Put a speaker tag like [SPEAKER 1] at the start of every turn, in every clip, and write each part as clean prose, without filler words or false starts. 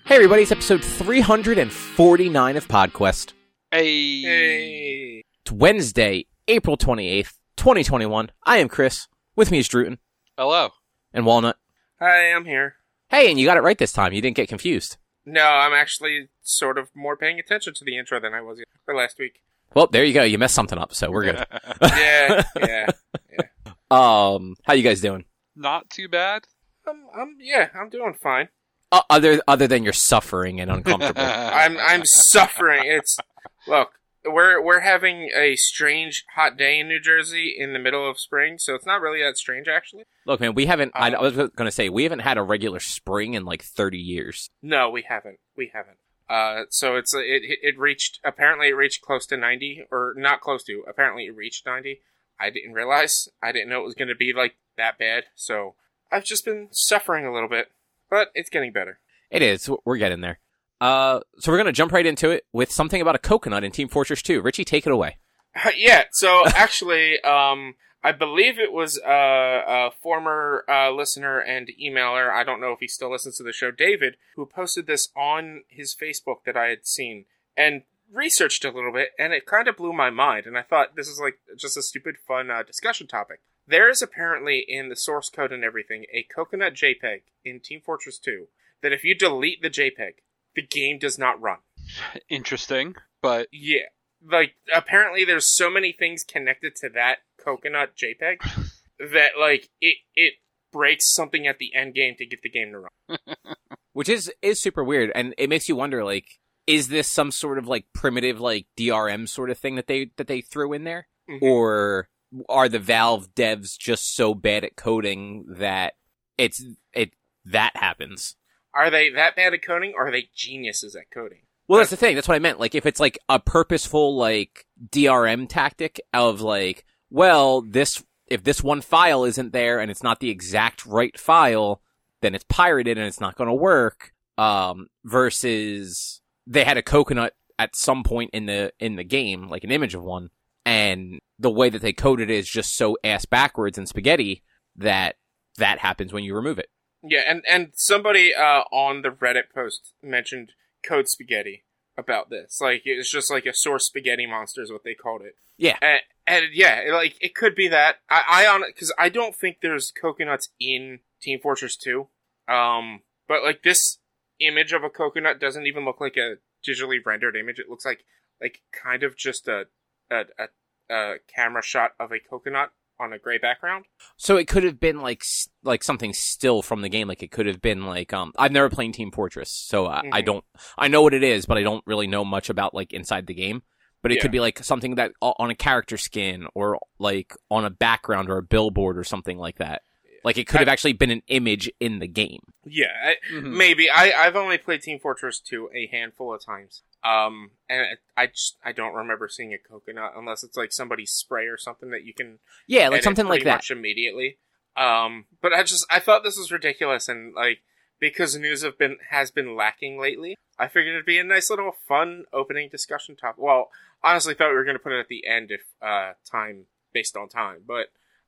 [SPEAKER 1] Hey everybody, it's episode 349 of PodQuest.
[SPEAKER 2] Hey.
[SPEAKER 1] It's Wednesday, April 28th, 2021. I am Chris. With me is Druten.
[SPEAKER 2] Hello.
[SPEAKER 1] And Walnut.
[SPEAKER 3] Hi, I'm here.
[SPEAKER 1] Hey, and you got it right this time. You didn't get confused.
[SPEAKER 3] No, I'm actually sort of more paying attention to the intro than I was for last week.
[SPEAKER 1] Well, there you go. You messed something up, so we're good.
[SPEAKER 3] Yeah.
[SPEAKER 1] How you guys doing?
[SPEAKER 2] Not too bad.
[SPEAKER 3] I'm doing fine.
[SPEAKER 1] Other than you're suffering and uncomfortable.
[SPEAKER 3] I'm suffering. Look, we're having a strange hot day in New Jersey in the middle of spring, so it's not really that strange actually.
[SPEAKER 1] Look, man, we haven't. I was going to say we haven't had a regular spring in like 30 years.
[SPEAKER 3] No, we haven't. So it reached close to 90, or not close to. Apparently, it reached 90. I didn't realize. I didn't know it was going to be like that bad. So I've just been suffering a little bit, but it's getting better.
[SPEAKER 1] It is. We're getting there. So we're going to jump right into it with something about a coconut in Team Fortress 2. Richie, take it away.
[SPEAKER 3] Yeah. So actually, I believe it was a former listener and emailer, I don't know if he still listens to the show, David, who posted this on his Facebook that I had seen and researched a little bit, and it kind of blew my mind, and I thought this is like just a stupid, fun discussion topic. There is apparently in the source code and everything a coconut JPEG in Team Fortress 2 that if you delete the JPEG, the game does not run.
[SPEAKER 2] Interesting, but...
[SPEAKER 3] Yeah. Like, apparently there's so many things connected to that coconut JPEG that, like, it breaks something at the end game to get the game to run.
[SPEAKER 1] Which is super weird, and it makes you wonder, like, is this some sort of, like, primitive, like, DRM sort of thing that they threw in there? Mm-hmm. Or are the Valve devs just so bad at coding that that happens?
[SPEAKER 3] Are they that bad at coding, or are they geniuses at coding?
[SPEAKER 1] Well, that's the thing. That's what I meant. Like, if it's, like, a purposeful, like, DRM tactic of, like, well, if this one file isn't there and it's not the exact right file, then it's pirated and it's not going to work, versus they had a coconut at some point in the game, like an image of one, and the way that they coded it is just so ass backwards and spaghetti that happens when you remove it.
[SPEAKER 3] Yeah, and somebody on the Reddit post mentioned Code Spaghetti about this. Like, it's just like a source spaghetti monster is what they called it.
[SPEAKER 1] Yeah.
[SPEAKER 3] And yeah, like, it could be that. Because I don't think there's coconuts in Team Fortress 2. But, like, this image of a coconut doesn't even look like a digitally rendered image. It looks like kind of just a camera shot of a coconut on a gray background.
[SPEAKER 1] So it could have been like something still from the game. Like, it could have been like, I've never played Team Fortress, so I know what it is, but I don't really know much about, like, inside the game. But it could be like something that on a character skin or like on a background or a billboard or something like that. Like, it could have actually been an image in the game.
[SPEAKER 3] Yeah, maybe. I've only played Team Fortress 2 a handful of times. And I don't remember seeing a coconut unless it's like somebody's spray or something that you can
[SPEAKER 1] like something like that
[SPEAKER 3] much immediately. But I thought this was ridiculous, and like, because news has been lacking lately, I figured it'd be a nice little fun opening discussion topic. Well, honestly, thought we were going to put it at the end if time based on time, but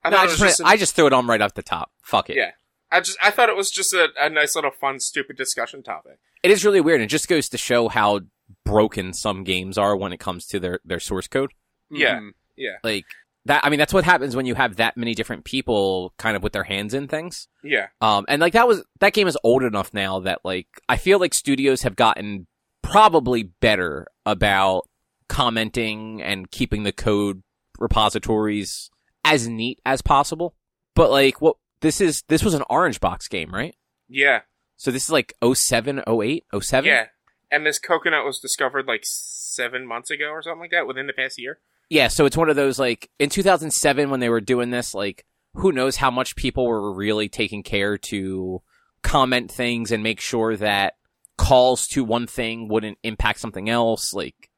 [SPEAKER 1] I just threw it on right off the top. Fuck it.
[SPEAKER 3] Yeah. I thought it was just a nice little fun, stupid discussion topic.
[SPEAKER 1] It is really weird. It just goes to show how broken some games are when it comes to their source code.
[SPEAKER 3] Yeah. Yeah.
[SPEAKER 1] Like that. I mean, that's what happens when you have that many different people kind of with their hands in things.
[SPEAKER 3] Yeah.
[SPEAKER 1] And like that game is old enough now that, like, I feel like studios have gotten probably better about commenting and keeping the code repositories as neat as possible. But like, this was an Orange Box game, right?
[SPEAKER 3] Yeah.
[SPEAKER 1] So this is like 07, 08, 07?
[SPEAKER 3] Yeah. And this coconut was discovered like 7 months ago or something like that, within the past year.
[SPEAKER 1] Yeah, so it's one of those, like, in 2007 when they were doing this, like, who knows how much people were really taking care to comment things and make sure that calls to one thing wouldn't impact something else. Like,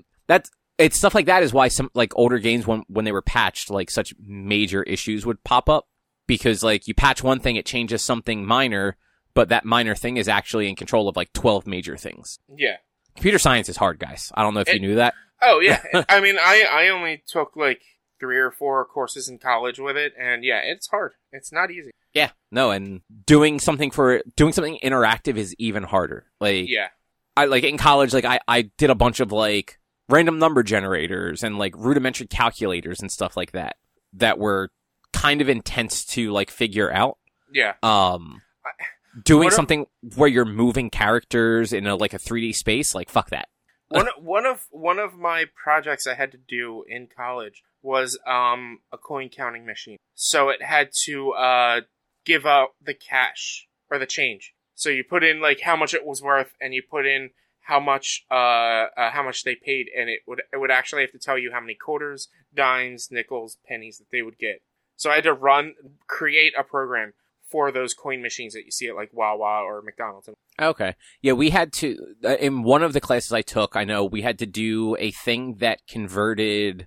[SPEAKER 1] it's stuff like that is why some, like, older games, when they were patched, like, such major issues would pop up. Because, like, you patch one thing, it changes something minor, but that minor thing is actually in control of, like, 12 major things.
[SPEAKER 3] Yeah.
[SPEAKER 1] Computer science is hard, guys. I don't know if you knew that.
[SPEAKER 3] Oh, yeah. I mean, I only took, like, 3 or 4 courses in college with it, and yeah, it's hard. It's not easy.
[SPEAKER 1] Yeah, no, and doing something interactive is even harder. Like,
[SPEAKER 3] Yeah.
[SPEAKER 1] I like in college, like I did a bunch of like random number generators and like rudimentary calculators and stuff like that were kind of intense to like figure out.
[SPEAKER 3] Yeah.
[SPEAKER 1] Doing something where you're moving characters in like a 3D space, like fuck that.
[SPEAKER 3] One of my projects I had to do in college was a coin counting machine. So it had to give out the cash or the change. So you put in like how much it was worth, and you put in how much they paid, and it would actually have to tell you how many quarters, dimes, nickels, pennies that they would get. So I had to create a program for those coin machines that you see at like Wawa or McDonald's.
[SPEAKER 1] Okay. Yeah, we had to, in one of the classes I took, I know we had to do a thing that converted,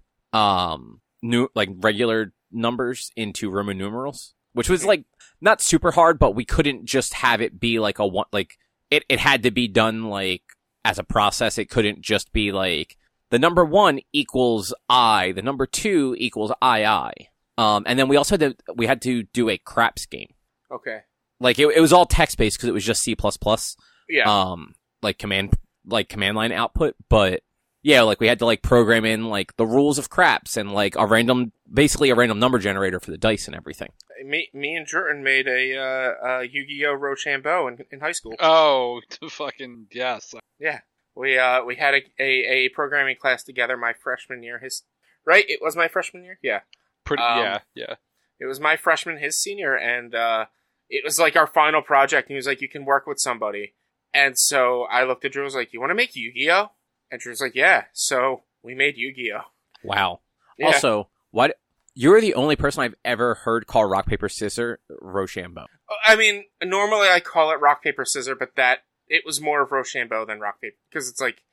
[SPEAKER 1] regular numbers into Roman numerals, which was like, not super hard, but we couldn't just have it be like it had to be done like as a process. It couldn't just be like, the number 1 equals I, the number 2 equals II. And then we also had to do a craps game.
[SPEAKER 3] Okay.
[SPEAKER 1] Like it was all text based because it was just C++.
[SPEAKER 3] Yeah.
[SPEAKER 1] Like command line output, but yeah, like we had to like program in like the rules of craps and like basically a random number generator for the dice and everything.
[SPEAKER 3] Me and Jordan made a Yu-Gi-Oh! Rochambeau in high school.
[SPEAKER 2] Oh, fucking yes.
[SPEAKER 3] Yeah. We had a programming class together my freshman year. Right? It was my freshman year? Yeah.
[SPEAKER 2] Yeah.
[SPEAKER 3] It was my freshman, his senior, and it was like our final project, and he was like, you can work with somebody. And so I looked at Drew, I was like, you want to make Yu-Gi-Oh? And Drew was like, yeah. So we made Yu-Gi-Oh.
[SPEAKER 1] Wow.
[SPEAKER 3] Yeah.
[SPEAKER 1] Also, you're the only person I've ever heard call rock, paper, scissors Rochambeau.
[SPEAKER 3] I mean, normally I call it rock, paper, scissors, but it was more of Rochambeau than rock, paper, because it's like,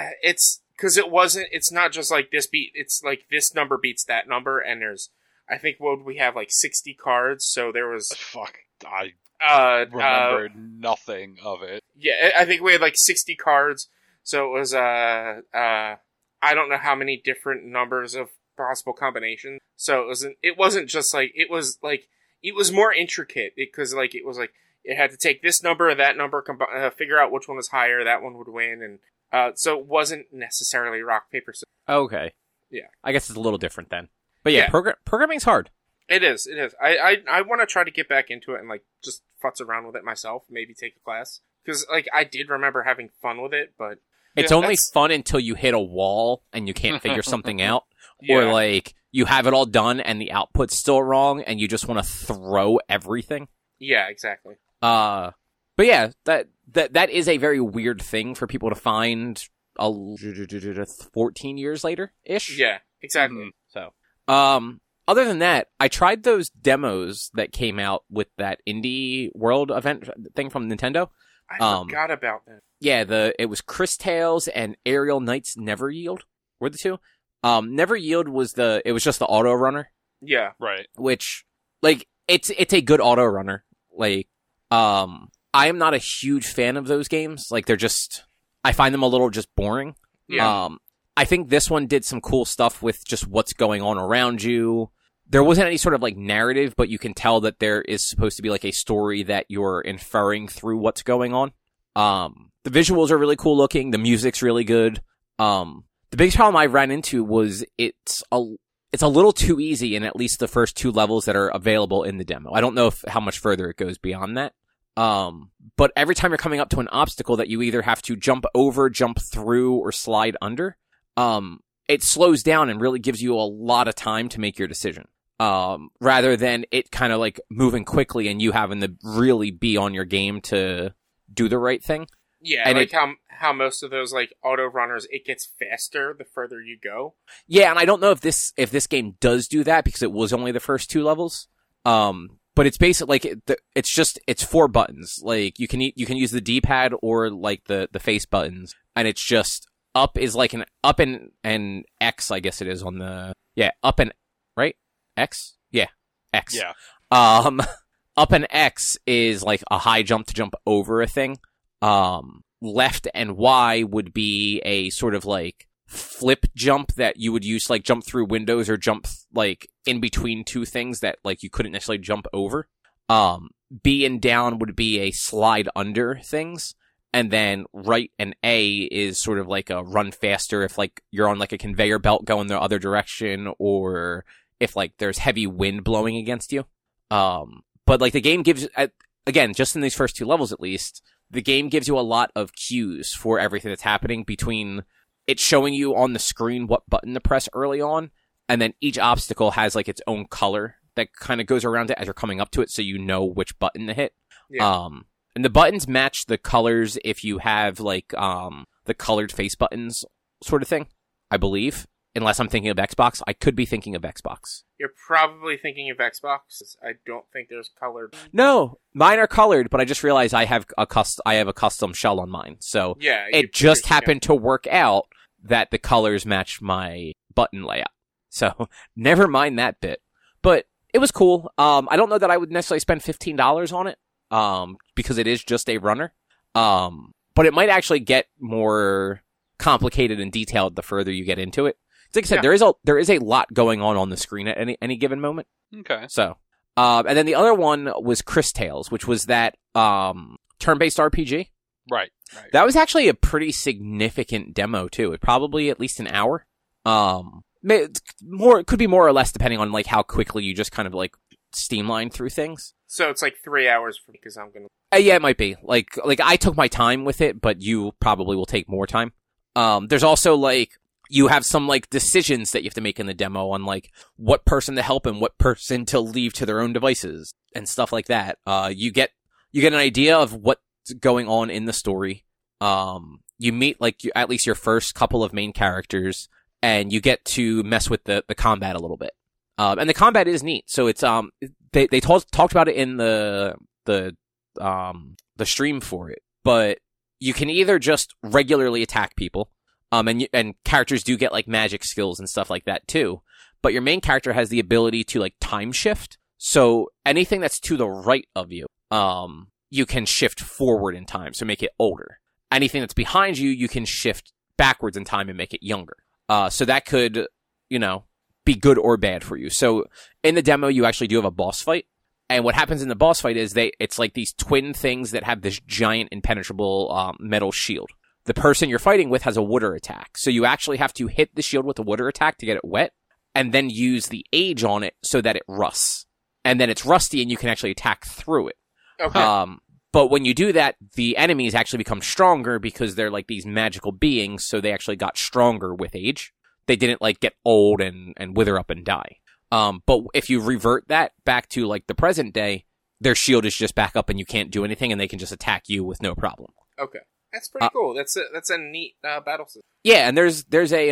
[SPEAKER 3] it's not just like it's like this number beats that number, and I think we have like 60 cards, so there was...
[SPEAKER 2] Fuck, I remember nothing of it.
[SPEAKER 3] Yeah, I think we had like 60 cards, so it was, I don't know how many different numbers of possible combinations, so it wasn't just like, it was more intricate, because like, it was like, it had to take this number and that number, figure out which one was higher, that one would win, and so it wasn't necessarily rock, paper, scissors.
[SPEAKER 1] Okay.
[SPEAKER 3] Yeah.
[SPEAKER 1] I guess it's a little different then. But yeah,
[SPEAKER 3] Yeah.
[SPEAKER 1] Programming's hard.
[SPEAKER 3] It is. I want to try to get back into it and like just futz around with it myself, maybe take a class. Because like I did remember having fun with it, but...
[SPEAKER 1] It's only fun until you hit a wall and you can't figure something out.
[SPEAKER 3] Yeah.
[SPEAKER 1] Or like, you have it all done and the output's still wrong and you just want to throw everything.
[SPEAKER 3] Yeah, exactly.
[SPEAKER 1] But yeah, that is a very weird thing for people to find 14 years later-ish.
[SPEAKER 3] Yeah, exactly.
[SPEAKER 1] So, other than that, I tried those demos that came out with that Indie World event thing from Nintendo.
[SPEAKER 3] I forgot about that.
[SPEAKER 1] Yeah, it was Chris Tales and Aerial Knights Never Yield were the two. Never Yield was it was just the auto runner.
[SPEAKER 3] Yeah.
[SPEAKER 2] Right.
[SPEAKER 1] Which, like, it's a good auto runner. Like, I am not a huge fan of those games. Like, I find them a little just boring.
[SPEAKER 3] Yeah.
[SPEAKER 1] I think this one did some cool stuff with just what's going on around you. There wasn't any sort of like narrative, but you can tell that there is supposed to be like a story that you're inferring through what's going on. The visuals are really cool looking. The music's really good. The biggest problem I ran into was it's a little too easy in at least the first 2 levels that are available in the demo. I don't know how much further it goes beyond that. But every time you're coming up to an obstacle that you either have to jump over, jump through, or slide under, it slows down and really gives you a lot of time to make your decision. Rather than it kind of like moving quickly and you having to really be on your game to do the right thing.
[SPEAKER 3] Yeah,
[SPEAKER 1] and
[SPEAKER 3] like how most of those like auto runners, it gets faster the further you go.
[SPEAKER 1] Yeah, and I don't know if this game does do that because it was only the first 2 levels. But it's basically like it's 4 buttons. Like you can use the D-pad or like the face buttons, and it's just up is like an up and X, I guess it is on the up and right X X
[SPEAKER 2] Yeah.
[SPEAKER 1] Up and X is like a high jump to jump over a thing. Left and Y would be a sort of like flip jump that you would use to, like, jump through windows or jump, like, in between two things that, like, you couldn't necessarily jump over. B and down would be a slide under things. And then right and A is sort of like a run faster if, like, you're on, like, a conveyor belt going the other direction, or if, like, there's heavy wind blowing against you. But, like, the game gives, again, just in these first two levels at least, the game gives you a lot of cues for everything that's happening, between it showing you on the screen what button to press early on, and then each obstacle has, like, its own color that kind of goes around it as you're coming up to it, so you know which button to hit.
[SPEAKER 3] Yeah.
[SPEAKER 1] And the buttons match the colors if you have, like, the colored face buttons sort of thing, I believe. Unless I'm thinking of Xbox. I could be thinking of Xbox.
[SPEAKER 3] You're probably thinking of Xbox. I don't think there's colored.
[SPEAKER 1] No, mine are colored, but I just realized I have a custom shell on mine. So
[SPEAKER 3] yeah,
[SPEAKER 1] it just happened to work out that the colors match my button layout. So never mind that bit. But it was cool. I don't know that I would necessarily spend $15 on it, because it is just a runner. But it might actually get more complicated and detailed the further you get into it. Like I said, there is a lot going on the screen at any given moment.
[SPEAKER 2] Okay.
[SPEAKER 1] So, and then the other one was Cris Tales, which was that turn-based RPG.
[SPEAKER 2] Right.
[SPEAKER 1] That was actually a pretty significant demo too. It probably at least an hour. It could be more or less depending on, like, how quickly you just kind of, like, streamline through things.
[SPEAKER 3] So it's like 3 hours for me, because I'm gonna.
[SPEAKER 1] Yeah, it might be. Like I took my time with it, but you probably will take more time. There's also, like, you have some, like, decisions that you have to make in the demo on, like, what person to help and what person to leave to their own devices and stuff like that. You get an idea of what's going on in the story. You meet, like, at least your first couple of main characters, and you get to mess with the combat a little bit. And the combat is neat. So it's, they talked about it in the stream for it, but you can either just regularly attack people. And characters do get, like, magic skills and stuff like that too. But your main character has the ability to, like, time shift. So anything that's to the right of you, you can shift forward in time, so make it older. Anything that's behind you, you can shift backwards in time and make it younger. So that could, be good or bad for you. So in the demo, you actually do have a boss fight. And what happens in the boss fight is it's like these twin things that have this giant impenetrable metal shield. The person you're fighting with has a water attack. So you actually have to hit the shield with a water attack to get it wet, and then use the age on it so that it rusts. And then it's rusty and you can actually attack through it.
[SPEAKER 3] Okay.
[SPEAKER 1] But when you do that, the enemies actually become stronger because they're like these magical beings, so they actually got stronger with age. They didn't, like, get old and wither up and die. But if you revert that back to, like, the present day, their shield is just back up and you can't do anything and they can just attack you with no problem.
[SPEAKER 3] Okay. That's pretty cool. That's a neat battle system.
[SPEAKER 1] Yeah, and there's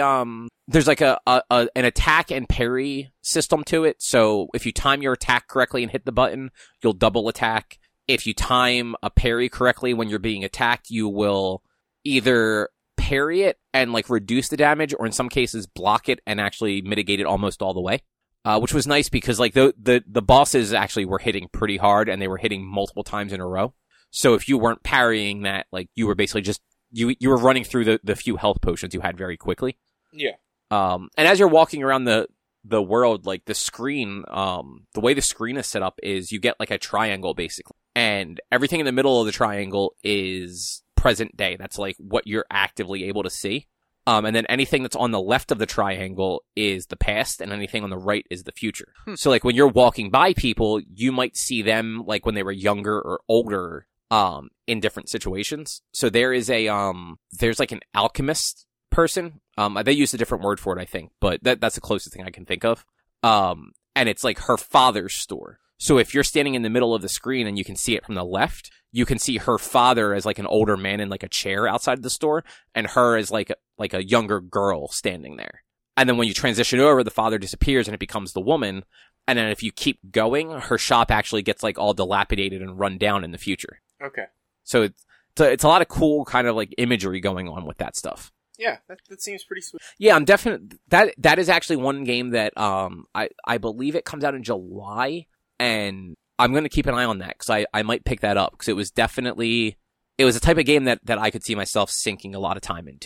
[SPEAKER 1] like an attack and parry system to it. So if you time your attack correctly and hit the button, you'll double attack. If you time a parry correctly when you're being attacked, you will either parry it and, like, reduce the damage, or in some cases block it and actually mitigate it almost all the way. Which was nice because, like, the bosses actually were hitting pretty hard and they were hitting multiple times in a row. So if you weren't parrying that, like, you were basically just, you were running through the few health potions you had very quickly.
[SPEAKER 3] Yeah.
[SPEAKER 1] And as you're walking around the world, like, the screen, the way the screen is set up is you get, like, a triangle, basically. And everything in the middle of the triangle is present day. That's, like, what you're actively able to see. And then anything that's on the left of the triangle is the past, and anything on the right is the future. So, like, when you're walking by people, you might see them, like, when they were younger or older, in different situations. So there is there's, like, an alchemist person. They use a different word for it, I think, but that's the closest thing I can think of. And it's, like, her father's store. So if you're standing in the middle of the screen and you can see it from the left, you can see her father as, like, an older man in, like, a chair outside of the store, and her as, like a younger girl standing there. And then when you transition over, the father disappears and it becomes the woman. And then if you keep going, her shop actually gets, like, all dilapidated and run down in the future.
[SPEAKER 3] Okay.
[SPEAKER 1] So it's a lot of cool kind of, like, imagery going on with that stuff.
[SPEAKER 3] Yeah, that seems pretty sweet.
[SPEAKER 1] Yeah, I'm definitely that is actually one game that I believe it comes out in July, and I'm going to keep an eye on that because I might pick that up because it was a type of game that I could see myself sinking a lot of time into.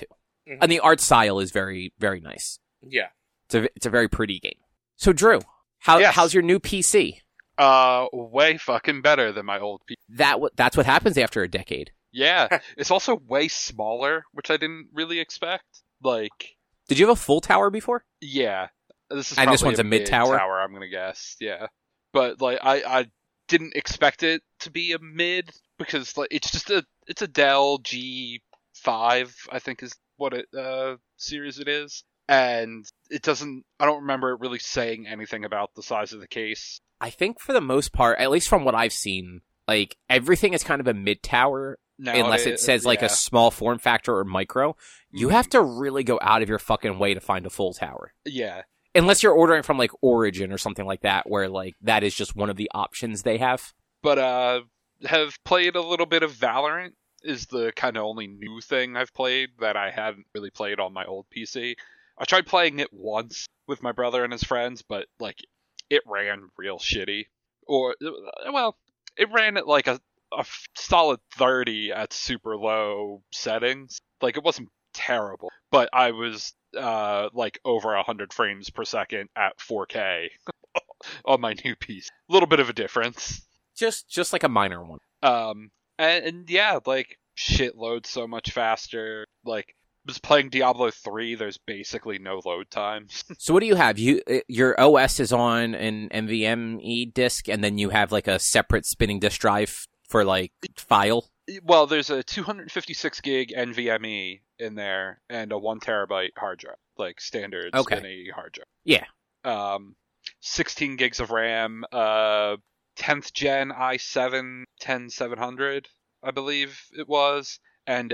[SPEAKER 1] And the art style is very, very nice.
[SPEAKER 3] Yeah.
[SPEAKER 1] It's a very pretty game. So, Drew, how's your new PC?
[SPEAKER 2] Way fucking better than my old PC.
[SPEAKER 1] That's what happens after a decade.
[SPEAKER 2] Yeah, it's also way smaller, which I didn't really expect. Like,
[SPEAKER 1] did you have a full tower before?
[SPEAKER 2] Yeah, this is
[SPEAKER 1] and
[SPEAKER 2] probably
[SPEAKER 1] this one's a mid tower.
[SPEAKER 2] I'm gonna guess. Yeah, but like I didn't expect it to be a mid because like it's a Dell G5, I think is what series it is, and it doesn't. I don't remember it really saying anything about the size of the case.
[SPEAKER 1] I think for the most part, at least from what I've seen, like everything is kind of a mid tower. Unless it says like a small form factor or micro, you have to really go out of your fucking way to find a full tower.
[SPEAKER 2] Yeah.
[SPEAKER 1] Unless you're ordering from like Origin or something like that, where like that is just one of the options they have.
[SPEAKER 2] But have played a little bit of Valorant is the kind of only new thing I've played that I hadn't really played on my old PC. I tried playing it once with my brother and his friends, but like it ran real shitty. Or well, it ran at like a solid 30 at super low settings. Like, it wasn't terrible, but I was like over 100 frames per second at 4K on my new piece. A little bit of a difference.
[SPEAKER 1] Just like a minor one.
[SPEAKER 2] And yeah, like, shit loads so much faster. Like, was playing Diablo 3, there's basically no load times.
[SPEAKER 1] So what do you have? Your OS is on an NVMe disk, and then you have like a separate spinning disk drive for like file?
[SPEAKER 2] Well, there's a 256 gig NVMe in there and a 1 terabyte hard drive, like standard spinny hard drive.
[SPEAKER 1] Yeah.
[SPEAKER 2] 16 gigs of RAM, 10th gen i7 10700, I believe it was, and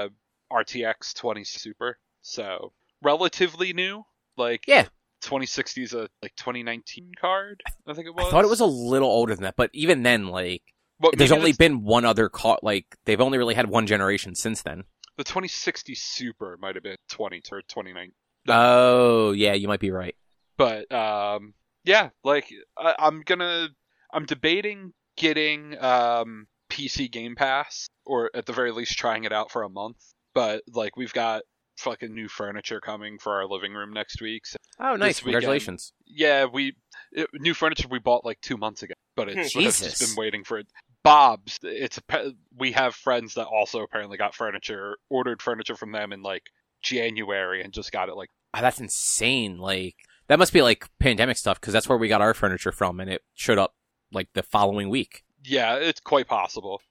[SPEAKER 2] RTX 20 Super. So relatively new. Like,
[SPEAKER 1] yeah.
[SPEAKER 2] 2060 is a like 2019 card, I think it was.
[SPEAKER 1] I thought it was a little older than that, but even then, like, there's only been one other like, they've only really had one generation since then.
[SPEAKER 2] The 2060 Super might have been 20 or 29.
[SPEAKER 1] Oh, yeah, you might be right.
[SPEAKER 2] But, yeah, like, I'm debating getting, PC Game Pass, or at the very least trying it out for a month. But, like, we've got fucking new furniture coming for our living room next week. So
[SPEAKER 1] oh, nice. Congratulations.
[SPEAKER 2] Yeah, new furniture we bought like 2 months ago, but it's just been waiting for it. Bob's, we have friends that also apparently got ordered furniture from them in like January and just got it like.
[SPEAKER 1] Oh, that's insane. Like, that must be like pandemic stuff, because that's where we got our furniture from, and it showed up like the following week.
[SPEAKER 2] Yeah, it's quite possible.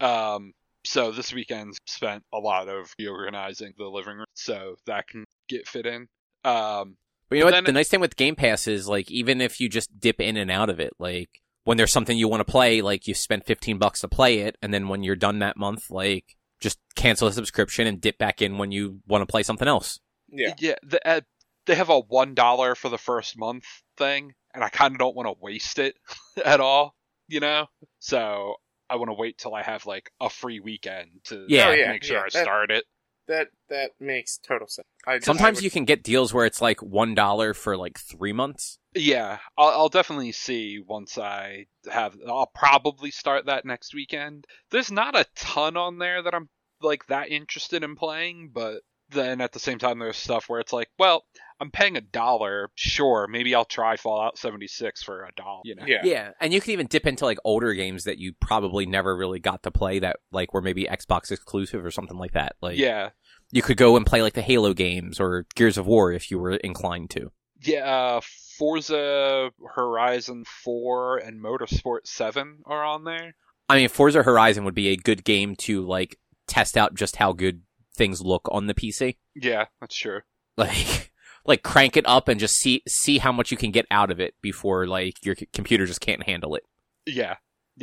[SPEAKER 2] So this weekend spent a lot of reorganizing the living room, so that can get fit in.
[SPEAKER 1] But you know what? The nice thing with Game Pass is, like, even if you just dip in and out of it, like, when there's something you want to play, like, you spend $15 to play it, and then when you're done that month, like, just cancel the subscription and dip back in when you want to play something else.
[SPEAKER 3] Yeah.
[SPEAKER 2] Yeah, they have a $1 for the first month thing, and I kind of don't want to waste it at all, you know? So I want to wait till I have, like, a free weekend to make sure I start it.
[SPEAKER 3] That makes total sense.
[SPEAKER 1] Sometimes you can get deals where it's like $1 for like 3 months.
[SPEAKER 2] Yeah, I'll definitely see once I have. I'll probably start that next weekend. There's not a ton on there that I'm like that interested in playing, but then at the same time there's stuff where it's like, well, I'm paying $1. Sure, maybe I'll try Fallout 76 for $1. You know?
[SPEAKER 1] Yeah, and you can even dip into like older games that you probably never really got to play that like were maybe Xbox exclusive or something like that. Like,
[SPEAKER 2] yeah,
[SPEAKER 1] you could go and play like the Halo games or Gears of War if you were inclined to.
[SPEAKER 2] Yeah, Forza Horizon 4 and Motorsport 7 are on there.
[SPEAKER 1] I mean, Forza Horizon would be a good game to like test out just how good things look on the PC.
[SPEAKER 2] Yeah, that's true.
[SPEAKER 1] Like crank it up and just see how much you can get out of it before like your computer just can't handle it.
[SPEAKER 2] Yeah.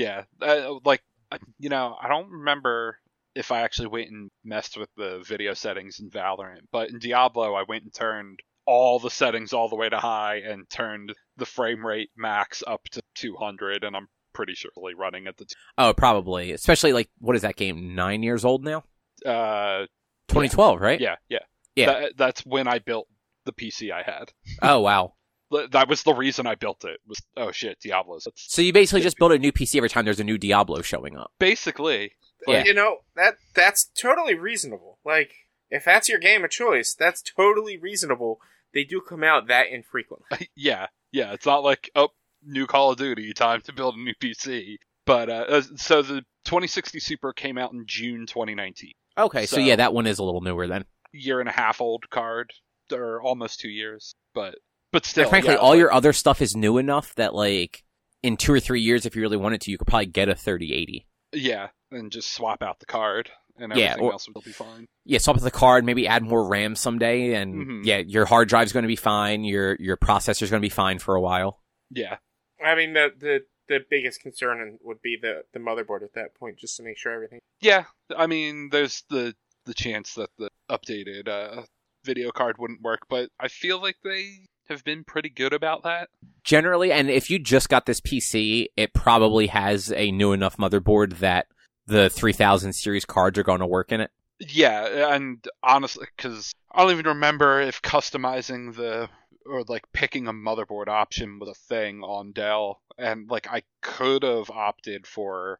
[SPEAKER 2] You know, I don't remember if I actually went and messed with the video settings in Valorant, but in Diablo I went and turned all the settings all the way to high and turned the frame rate max up to 200, and I'm pretty sure really running at the
[SPEAKER 1] Oh, probably. Especially like, what is that game, 9 years old now? 2012, right?
[SPEAKER 2] Yeah. That's when I built the PC I had.
[SPEAKER 1] Oh, wow.
[SPEAKER 2] That was the reason I built it. Was, oh shit, Diablo's.
[SPEAKER 1] So you basically just build a new PC every time there's a new Diablo showing up.
[SPEAKER 2] Basically.
[SPEAKER 3] Yeah. You know, that's totally reasonable. Like, if that's your game of choice, that's totally reasonable. They do come out that infrequently.
[SPEAKER 2] Yeah. It's not like, oh, new Call of Duty, time to build a new PC. But so the 2060 Super came out in June 2019.
[SPEAKER 1] Okay, so yeah, that one is a little newer then.
[SPEAKER 2] Year and a half old card, or almost 2 years, but still.
[SPEAKER 1] And frankly,
[SPEAKER 2] yeah,
[SPEAKER 1] all your other stuff is new enough that, like, in 2 or 3 years, if you really wanted to, you could probably get a 3080.
[SPEAKER 2] Yeah, and just swap out the card, and everything else will be fine.
[SPEAKER 1] Yeah, swap out the card, maybe add more RAM someday, and your hard drive's going to be fine, your processor's going to be fine for a while.
[SPEAKER 2] Yeah.
[SPEAKER 3] I mean, the biggest concern would be the motherboard at that point, just to make sure everything...
[SPEAKER 2] Yeah, I mean, there's the chance that the updated video card wouldn't work, but I feel like they have been pretty good about that.
[SPEAKER 1] Generally, and if you just got this PC, it probably has a new enough motherboard that the 3000 series cards are going to work in it.
[SPEAKER 2] Yeah, and honestly, because I don't even remember if customizing or like picking a motherboard option was a thing on Dell, and like I could have opted for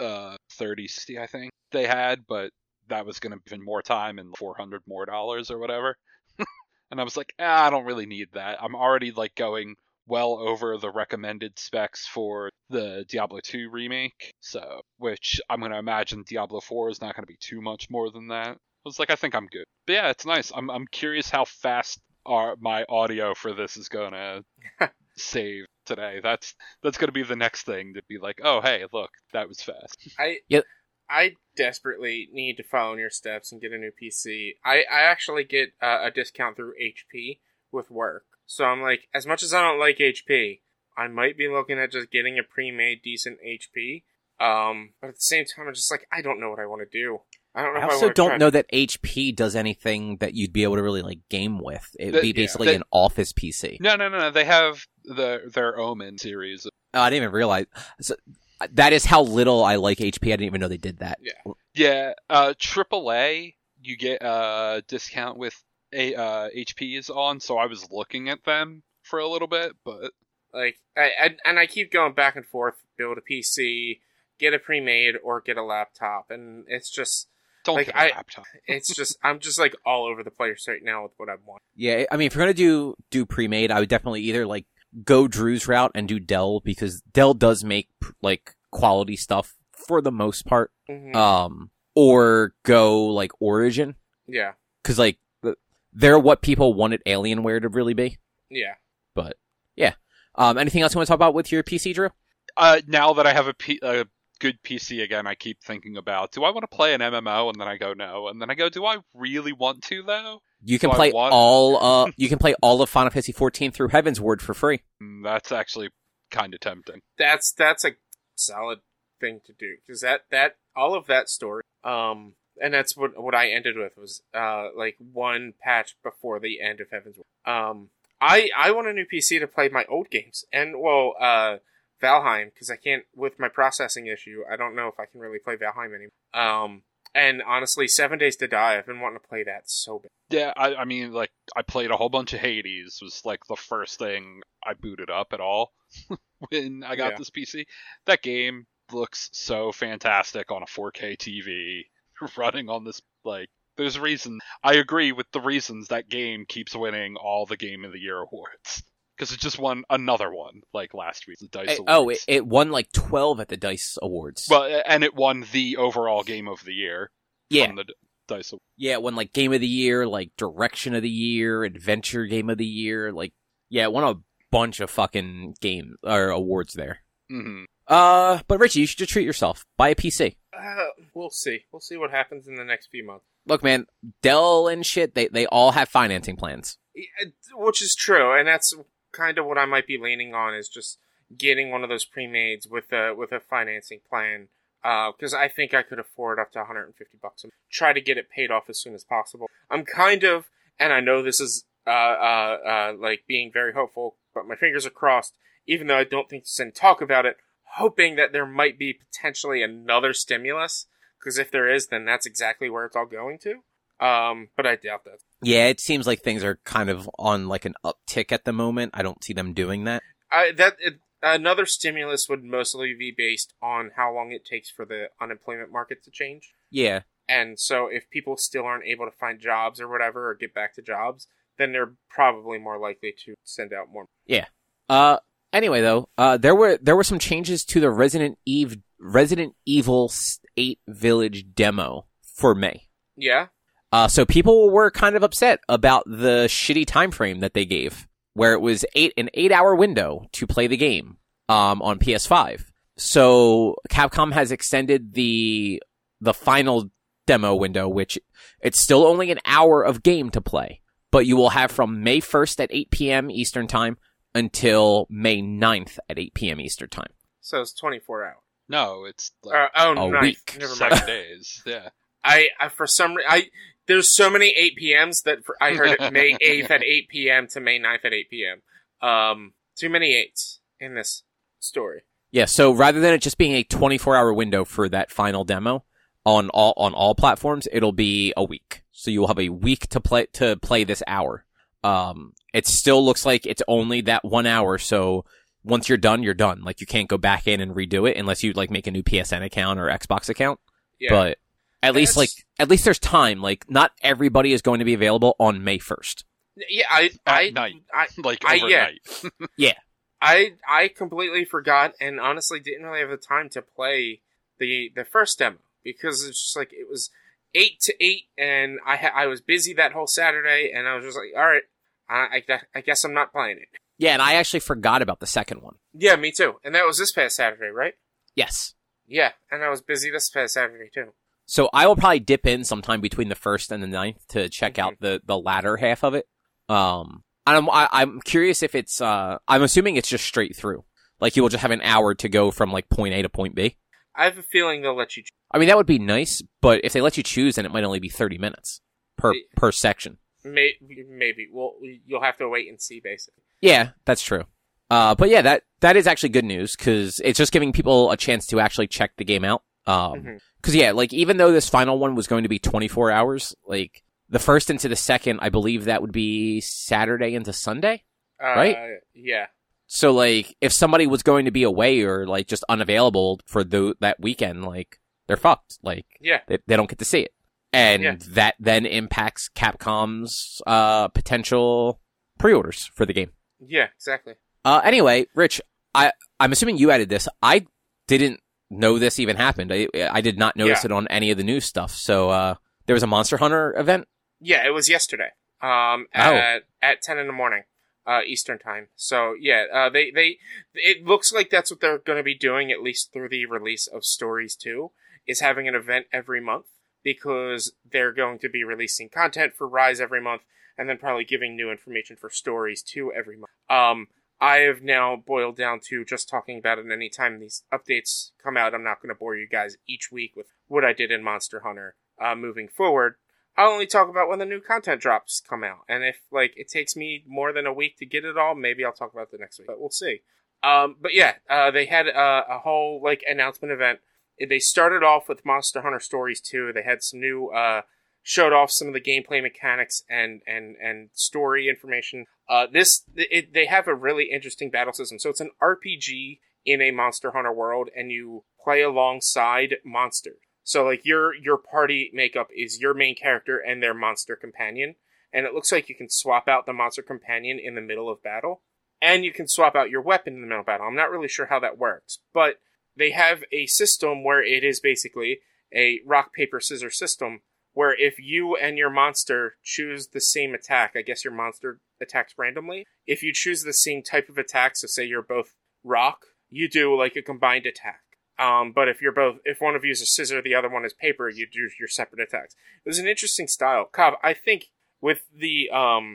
[SPEAKER 2] 3060, I think they had, but that was going to be even more time and $400 more or whatever. And I was like, I don't really need that. I'm already like going well over the recommended specs for the Diablo 2 remake, so which I'm going to imagine Diablo 4 is not going to be too much more than that. I was like, I think I'm good. But yeah, it's nice. I'm curious how fast my audio for this is going to save today. That's going to be the next thing to be like, oh hey, look, that was fast.
[SPEAKER 3] I desperately need to follow in your steps and get a new PC. I actually get a discount through HP with work. So I'm like, as much as I don't like HP, I might be looking at just getting a pre-made decent HP. But at the same time, I'm just like, I don't know what I want to do. I don't know.
[SPEAKER 1] I also don't know that HP does anything that you'd be able to really like game with. It'd be basically an office PC.
[SPEAKER 2] No. They have their Omen series.
[SPEAKER 1] Oh, I didn't even realize. So, that is how little I like HP. I didn't even know they did that.
[SPEAKER 2] Yeah. AAA, you get a discount with HP is on, so I was looking at them for a little bit, but
[SPEAKER 3] like, I keep going back and forth, build a PC, get a pre-made, or get a laptop, and it's just
[SPEAKER 2] don't
[SPEAKER 3] like
[SPEAKER 2] get a laptop.
[SPEAKER 3] It's just I'm just like all over the place right now with what I want.
[SPEAKER 1] Yeah, I mean, if you're gonna do pre-made, I would definitely either like go Drew's route and do Dell, because Dell does make like quality stuff for the most part.
[SPEAKER 3] Mm-hmm.
[SPEAKER 1] Or go like Origin.
[SPEAKER 3] Yeah.
[SPEAKER 1] Because like they're what people wanted Alienware to really be.
[SPEAKER 3] Yeah.
[SPEAKER 1] But yeah. Anything else you want to talk about with your PC, Drew?
[SPEAKER 2] Now that I have a good PC again, I keep thinking about, do I want to play an MMO? And then I go, no. And then I go, do I really want to though?
[SPEAKER 1] You can play all you can play all of Final Fantasy 14 through Heaven's Word for free.
[SPEAKER 2] That's actually kind of tempting.
[SPEAKER 3] That's a solid thing to do, because that all of that story, and that's what I ended with was like one patch before the end of Heaven's Word. I want a new PC to play my old games, and Valheim, because I can't, with my processing issue, I don't know if I can really play Valheim anymore. And honestly, 7 Days to Die, I've been wanting to play that so bad.
[SPEAKER 2] Yeah, I mean, like, I played a whole bunch of Hades, was like the first thing I booted up at all when I got this PC. That game looks so fantastic on a 4K TV, running on this, like, there's a reason. I agree with the reasons that game keeps winning all the Game of the Year awards. Because it just won another one, like last week, the DICE Awards.
[SPEAKER 1] It won like 12 at the DICE Awards.
[SPEAKER 2] Well, and it won the overall Game of the Year from the DICE Awards.
[SPEAKER 1] Yeah, it won like Game of the Year, like Direction of the Year, Adventure Game of the Year, like, yeah, it won a bunch of fucking awards there.
[SPEAKER 2] Mm-hmm.
[SPEAKER 1] But Richie, you should just treat yourself. Buy a PC.
[SPEAKER 3] We'll see. We'll see what happens in the next few months.
[SPEAKER 1] Look, man, Dell and shit, they all have financing plans.
[SPEAKER 3] Which is true, and that's kind of what I might be leaning on, is just getting one of those pre-mades with a financing plan, because I think I could afford up to $150 and try to get it paid off as soon as possible. I'm kind of, and I know this is like being very hopeful, but my fingers are crossed, even though I don't think there's any talk about it, hoping that there might be potentially another stimulus, because if there is, then that's exactly where it's all going to. But I doubt that.
[SPEAKER 1] Yeah, it seems like things are kind of on like an uptick at the moment. I don't see them doing that.
[SPEAKER 3] Another stimulus would mostly be based on how long it takes for the unemployment market to change.
[SPEAKER 1] Yeah.
[SPEAKER 3] And so if people still aren't able to find jobs or whatever, or get back to jobs, then they're probably more likely to send out more.
[SPEAKER 1] Yeah. Anyway, though, there were some changes to the Resident Evil 8 Village demo for May.
[SPEAKER 3] Yeah.
[SPEAKER 1] So people were kind of upset about the shitty time frame that they gave, where it was an 8-hour window to play the game on PS5. So Capcom has extended the final demo window, which it's still only an hour of game to play, but you will have from May 1st at 8 p.m. Eastern Time until May 9th at 8 p.m. Eastern Time.
[SPEAKER 3] So it's 24 hours.
[SPEAKER 2] No, it's like
[SPEAKER 1] a week.
[SPEAKER 3] Never mind.
[SPEAKER 2] 7 days. Yeah.
[SPEAKER 3] I for some there's so many 8 p.m.s that I heard it May 8th at 8 p.m. to May 9th at 8 p.m. Too many 8s in this story.
[SPEAKER 1] Yeah, so rather than it just being a 24-hour window for that final demo on all platforms, it'll be a week. So you will have a week to play this hour. It still looks like it's only that 1 hour, so once you're done, you're done. Like, you can't go back in and redo it unless you like make a new PSN account or Xbox account. Yeah. But at least there's time. Like, not everybody is going to be available on May 1st.
[SPEAKER 3] Yeah,
[SPEAKER 2] overnight.
[SPEAKER 1] Yeah.
[SPEAKER 3] I completely forgot and honestly didn't really have the time to play the first demo because it's just like it was 8 to 8 and I was busy that whole Saturday and I was just like, all right, I guess I'm not playing it.
[SPEAKER 1] Yeah, and I actually forgot about the second one.
[SPEAKER 3] Yeah, me too. And that was this past Saturday, right?
[SPEAKER 1] Yes.
[SPEAKER 3] Yeah, and I was busy this past Saturday too.
[SPEAKER 1] So I will probably dip in sometime between the 1st and the 9th to check out the latter half of it. I'm curious if it's, I'm assuming it's just straight through. Like, you will just have an hour to go from, like, point A to point B.
[SPEAKER 3] I have a feeling they'll let you choose.
[SPEAKER 1] I mean, that would be nice, but if they let you choose, then it might only be 30 minutes per section.
[SPEAKER 3] Maybe. Well, you'll have to wait and see, basically.
[SPEAKER 1] Yeah, that's true. But yeah, that is actually good news, because it's just giving people a chance to actually check the game out. Because, yeah, like, even though this final one was going to be 24 hours, like, the first into the second, I believe that would be Saturday into Sunday, right?
[SPEAKER 3] Yeah.
[SPEAKER 1] So, like, if somebody was going to be away or, like, just unavailable for that weekend, like, they're fucked. Like,
[SPEAKER 3] yeah.
[SPEAKER 1] They don't get to see it. And that then impacts Capcom's potential pre-orders for the game.
[SPEAKER 3] Yeah, exactly.
[SPEAKER 1] Anyway, Rich, I'm assuming you added this. I didn't know this even happened. I did not notice it on any of the news stuff. So, there was a Monster Hunter event?
[SPEAKER 3] Yeah, it was yesterday. At 10 in the morning, Eastern time. So yeah, it looks like that's what they're going to be doing, at least through the release of Stories 2, is having an event every month, because they're going to be releasing content for Rise every month, and then probably giving new information for Stories 2 every month. I have now boiled down to just talking about it anytime these updates come out. I'm not going to bore you guys each week with what I did in Monster Hunter. Moving forward, I'll only talk about when the new content drops come out. And if, like, it takes me more than a week to get it all, maybe I'll talk about it the next week. But we'll see. But yeah, they had a whole, like, announcement event. They started off with Monster Hunter Stories 2. They had some new, showed off some of the gameplay mechanics and story information. They have a really interesting battle system. So it's an RPG in a Monster Hunter world, and you play alongside monsters. So, like, your party makeup is your main character and their monster companion. And it looks like you can swap out the monster companion in the middle of battle. And you can swap out your weapon in the middle of battle. I'm not really sure how that works. But they have a system where it is basically a rock, paper, scissors system, where if you and your monster choose the same attack, I guess your monster attacks randomly. If you choose the same type of attack, so say you're both rock, you do, like, a combined attack. But if one of you is a scissor, the other one is paper, you do your separate attacks. It was an interesting style. Cobb, I think with the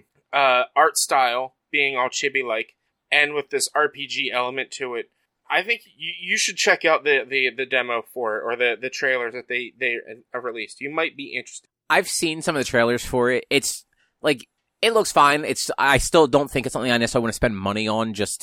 [SPEAKER 3] art style being all chibi-like, and with this RPG element to it, I think you should check out the demo for it, or the trailers that they released. You might be interested.
[SPEAKER 1] I've seen some of the trailers for it. It's, like, it looks fine. I still don't think it's something I necessarily want to spend money on just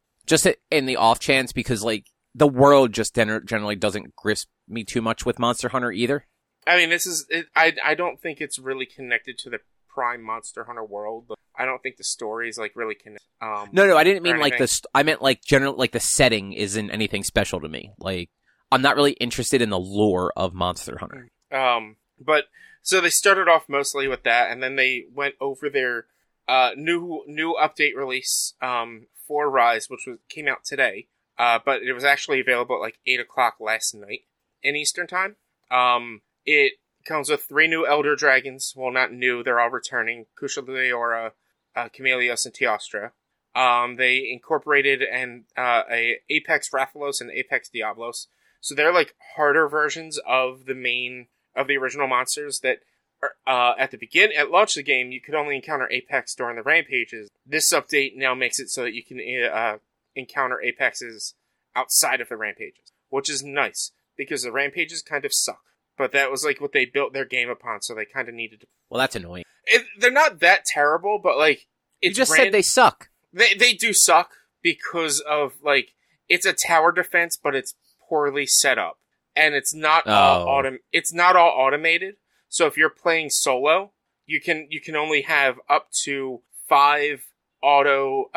[SPEAKER 1] in the off chance, because, like, the world just generally doesn't grasp me too much with Monster Hunter either.
[SPEAKER 3] I mean, I don't think it's really connected to the prime Monster Hunter world. I don't think the story is, like, really connected.
[SPEAKER 1] No, I didn't mean like I meant, like, general, like, the setting isn't anything special to me. Like, I'm not really interested in the lore of Monster Hunter.
[SPEAKER 3] But so they started off mostly with that, and then they went over their new update release for Rise, which came out today. But it was actually available at like 8 o'clock last night in Eastern Time. It comes with 3 new Elder Dragons. Well, not new, they're all returning. Kusha Leora, Chameleos, and Teostra. They incorporated a Apex Rathalos and Apex Diablos. So they're like harder versions of the original monsters that at launch of the game, you could only encounter Apex during the rampages. This update now makes it so that you can encounter Apexes outside of the rampages, which is nice because the rampages kind of suck. But that was like what they built their game upon, so they kind of needed to.
[SPEAKER 1] Well, that's annoying.
[SPEAKER 3] They're not that terrible, but like
[SPEAKER 1] you just said they suck.
[SPEAKER 3] They do suck because of like it's a tower defense, but it's poorly set up, and it's not all automated. So if you're playing solo, you can only have up to 5 auto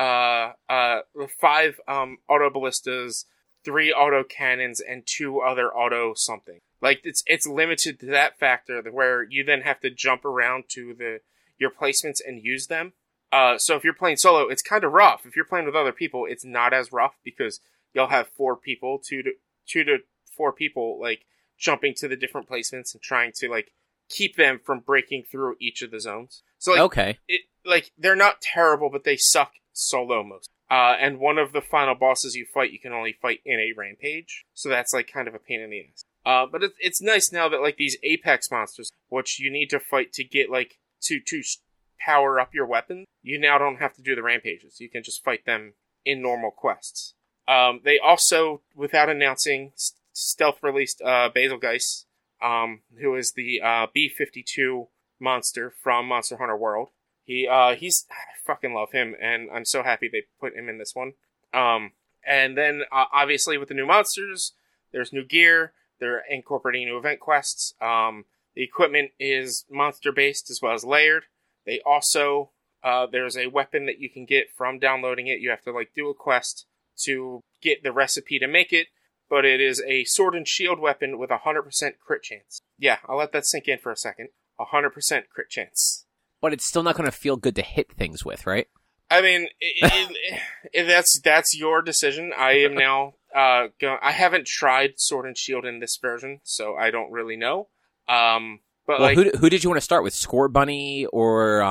[SPEAKER 3] ballistas, 3 auto cannons, and 2 other auto something. Like it's limited to that factor where you then have to jump around to your placements and use them. So if you're playing solo, it's kind of rough. If you're playing with other people, it's not as rough because you'll have 4 people, 2 to 4 people, like jumping to the different placements and trying to like keep them from breaking through each of the zones. So like,
[SPEAKER 1] okay,
[SPEAKER 3] they're not terrible, but they suck solo most. And one of the final bosses you fight, you can only fight in a rampage. So that's like kind of a pain in the ass. But it's nice now that like these Apex monsters, which you need to fight to get like to power up your weapon, you now don't have to do the rampages. You can just fight them in normal quests. They also, without announcing, stealth released Basilgeuse, who is the B-52 monster from Monster Hunter World. I fucking love him, and I'm so happy they put him in this one. And then, obviously, with the new monsters, there's new gear. They're incorporating new event quests. The equipment is monster-based as well as layered. They also, there's a weapon that you can get from downloading it. You have to, like, do a quest to get the recipe to make it, but it is a sword and shield weapon with 100% crit chance. Yeah, I'll let that sink in for a second. 100% crit chance.
[SPEAKER 1] But it's still not going to feel good to hit things with, right?
[SPEAKER 3] I mean, that's your decision. I am now I haven't tried sword and shield in this version, so I don't really know. But
[SPEAKER 1] well, who did you want to start with? Score Bunny or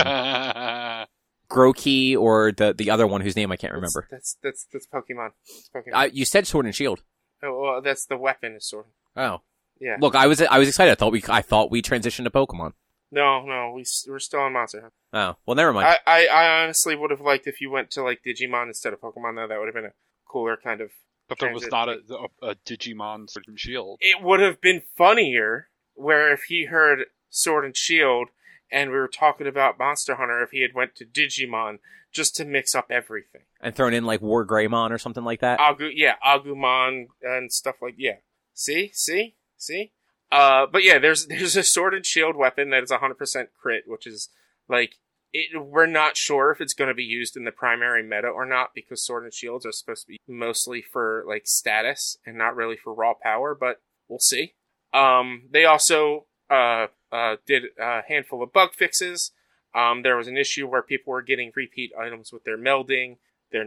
[SPEAKER 1] Grokey or the other one whose name I can't remember?
[SPEAKER 3] That's Pokemon. Pokemon.
[SPEAKER 1] You said Sword and Shield.
[SPEAKER 3] Oh, well, that's the weapon is sword.
[SPEAKER 1] Oh,
[SPEAKER 3] yeah.
[SPEAKER 1] Look, I was excited. I thought we transitioned to Pokemon.
[SPEAKER 3] No, we're still on Monster Hunter.
[SPEAKER 1] Oh, well, never mind.
[SPEAKER 3] I honestly would have liked if you went to like Digimon instead of Pokemon. Though that would have been a cooler kind of.
[SPEAKER 2] But there was not a Digimon Sword and Shield.
[SPEAKER 3] It would have been funnier where if he heard Sword and Shield and we were talking about Monster Hunter, if he had went to Digimon just to mix up everything
[SPEAKER 1] and thrown in like War Greymon or something like that.
[SPEAKER 3] Agumon and stuff like See. But yeah, there's a Sword and Shield weapon that is 100% crit, which is like we're not sure if it's going to be used in the primary meta or not because Sword and Shields are supposed to be mostly for like status and not really for raw power, but we'll see. They also did a handful of bug fixes. There was an issue where people were getting repeat items with their melding.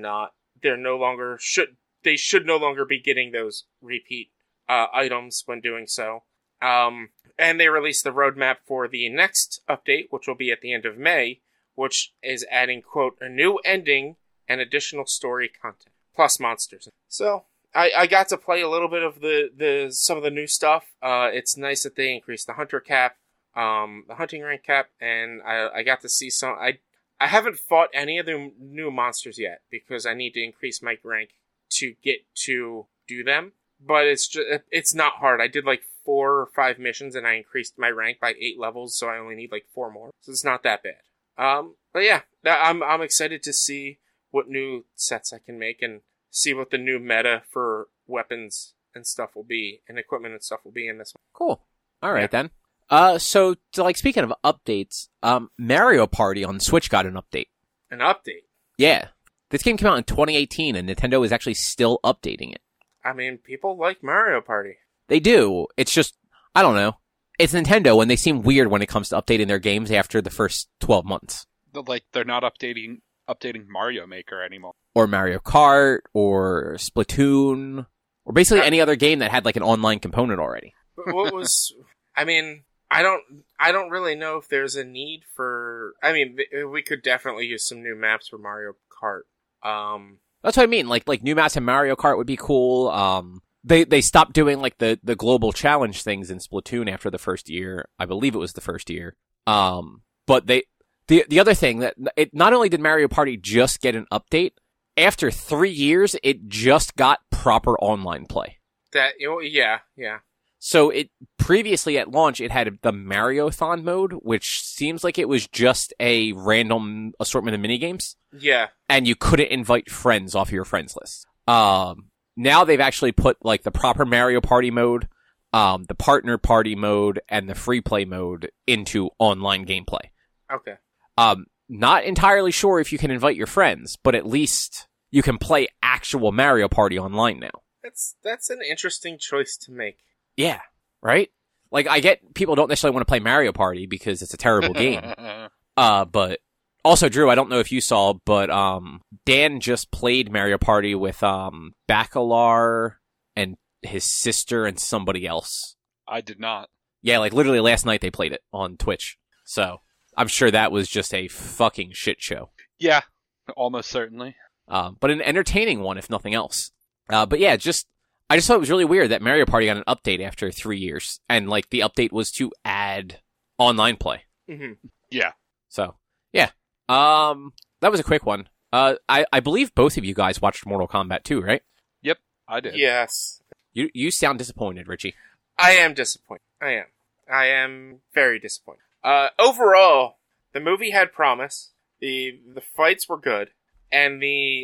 [SPEAKER 3] They should no longer be getting those repeat items when doing so. And they released the roadmap for the next update, which will be at the end of May, which is adding, quote, a new ending and additional story content, plus monsters. So, I got to play a little bit of some of the new stuff. It's nice that they increased the hunter cap, the hunting rank cap, and I got to see some. I haven't fought any of the new monsters yet because I need to increase my rank to get to do them. But it's not hard. I did like 4 or 5 missions and I increased my rank by 8 levels, so I only need like 4 more. So it's not that bad. But yeah, I'm excited to see what new sets I can make and see what the new meta for weapons and stuff will be, and equipment and stuff will be in this one.
[SPEAKER 1] Cool. All right then. So like speaking of updates, Mario Party on Switch got an update.
[SPEAKER 3] An update?
[SPEAKER 1] Yeah. This game came out in 2018 and Nintendo is actually still updating it.
[SPEAKER 3] I mean, people like Mario Party.
[SPEAKER 1] They do. It's just, I don't know. it's Nintendo, and they seem weird when it comes to updating their games after the first 12 months.
[SPEAKER 2] Like, they're not updating Mario Maker anymore.
[SPEAKER 1] Or Mario Kart, or Splatoon, or basically any other game that had like an online component already.
[SPEAKER 3] What was? I mean, I don't really know if there's a need for. I mean, we could definitely use some new maps for Mario Kart.
[SPEAKER 1] That's what I mean. Like new maps in Mario Kart would be cool. They stopped doing like the global challenge things in Splatoon after the first year. I believe it was the first year. But the other thing that it not only did Mario Party just get an update, after 3 years it just got proper online play.
[SPEAKER 3] Yeah.
[SPEAKER 1] So it previously at launch it had the Mario-thon mode, which seems like it was just a random assortment of minigames.
[SPEAKER 3] Yeah.
[SPEAKER 1] And you couldn't invite friends off your friends list. Now they've actually put like the proper Mario Party mode, the partner party mode, and the free play mode into online gameplay.
[SPEAKER 3] Okay.
[SPEAKER 1] Not entirely sure if you can invite your friends, but at least you can play actual Mario Party online now.
[SPEAKER 3] That's an interesting choice to make.
[SPEAKER 1] Yeah, right? Like, I get people don't necessarily want to play Mario Party because it's a terrible game. But also, Drew, I don't know if you saw, but Dan just played Mario Party with Bacalar and his sister and somebody else.
[SPEAKER 2] I did not.
[SPEAKER 1] Yeah, like literally last night they played it on Twitch. So I'm sure that was just a fucking shit show.
[SPEAKER 2] Yeah, almost certainly.
[SPEAKER 1] But an entertaining one, if nothing else. But yeah, I just thought it was really weird that Mario Party got an update after 3 years. And like the update was to add online play.
[SPEAKER 3] Mm-hmm.
[SPEAKER 2] Yeah.
[SPEAKER 1] So, yeah. That was a quick one. I believe both of you guys watched Mortal Kombat 2, right?
[SPEAKER 2] Yep, I did.
[SPEAKER 3] Yes.
[SPEAKER 1] You sound disappointed, Richie.
[SPEAKER 3] I am disappointed. I am very disappointed. Overall, the movie had promise. The fights were good. And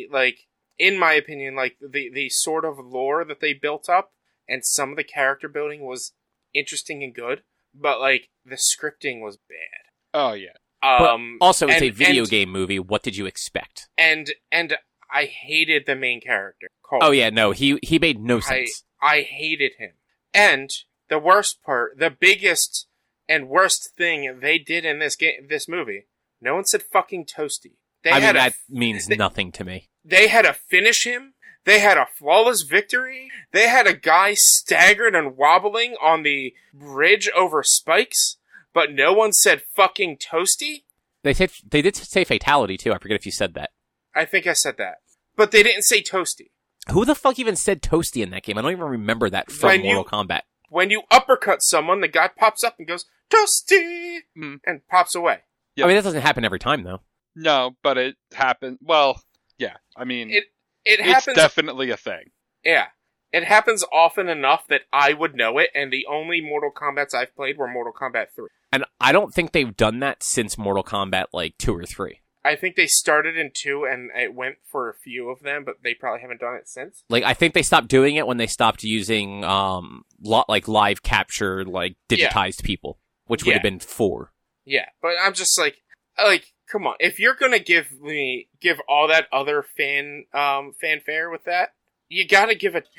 [SPEAKER 3] in my opinion, the sort of lore that they built up and some of the character building was interesting and good. But, the scripting was bad.
[SPEAKER 2] Oh, yeah.
[SPEAKER 1] But also, it's a video game movie. What did you expect?
[SPEAKER 3] And I hated the main character, Cole.
[SPEAKER 1] Oh, yeah, no, he made no sense.
[SPEAKER 3] I hated him. And the worst part, the biggest and worst thing they did in this movie, no one said fucking Toasty.
[SPEAKER 1] That means nothing to me.
[SPEAKER 3] They had to finish him. They had a flawless victory. They had a guy staggered and wobbling on the bridge over spikes, but no one said fucking Toasty?
[SPEAKER 1] They did say fatality, too. I forget if you said that.
[SPEAKER 3] I think I said that. But they didn't say Toasty.
[SPEAKER 1] Who the fuck even said Toasty in that game? I don't even remember that from Mortal Kombat.
[SPEAKER 3] When you uppercut someone, the guy pops up and goes, Toasty! And pops away.
[SPEAKER 2] Yep.
[SPEAKER 1] I mean, that doesn't happen every time, though.
[SPEAKER 2] No, but it happened. Well, yeah. I mean,
[SPEAKER 3] it happens.
[SPEAKER 2] It's definitely a thing.
[SPEAKER 3] Yeah. It happens often enough that I would know it, and the only Mortal Kombats I've played were Mortal Kombat 3.
[SPEAKER 1] And I don't think they've done that since Mortal Kombat, 2 or 3.
[SPEAKER 3] I think they started in 2, and it went for a few of them, but they probably haven't done it since.
[SPEAKER 1] I think they stopped doing it when they stopped using, live capture, digitized people, which would have been 4.
[SPEAKER 3] Yeah, but I'm just come on. If you're gonna give all that other fanfare with that, you gotta give it.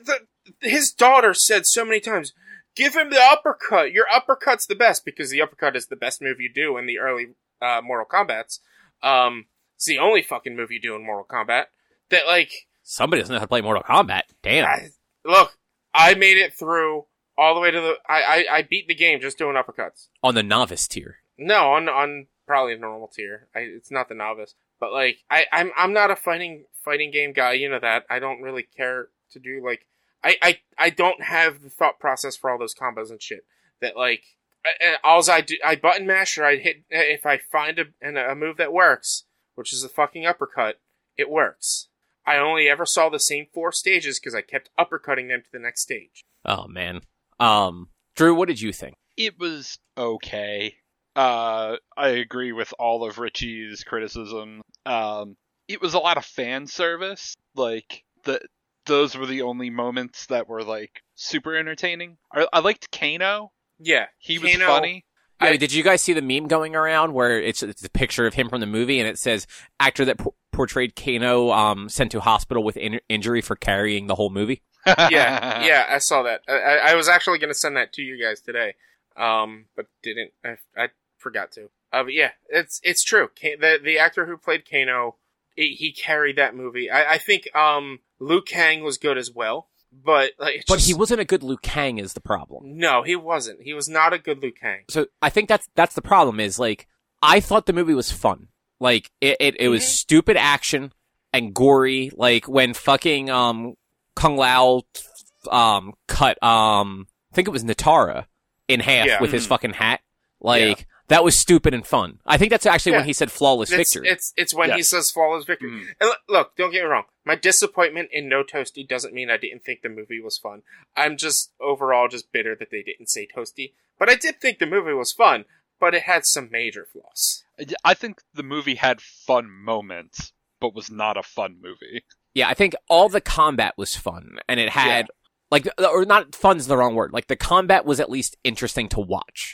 [SPEAKER 3] His daughter said so many times, give him the uppercut. Your uppercut's the best, because the uppercut is the best move you do in the early Mortal Kombats. It's the only fucking move you do in Mortal Kombat. That,
[SPEAKER 1] somebody doesn't know how to play Mortal Kombat. Damn.
[SPEAKER 3] Look, I made it through all the way to I beat the game just doing uppercuts.
[SPEAKER 1] On the novice tier.
[SPEAKER 3] No, on probably a normal tier. It's not the novice. But, I'm not a fighting game guy, you know that. I don't really care to do, I don't have the thought process for all those combos and shit. That, alls I do, I button mash or I hit, if I find a move that works, which is a fucking uppercut, it works. I only ever saw the same 4 stages because I kept uppercutting them to the next stage.
[SPEAKER 1] Oh, man. Drew, what did you think?
[SPEAKER 2] It was okay. I agree with all of Richie's criticism. It was a lot of fan service. Those were the only moments that were, super entertaining. I liked Kano.
[SPEAKER 3] Yeah.
[SPEAKER 2] He was funny.
[SPEAKER 1] Did you guys see the meme going around where it's a picture of him from the movie and it says, actor that portrayed Kano sent to hospital with injury for carrying the whole movie?
[SPEAKER 3] Yeah, I saw that. I was actually going to send that to you guys today. but didn't. I forgot to. But yeah, it's true. The actor who played Kano, he carried that movie. I think Liu Kang was good as well, but
[SPEAKER 1] he wasn't a good Liu Kang is the problem.
[SPEAKER 3] No, he wasn't. He was not a good Liu Kang.
[SPEAKER 1] So I think that's the problem is like I thought the movie was fun. Like it was stupid action and gory. Like when fucking Kung Lao cut I think it was Natara in half with his fucking hat. Like that was stupid and fun. I think that's actually when he said flawless victory.
[SPEAKER 3] It's when he says flawless victory. And look, don't get me wrong. My disappointment in No Toasty doesn't mean I didn't think the movie was fun. I'm just overall just bitter that they didn't say Toasty. But I did think the movie was fun, but it had some major flaws.
[SPEAKER 2] I think the movie had fun moments, but was not a fun movie.
[SPEAKER 1] Yeah, I think all the combat was fun, and it had like, or not fun's the wrong word. Like the combat was at least interesting to watch.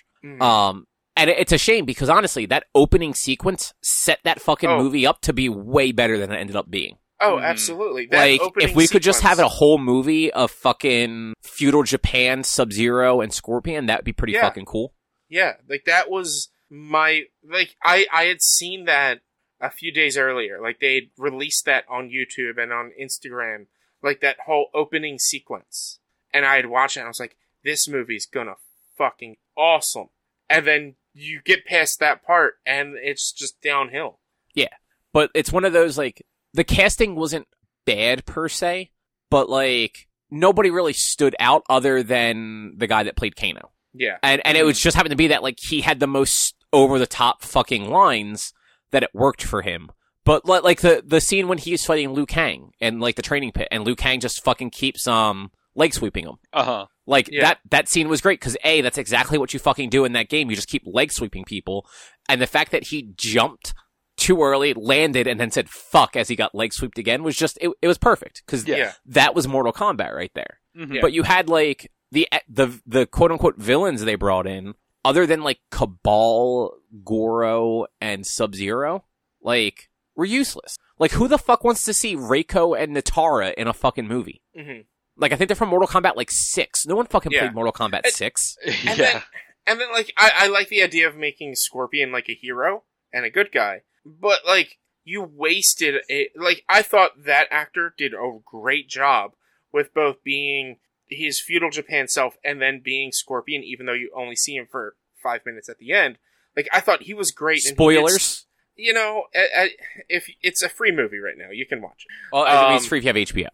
[SPEAKER 1] And it's a shame because honestly, that opening sequence set that fucking movie up to be way better than it ended up being.
[SPEAKER 3] Oh, absolutely.
[SPEAKER 1] That like, if we could just have a whole movie of fucking feudal Japan, Sub-Zero, and Scorpion, that would be pretty fucking cool.
[SPEAKER 3] Yeah, like that was my, like, I had seen that a few days earlier. Like they'd released that on YouTube and on Instagram, like that whole opening sequence. And I had watched it and I was like, this movie's gonna fucking awesome. And then you get past that part, and it's just downhill. Yeah,
[SPEAKER 1] but it's one of those, like, the casting wasn't bad, per se, but, like, nobody really stood out other than the guy that played Kano.
[SPEAKER 3] Yeah.
[SPEAKER 1] And it was just happened to be that, like, he had the most over-the-top fucking lines that it worked for him. But, like, the scene when he's fighting Liu Kang and, like, the training pit, and Liu Kang just fucking keeps, leg sweeping him. Like, that scene was great, because A, that's exactly what you fucking do in that game. You just keep leg sweeping people. And the fact that he jumped too early, landed, and then said fuck as he got leg swept again was just, it was perfect. Because that was Mortal Kombat right there. But you had, like, the quote-unquote villains they brought in, other than, like, Cabal, Goro, and Sub-Zero, like, were useless. Like, who the fuck wants to see Reiko and Natara in a fucking movie? Like, I think they're from Mortal Kombat, like, 6. No one fucking played Mortal Kombat 6.
[SPEAKER 3] And then, like, I like the idea of making Scorpion, like, a hero and a good guy. But, like, you wasted like, I thought that actor did a great job with both being his feudal Japan self and then being Scorpion, even though you only see him for 5 minutes at the end. Like, I thought he was great.
[SPEAKER 1] Spoilers?
[SPEAKER 3] You know, if it's a free movie right now, you can watch it.
[SPEAKER 1] Well, it's free if you have HBO.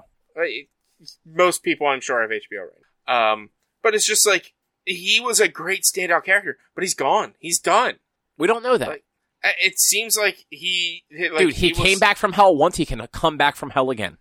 [SPEAKER 3] Most people, I'm sure, have HBO right now. But it's just like, he was a great standout character, but he's gone. He's done.
[SPEAKER 1] We don't know that.
[SPEAKER 3] Like, it seems like he... Like,
[SPEAKER 1] dude, he came back from hell once, he can come back from hell again.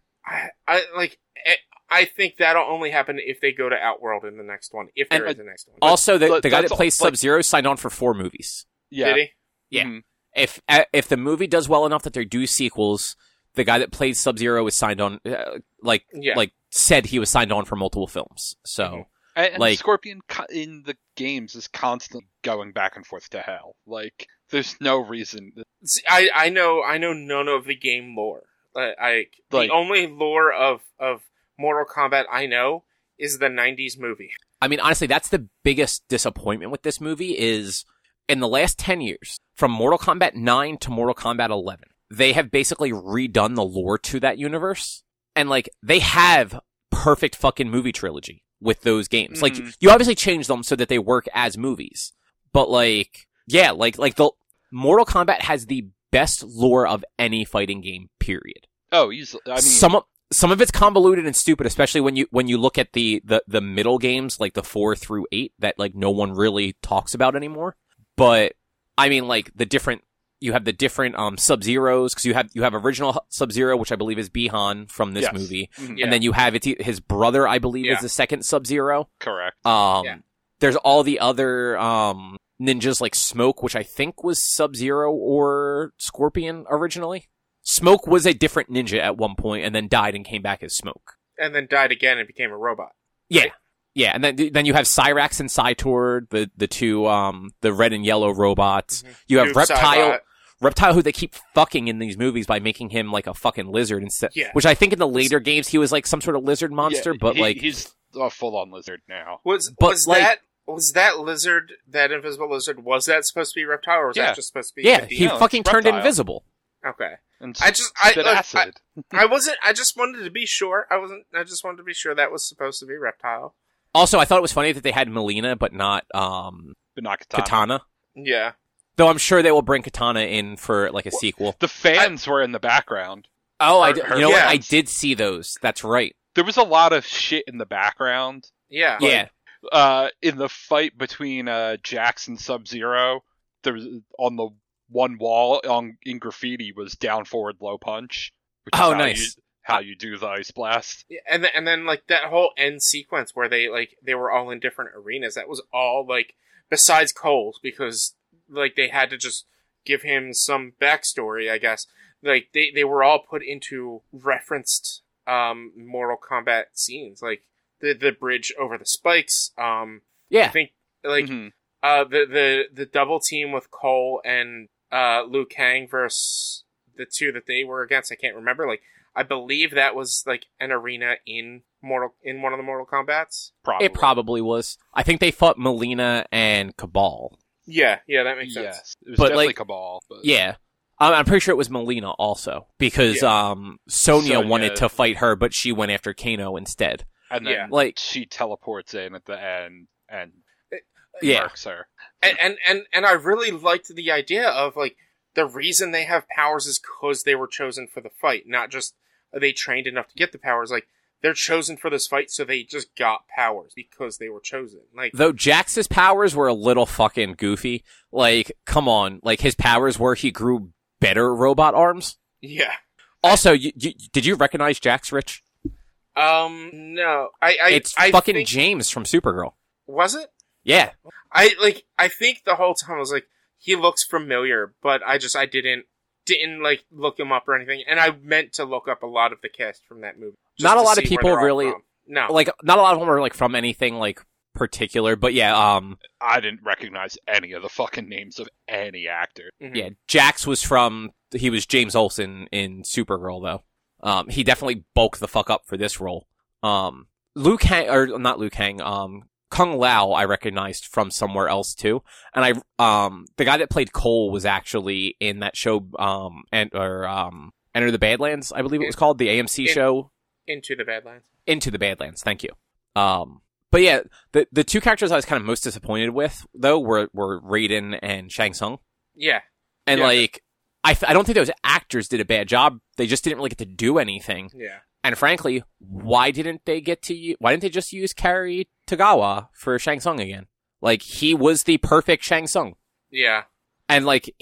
[SPEAKER 3] I think that'll only happen if they go to Outworld in the next one, if there is a next one.
[SPEAKER 1] Also, the guy that plays Sub-Zero signed on for 4 movies.
[SPEAKER 3] Yeah. Did he?
[SPEAKER 1] Yeah. If the movie does well enough that they do sequels, the guy that plays Sub-Zero is signed on, said he was signed on for multiple films. So,
[SPEAKER 2] and like, Scorpion in the games is constantly going back and forth to hell. Like, there's no reason.
[SPEAKER 3] I know none of the game lore. The only lore of Mortal Kombat I know is the 90s movie.
[SPEAKER 1] I mean, honestly, that's the biggest disappointment with this movie is in the last 10 years, from Mortal Kombat 9 to Mortal Kombat 11, they have basically redone the lore to that universe. And, like, they have perfect fucking movie trilogy with those games. Like, you obviously change them so that they work as movies. But, like, yeah, like the Mortal Kombat has the best lore of any fighting game, period.
[SPEAKER 2] Oh, easily. I mean,
[SPEAKER 1] some of it's convoluted and stupid, especially when you look at the middle games, like the 4 through 8, that, like, no one really talks about anymore. But, I mean, like, you have the different Sub-Zeros, because you have original Sub-Zero, which I believe is Bihan from this movie, and then you have his brother, I believe, is the second Sub-Zero.
[SPEAKER 2] Correct.
[SPEAKER 1] There's all the other ninjas like Smoke, which I think was Sub-Zero or Scorpion originally. Smoke was a different ninja at one point, and then died and came back as Smoke,
[SPEAKER 3] and then died again and became a robot.
[SPEAKER 1] Yeah. Right? Yeah, and then you have Cyrax and Cytor, the two the red and yellow robots. You have Reptile, who they keep fucking in these movies by making him like a fucking lizard instead. Yeah. Which I think in the later games he was like some sort of lizard monster, but like
[SPEAKER 2] he's a full on lizard now.
[SPEAKER 3] Was Was that lizard, that invisible lizard, was that supposed to be reptile, or was that just supposed to be?
[SPEAKER 1] Yeah, he fucking turned
[SPEAKER 2] reptile.
[SPEAKER 1] invisible.
[SPEAKER 3] Okay.
[SPEAKER 2] And
[SPEAKER 3] I
[SPEAKER 2] acid.
[SPEAKER 3] I just wanted to be sure. I just wanted to be sure that was supposed to be reptile.
[SPEAKER 1] Also, I thought it was funny that they had Melina, but not
[SPEAKER 2] But not
[SPEAKER 1] Katana.
[SPEAKER 3] Yeah.
[SPEAKER 1] Though I'm sure they will bring Katana in for like a sequel.
[SPEAKER 2] The fans were in the background.
[SPEAKER 1] Oh,
[SPEAKER 2] Her-
[SPEAKER 1] I did,
[SPEAKER 2] her
[SPEAKER 1] you know what?
[SPEAKER 3] fans.
[SPEAKER 1] I did see those. That's right.
[SPEAKER 2] There was a lot of shit in the background.
[SPEAKER 3] Yeah.
[SPEAKER 1] Yeah.
[SPEAKER 2] In the fight between Jax and Sub-Zero, there was on the one wall in graffiti was down forward low punch. Which is
[SPEAKER 1] Oh,
[SPEAKER 2] how
[SPEAKER 1] nice.
[SPEAKER 2] how you do the ice blast.
[SPEAKER 3] Yeah, and then like that whole end sequence where they were all in different arenas. That was all like besides Cole's, because like they had to just give him some backstory, I guess. Like they were all put into referenced Mortal Kombat scenes, like the bridge over the spikes. I
[SPEAKER 1] Yeah.
[SPEAKER 3] think like
[SPEAKER 2] Mhm.
[SPEAKER 3] the double team with Cole and Liu Kang versus the two that they were against. I can't remember. Like I believe that was like an arena in one of the Mortal Kombats.
[SPEAKER 2] Probably.
[SPEAKER 1] It probably was. I think they fought Melina and Cabal.
[SPEAKER 3] Yeah, that makes sense.
[SPEAKER 2] Yes. It was
[SPEAKER 1] But,
[SPEAKER 2] definitely
[SPEAKER 1] like,
[SPEAKER 2] Cabal. But...
[SPEAKER 1] Yeah. I'm pretty sure it was Melina also, because Sonya
[SPEAKER 2] Sonya-
[SPEAKER 1] wanted to fight her, but she went after Kano instead.
[SPEAKER 2] And then
[SPEAKER 3] Yeah.
[SPEAKER 1] Like,
[SPEAKER 2] she teleports in at the end and
[SPEAKER 1] yeah.
[SPEAKER 2] marks her.
[SPEAKER 3] And I really liked the idea of like the reason they have powers is because they were chosen for the fight, not just they trained enough to get the powers. Like they're chosen for this fight, so they just got powers because they were chosen. Like
[SPEAKER 1] Though Jax's powers were a little fucking goofy. Like, come on. Like, his powers were he grew better robot arms.
[SPEAKER 3] yeah.
[SPEAKER 1] Also, did you recognize Jax, Rich?
[SPEAKER 3] No. I
[SPEAKER 1] fucking
[SPEAKER 3] think,
[SPEAKER 1] James from Supergirl.
[SPEAKER 3] was it?
[SPEAKER 1] Yeah.
[SPEAKER 3] I think the whole time I was like, he looks familiar, but I didn't like look him up or anything. And I meant to look up a lot of the cast from that movie. just
[SPEAKER 1] Not a
[SPEAKER 3] to
[SPEAKER 1] lot of
[SPEAKER 3] see where
[SPEAKER 1] people
[SPEAKER 3] they're all
[SPEAKER 1] really-
[SPEAKER 3] from. No.
[SPEAKER 1] Like, not a lot of them were, like, from anything, like, particular. But yeah,
[SPEAKER 2] I didn't recognize any of the fucking names of any actor.
[SPEAKER 3] Mhm.
[SPEAKER 1] yeah, Jax was he was James Olsen in Supergirl, though. He definitely bulked the fuck up for this role. Liu Kang, or not Liu Kang, Kung Lao I recognized from somewhere else too. And the guy that played Cole was actually in that show, Enter the Badlands, I believe it was called, the AMC show.
[SPEAKER 3] Into the Badlands.
[SPEAKER 1] Into the Badlands, thank you. But yeah, the two characters I was kind of most disappointed with, though, were Raiden and Shang Tsung.
[SPEAKER 3] Yeah.
[SPEAKER 1] And
[SPEAKER 3] Yeah.
[SPEAKER 1] like, I don't think those actors did a bad job. They just didn't really get to do anything.
[SPEAKER 3] Yeah.
[SPEAKER 1] And frankly, why didn't they just use Cary Tagawa for Shang Tsung again? Like, he was the perfect Shang Tsung.
[SPEAKER 3] Yeah.
[SPEAKER 1] And like,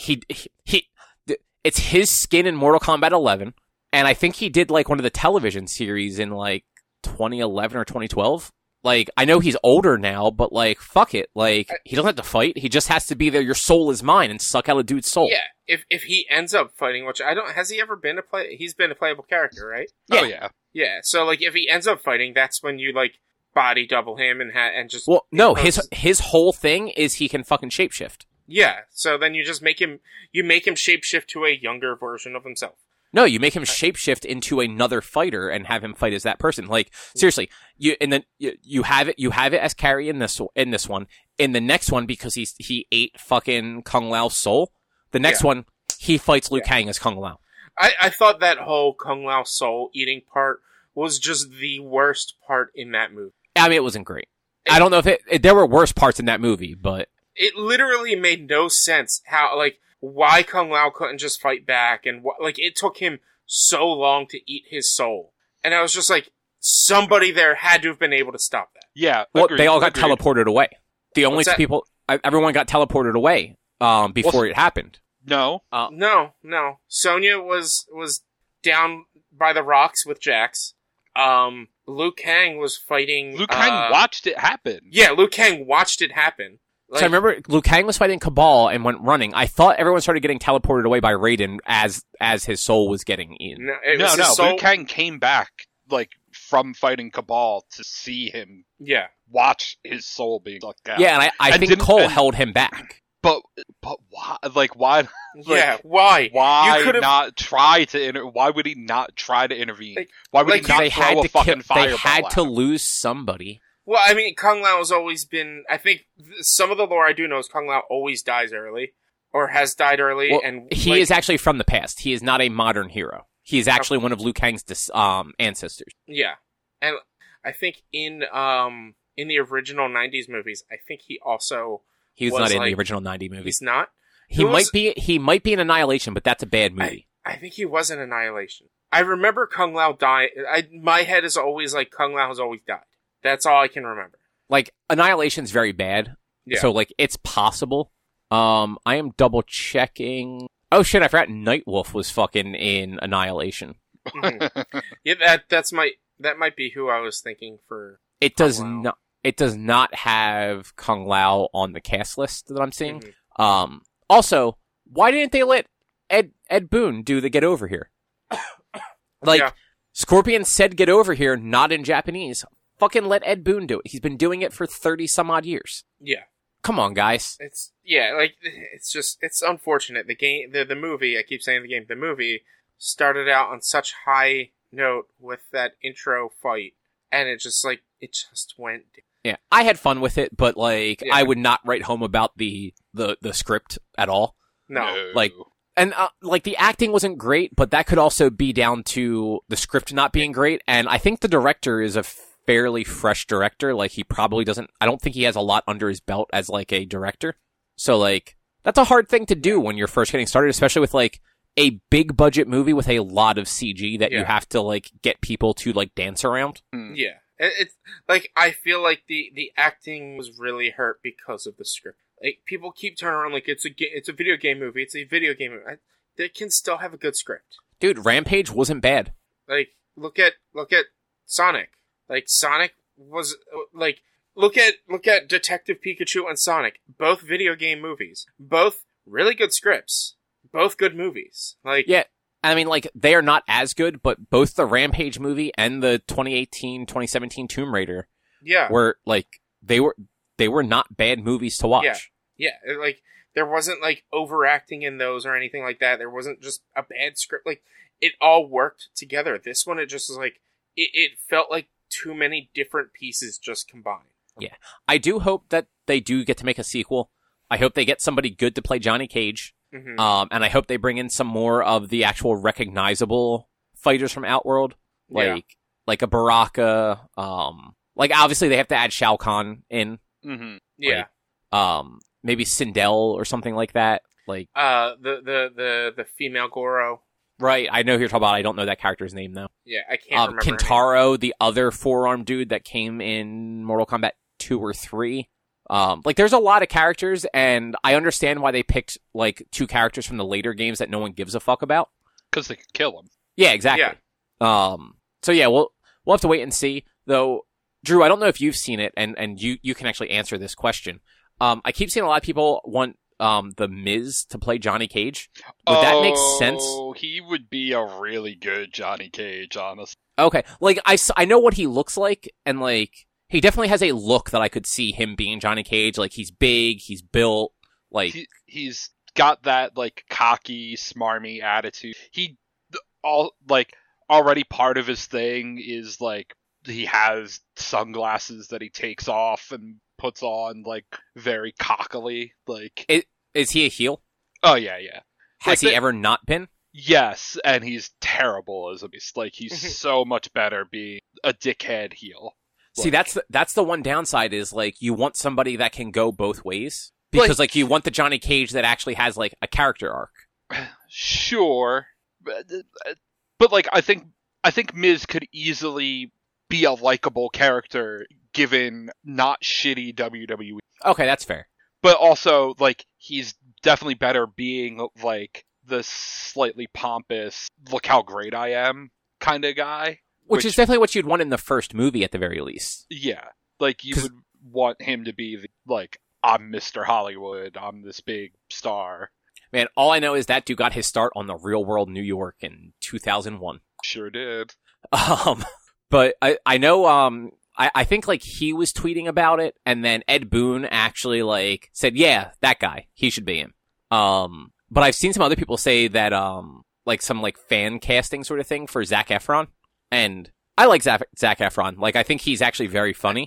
[SPEAKER 1] it's his skin in Mortal Kombat 11. And I think he did like one of the television series in like 2011 or 2012. Like, I know he's older now, but like, fuck it. Like, he doesn't have to fight. He just has to be there. Your soul is mine, and suck out a dude's soul.
[SPEAKER 3] Yeah. If he ends up fighting, which has he ever been he's been a playable character, right?
[SPEAKER 2] Oh yeah.
[SPEAKER 3] Yeah. So like, if he ends up fighting, that's when you like body double him and just.
[SPEAKER 1] Well, no,
[SPEAKER 3] impose-
[SPEAKER 1] his whole thing is he can fucking shapeshift.
[SPEAKER 3] Yeah. So then you just make him shapeshift to a younger version of himself.
[SPEAKER 1] No, you make him shapeshift into another fighter and have him fight as that person. Like, seriously, you have it as Cary in this one. In the next one, because he ate fucking Kung Lao's soul. The next one, he fights Liu Kang as Kung Lao.
[SPEAKER 3] I thought that whole Kung Lao soul eating part was just the worst part in that movie.
[SPEAKER 1] I mean, it wasn't great. I don't know if there were worse parts in that movie, but
[SPEAKER 3] It literally made no sense how, like, why Kung Lao couldn't just fight back, and it took him so long to eat his soul. And I was just like, somebody there had to have been able to stop that.
[SPEAKER 2] Yeah.
[SPEAKER 1] well,
[SPEAKER 2] agreed,
[SPEAKER 1] they all got
[SPEAKER 2] agreed.
[SPEAKER 1] teleported away. The only
[SPEAKER 3] What's that?
[SPEAKER 1] people, everyone got teleported away before it happened.
[SPEAKER 2] No.
[SPEAKER 3] No. Sonya was down by the rocks with Jax. Liu Kang was fighting...
[SPEAKER 2] Liu Kang watched it happen.
[SPEAKER 3] Yeah, Liu Kang watched it happen.
[SPEAKER 1] So I remember Liu Kang was fighting Cabal and went running. I thought everyone started getting teleported away by Raiden as his soul was getting eaten.
[SPEAKER 3] No, it was his
[SPEAKER 2] No.
[SPEAKER 3] soul.
[SPEAKER 2] Liu Kang came back like from fighting Cabal to see him
[SPEAKER 3] Yeah.
[SPEAKER 2] watch his soul being sucked out.
[SPEAKER 1] Yeah, and I
[SPEAKER 2] And
[SPEAKER 1] think
[SPEAKER 2] didn't-
[SPEAKER 1] Cole
[SPEAKER 2] and-
[SPEAKER 1] held him back.
[SPEAKER 2] But why? Like why?
[SPEAKER 3] Yeah, why?
[SPEAKER 2] Why
[SPEAKER 3] You could've-
[SPEAKER 2] not try to? Why would he not try to intervene?
[SPEAKER 3] Like-
[SPEAKER 2] Why would
[SPEAKER 3] like,
[SPEAKER 2] he not
[SPEAKER 1] They
[SPEAKER 2] throw
[SPEAKER 1] had
[SPEAKER 2] a
[SPEAKER 1] to
[SPEAKER 2] fucking
[SPEAKER 1] kill, they
[SPEAKER 2] fireball
[SPEAKER 1] had
[SPEAKER 2] at
[SPEAKER 1] to
[SPEAKER 2] him?
[SPEAKER 1] lose somebody.
[SPEAKER 3] Well, I mean, Kung Lao has always been... I think some of the lore I do know is Kung Lao always dies early. Or has died early.
[SPEAKER 1] Well,
[SPEAKER 3] and
[SPEAKER 1] he is actually from the past. He is not a modern hero. He is actually one of Liu Kang's ancestors.
[SPEAKER 3] Yeah. And I think in the original 90s movies, I think he also...
[SPEAKER 1] He was not in the original 90 movies.
[SPEAKER 3] He's not?
[SPEAKER 1] He might be in Annihilation, but that's a bad movie.
[SPEAKER 3] I think he was in Annihilation. I remember Kung Lao die. My head is always like Kung Lao has always died. That's all I can remember.
[SPEAKER 1] Like, Annihilation's very bad.
[SPEAKER 3] Yeah.
[SPEAKER 1] So, like, it's possible. I am double checking. Oh shit, I forgot Nightwolf was fucking in Annihilation.
[SPEAKER 3] Mm-hmm. Yeah, that might be who I was thinking for.
[SPEAKER 1] It does not have Kung Lao on the cast list that I'm seeing.
[SPEAKER 3] Mm-hmm.
[SPEAKER 1] Also, why didn't they let Ed Boon do the Get Over Here? Like,
[SPEAKER 3] Yeah.
[SPEAKER 1] Scorpion said Get Over Here, not in Japanese. Fucking let Ed Boon do it. He's been doing it for 30 some odd years.
[SPEAKER 3] Yeah.
[SPEAKER 1] Come on, guys.
[SPEAKER 3] It's unfortunate. The movie, I keep saying the movie started out on such high note with that intro fight, and it just went.
[SPEAKER 1] Yeah, I had fun with it, but like,
[SPEAKER 3] Yeah.
[SPEAKER 1] I would not write home about the script at all.
[SPEAKER 3] No.
[SPEAKER 1] Like, and like the acting wasn't great, but that could also be down to the script not being great. And I think the director is a fairly fresh director. Like, he probably doesn't. I don't think he has a lot under his belt as like a director. So like, that's a hard thing to do when you're first getting started, especially with like a big budget movie with a lot of CG that you have to like get people to like dance around.
[SPEAKER 3] Yeah. It's like, I feel like the acting was really hurt because of the script. Like, people keep turning around like it's a video game movie. It's a video game movie. They can still have a good script.
[SPEAKER 1] Dude, Rampage wasn't bad.
[SPEAKER 3] Like, look at Sonic. Like, Sonic was like, look at Detective Pikachu and Sonic. Both video game movies. Both really good scripts. Both good movies. Like,
[SPEAKER 1] Yeah. I mean, like, they are not as good, but both the Rampage movie and the 2018-2017 Tomb Raider were, like, they were not bad movies to watch.
[SPEAKER 3] Yeah. Like, there wasn't, like, overacting in those or anything like that. There wasn't just a bad script. Like, it all worked together. This one, it just was like, it felt like too many different pieces just combined.
[SPEAKER 1] Yeah. I do hope that they do get to make a sequel. I hope they get somebody good to play Johnny Cage.
[SPEAKER 3] Mm-hmm.
[SPEAKER 1] And I hope they bring in some more of the actual recognizable fighters from Outworld, like a Baraka. Like, obviously they have to add Shao Kahn in.
[SPEAKER 2] Mm-hmm.
[SPEAKER 3] Yeah.
[SPEAKER 1] Like, maybe Sindel or something like that. Like,
[SPEAKER 3] the female Goro.
[SPEAKER 1] right. I know who you're talking about. I don't know that character's name though.
[SPEAKER 3] Yeah, I can't remember.
[SPEAKER 1] Kintaro, the other four-armed dude that came in Mortal Kombat 2 or 3. Like, there's a lot of characters, and I understand why they picked, like, 2 characters from the later games that no one gives a fuck about.
[SPEAKER 2] Because they could kill him.
[SPEAKER 1] Yeah, exactly.
[SPEAKER 3] Yeah.
[SPEAKER 1] So yeah, we'll have to wait and see. Though, Drew, I don't know if you've seen it, and you can actually answer this question. I keep seeing a lot of people want the Miz to play Johnny Cage. Would that make sense?
[SPEAKER 2] Oh, he would be a really good Johnny Cage, honestly.
[SPEAKER 1] Okay, like, I know what he looks like, and like, he definitely has a look that I could see him being Johnny Cage. Like, he's big, he's built, like...
[SPEAKER 2] He's got that, like, cocky, smarmy attitude. Already part of his thing is, like, he has sunglasses that he takes off and puts on, like, very cockily, like...
[SPEAKER 1] Is he a heel?
[SPEAKER 2] Oh, yeah.
[SPEAKER 1] Has he ever not been?
[SPEAKER 2] Yes, and he's terrible as a beast. Like, he's so much better being a dickhead heel.
[SPEAKER 1] See, that's the one downside is, like, you want somebody that can go both ways. Because, like, you want the Johnny Cage that actually has, like, a character arc.
[SPEAKER 2] Sure. But like, I think Miz could easily be a likable character given not shitty WWE.
[SPEAKER 1] Okay, that's fair.
[SPEAKER 2] But also, like, he's definitely better being, like, the slightly pompous, look how great I am kind of guy.
[SPEAKER 1] Which is definitely what you'd want in the first movie at the very least.
[SPEAKER 2] Yeah. Like, you would want him to be, like, I'm Mr. Hollywood, I'm this big star.
[SPEAKER 1] Man, all I know is that dude got his start on the Real World New York in 2001.
[SPEAKER 2] Sure did.
[SPEAKER 1] But I know, I think, like, he was tweeting about it, and then Ed Boon actually, like, said, yeah, that guy, he should be him. But I've seen some other people say that, like, some, like, fan casting sort of thing for Zac Efron. And I like Zac Efron. Like, I think he's actually very funny.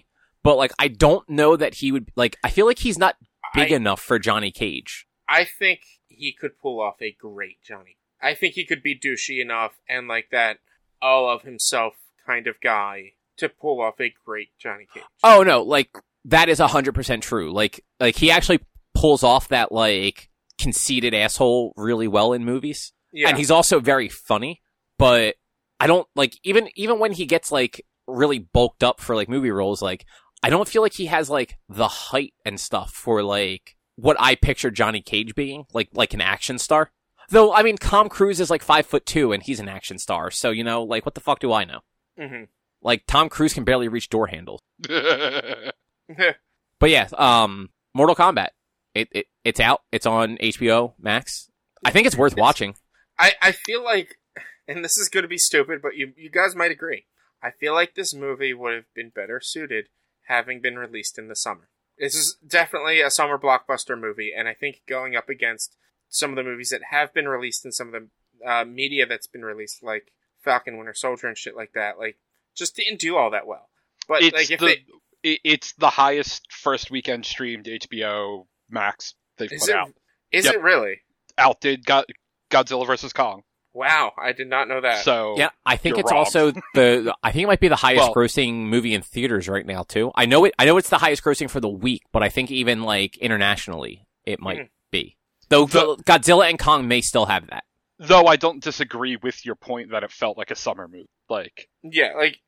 [SPEAKER 1] but like I don't know that he would like. I feel like he's not big enough for Johnny Cage.
[SPEAKER 3] I think he could pull off a great Johnny. I think he could be douchey enough and like that all of himself kind of guy to pull off a great Johnny Cage.
[SPEAKER 1] Oh no, like that is 100% true. Like he actually pulls off that like conceited asshole really well in movies.
[SPEAKER 3] Yeah.
[SPEAKER 1] And he's also very funny, but I don't like even when he gets like really bulked up for like movie roles, like I don't feel like he has like the height and stuff for like what I picture Johnny Cage being, like an action star. Though, I mean, Tom Cruise is like 5'2" and he's an action star, so you know, like what the fuck do I know?
[SPEAKER 3] Mm-hmm.
[SPEAKER 1] Like Tom Cruise can barely reach door handles.
[SPEAKER 2] That's
[SPEAKER 1] But yeah, Mortal Kombat. It's out. It's on HBO Max. I think it's worth watching.
[SPEAKER 3] I feel like, and this is going to be stupid, but you guys might agree. I feel like this movie would have been better suited having been released in the summer. This is definitely a summer blockbuster movie, and I think going up against some of the movies that have been released and some of the media that's been released, like Falcon Winter Soldier and shit like that, like just didn't do all that well. But like
[SPEAKER 2] it's the highest first weekend streamed HBO Max they've put out.
[SPEAKER 3] Is it really?
[SPEAKER 2] Outdid Godzilla vs. Kong.
[SPEAKER 3] Wow, I did not know that.
[SPEAKER 2] So
[SPEAKER 1] yeah, I think it's
[SPEAKER 2] wrong.
[SPEAKER 1] also I think it might be the highest grossing movie in theaters right now too. I know it's the highest grossing for the week, but I think even like internationally it might be. Though Godzilla and Kong may still have that.
[SPEAKER 2] Though I don't disagree with your point that it felt like a summer movie. Like
[SPEAKER 3] yeah,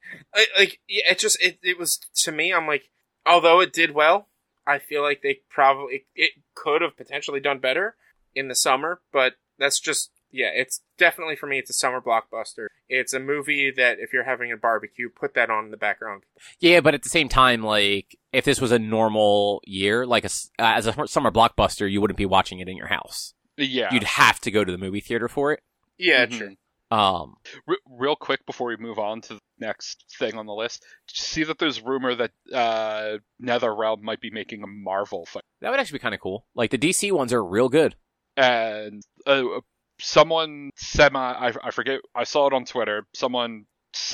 [SPEAKER 3] it was to me. I'm like, although it did well, I feel like it could have potentially done better in the summer. But that's just it's definitely for me. It's a summer blockbuster. It's a movie that if you're having a barbecue, put that on in the background.
[SPEAKER 1] Yeah, but at the same time, like if this was a normal year, like as a summer blockbuster, you wouldn't be watching it in your house.
[SPEAKER 2] Yeah,
[SPEAKER 1] you'd have to go to the movie theater for it.
[SPEAKER 3] Yeah, true.
[SPEAKER 2] Real quick before we move on to the next thing on the list, did you see that there's rumor that NetherRealm might be making a Marvel fight?
[SPEAKER 1] That would actually be kind of cool. Like the DC ones are real good.
[SPEAKER 2] And someone I forget, I saw it on Twitter. Someone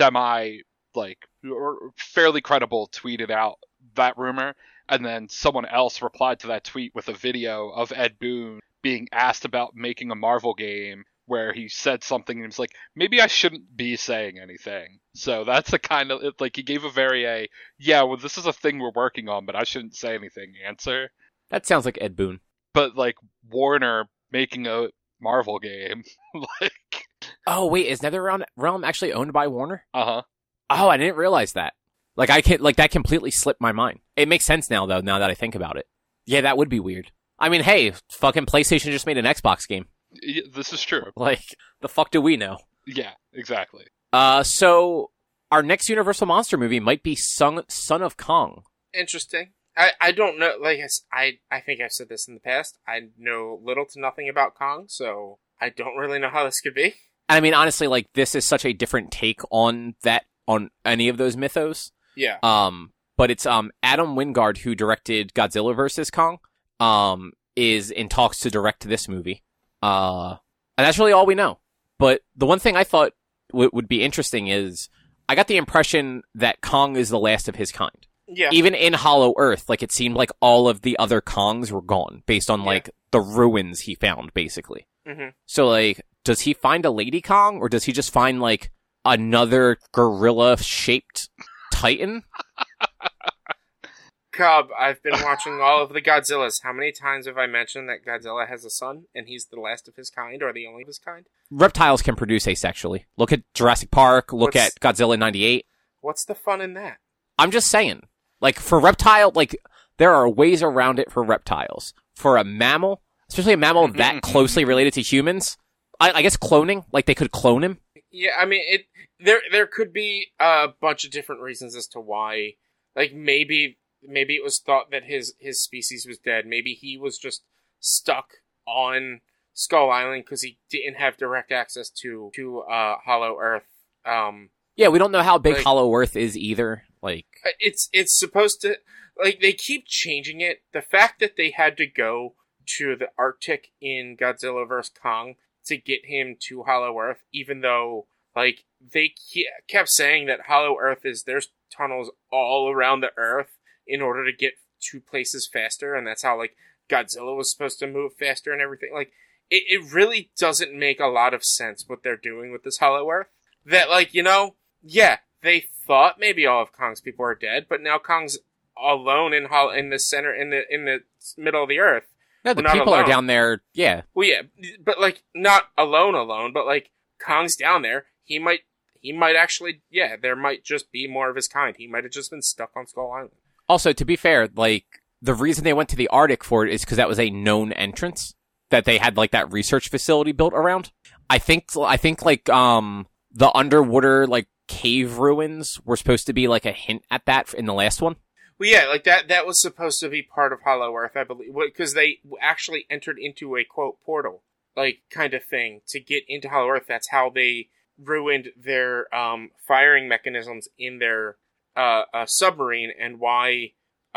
[SPEAKER 2] or fairly credible tweeted out that rumor, and then someone else replied to that tweet with a video of Ed Boon being asked about making a Marvel game, where he said something and he was like, maybe I shouldn't be saying anything. So that's a kind of, like, he gave a very this is a thing we're working on, but I shouldn't say anything answer.
[SPEAKER 1] That sounds like Ed Boon.
[SPEAKER 2] But, like, Warner making a Marvel game, like...
[SPEAKER 1] Oh, wait, is NetherRealm actually owned by Warner?
[SPEAKER 2] Uh-huh.
[SPEAKER 1] Oh, I didn't realize that. Like, that completely slipped my mind. It makes sense now, though, now that I think about it. Yeah, that would be weird. I mean, hey, fucking PlayStation just made an Xbox game.
[SPEAKER 2] Yeah, this is true.
[SPEAKER 1] Like, the fuck do we know?
[SPEAKER 2] Yeah, exactly.
[SPEAKER 1] So our next Universal Monster movie might be Son of Kong.
[SPEAKER 3] Interesting. I don't know. Like I think I've said this in the past. I know little to nothing about Kong, so I don't really know how this could be.
[SPEAKER 1] I mean, honestly, like this is such a different take on any of those mythos.
[SPEAKER 3] Yeah.
[SPEAKER 1] But it's Adam Wingard, who directed Godzilla vs. Kong, is in talks to direct this movie. And that's really all we know. But the one thing I thought would be interesting is I got the impression that Kong is the last of his kind.
[SPEAKER 3] Yeah.
[SPEAKER 1] Even in Hollow Earth, like it seemed like all of the other Kongs were gone based on like the ruins he found, basically.
[SPEAKER 3] Mm-hmm.
[SPEAKER 1] So like, does he find a Lady Kong or does he just find like another gorilla-shaped Titan?
[SPEAKER 3] Cobb, I've been watching all of the Godzillas. How many times have I mentioned that Godzilla has a son and he's the last of his kind or the only of his kind?
[SPEAKER 1] Reptiles can produce asexually. Look at Jurassic Park. Look at Godzilla 98.
[SPEAKER 3] What's the fun in that?
[SPEAKER 1] I'm just saying. Like, for reptile, like, there are ways around it for reptiles. For a mammal, especially a mammal that closely related to humans, I guess cloning, like, they could clone him.
[SPEAKER 3] Yeah, I mean, there could be a bunch of different reasons as to why. Like, maybe it was thought that his species was dead. Maybe he was just stuck on Skull Island because he didn't have direct access to Hollow Earth.
[SPEAKER 1] Yeah, we don't know how big Hollow Earth is either. Like,
[SPEAKER 3] it's supposed to, like, they keep changing it. The fact that they had to go to the Arctic in Godzilla vs. Kong to get him to Hollow Earth, even though, like, they kept saying that Hollow Earth there's tunnels all around the Earth, in order to get to places faster, and that's how like Godzilla was supposed to move faster and everything. Like it really doesn't make a lot of sense what they're doing with this Hollow Earth. That like, you know, yeah, they thought maybe all of Kong's people are dead, but now Kong's alone in the center in the middle of the earth.
[SPEAKER 1] No, the people are down there. Yeah.
[SPEAKER 3] Well, yeah, but like not alone, but like Kong's down there. He might actually, yeah, there might just be more of his kind. He might have just been stuck on Skull Island.
[SPEAKER 1] Also, to be fair, like the reason they went to the Arctic for it is because that was a known entrance that they had like that research facility built around. I think like the underwater like cave ruins were supposed to be like a hint at that in the last one.
[SPEAKER 3] Well, yeah, like that was supposed to be part of Hollow Earth, I believe, because they actually entered into a quote portal, like kind of thing to get into Hollow Earth. That's how they ruined their firing mechanisms in their submarine, and why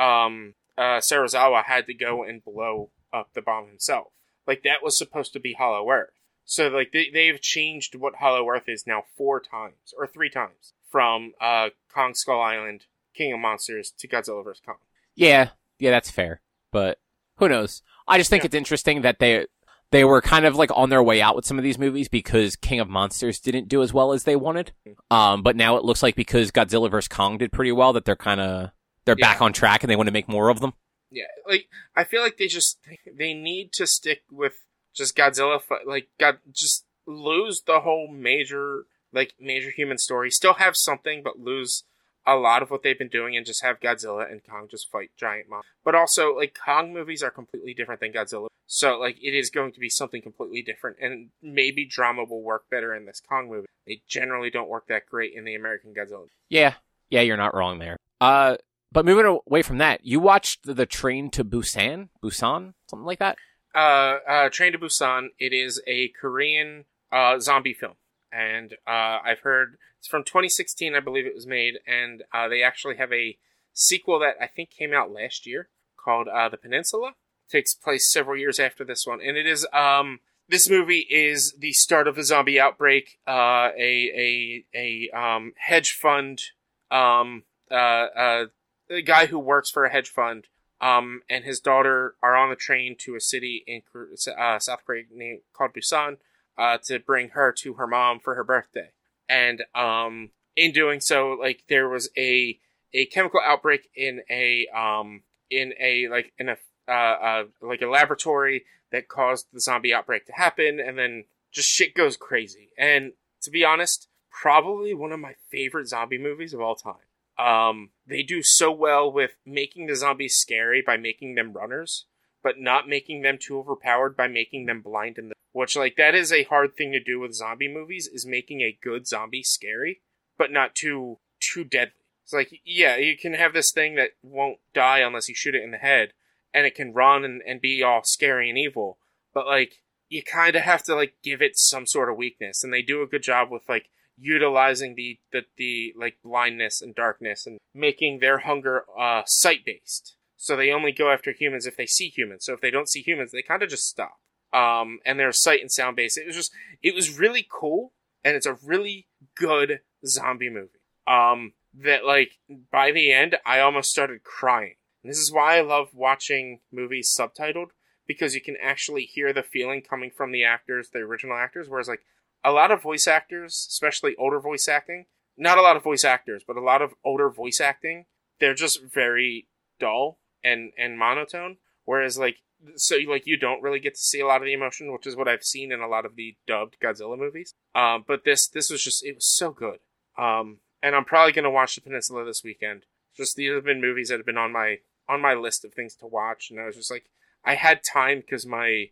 [SPEAKER 3] Serizawa had to go and blow up the bomb himself. Like that was supposed to be Hollow Earth. So like they've changed what Hollow Earth is now 4 times or 3 times from Kong Skull Island, King of Monsters to Godzilla vs. Kong.
[SPEAKER 1] Yeah, that's fair. But who knows? I just think it's interesting that they were kind of like on their way out with some of these movies because King of Monsters didn't do as well as they wanted. But now it looks like because Godzilla vs. Kong did pretty well that they're back on track and they want to make more of them.
[SPEAKER 3] Yeah, like I feel like they need to stick with just Godzilla, just lose the whole major human story. Still have something, but lose a lot of what they've been doing and just have Godzilla and Kong just fight giant monsters. But also, like, Kong movies are completely different than Godzilla. So, like, it is going to be something completely different. And maybe drama will work better in this Kong movie. They generally don't work that great in the American Godzilla.
[SPEAKER 1] Yeah, you're not wrong there. But moving away from that, you watched the Train to Busan, something like that?
[SPEAKER 3] Train to Busan. It is a Korean zombie film. And I've heard it's from 2016, I believe it was made, and they actually have a sequel that I think came out last year called The Peninsula. It takes place several years after this one, and it is this movie is the start of a zombie outbreak. A hedge fund, a guy who works for a hedge fund, and his daughter are on a train to a city in South Korea called Busan. To bring her to her mom for her birthday. And, in doing so, like, there was a chemical outbreak in a laboratory that caused the zombie outbreak to happen, and then just shit goes crazy. And, to be honest, probably one of my favorite zombie movies of all time. They do so well with making the zombies scary by making them runners, but not making them too overpowered by making them blind in the... Which, like, that is a hard thing to do with zombie movies, is making a good zombie scary, but not too deadly. It's like, yeah, you can have this thing that won't die unless you shoot it in the head, and it can run and be all scary and evil, but, like, you kind of have to, like, give it some sort of weakness, and they do a good job with, like, utilizing the like, blindness and darkness, and making their hunger, sight-based. So they only go after humans if they see humans. So if they don't see humans, they kind of just stop. And they're sight and sound based. It was really cool, and it's a really good zombie movie. That like by the end, I almost started crying. And this is why I love watching movies subtitled, because you can actually hear the feeling coming from the actors, the original actors. Whereas like a lot of voice actors, especially older voice acting, not a lot of voice actors, but a lot of older voice acting, they're just very dull and monotone. Whereas like, so like you don't really get to see a lot of the emotion, which is what I've seen in a lot of the dubbed Godzilla movies. But this was just, it was so good. And I'm probably going to watch The Peninsula this weekend. Just these have been movies that have been on my list of things to watch. And I was just like, I had time because my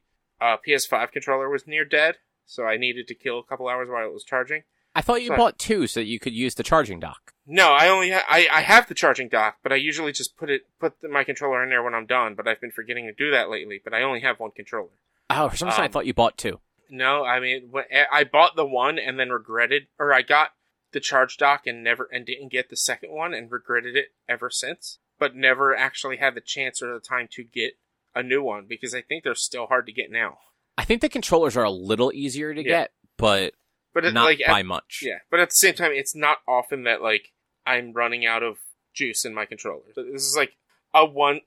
[SPEAKER 3] PS5 controller was near dead. So I needed to kill a couple hours while it was charging.
[SPEAKER 1] I thought you bought 2 so that you could use the charging dock.
[SPEAKER 3] No, I have the charging dock, but I usually just put my controller in there when I'm done, but I've been forgetting to do that lately, but I only have 1 controller.
[SPEAKER 1] Oh, for some reason I thought you bought 2.
[SPEAKER 3] No, I mean, I bought the one and then regretted, or I got the charge dock and didn't get the second one and regretted it ever since, but never actually had the chance or the time to get a new one, because I think they're still hard to get now.
[SPEAKER 1] I think the controllers are a little easier to get, but not like, by much.
[SPEAKER 3] Yeah, but at the same time, it's not often that like I'm running out of juice in my controller. This is like a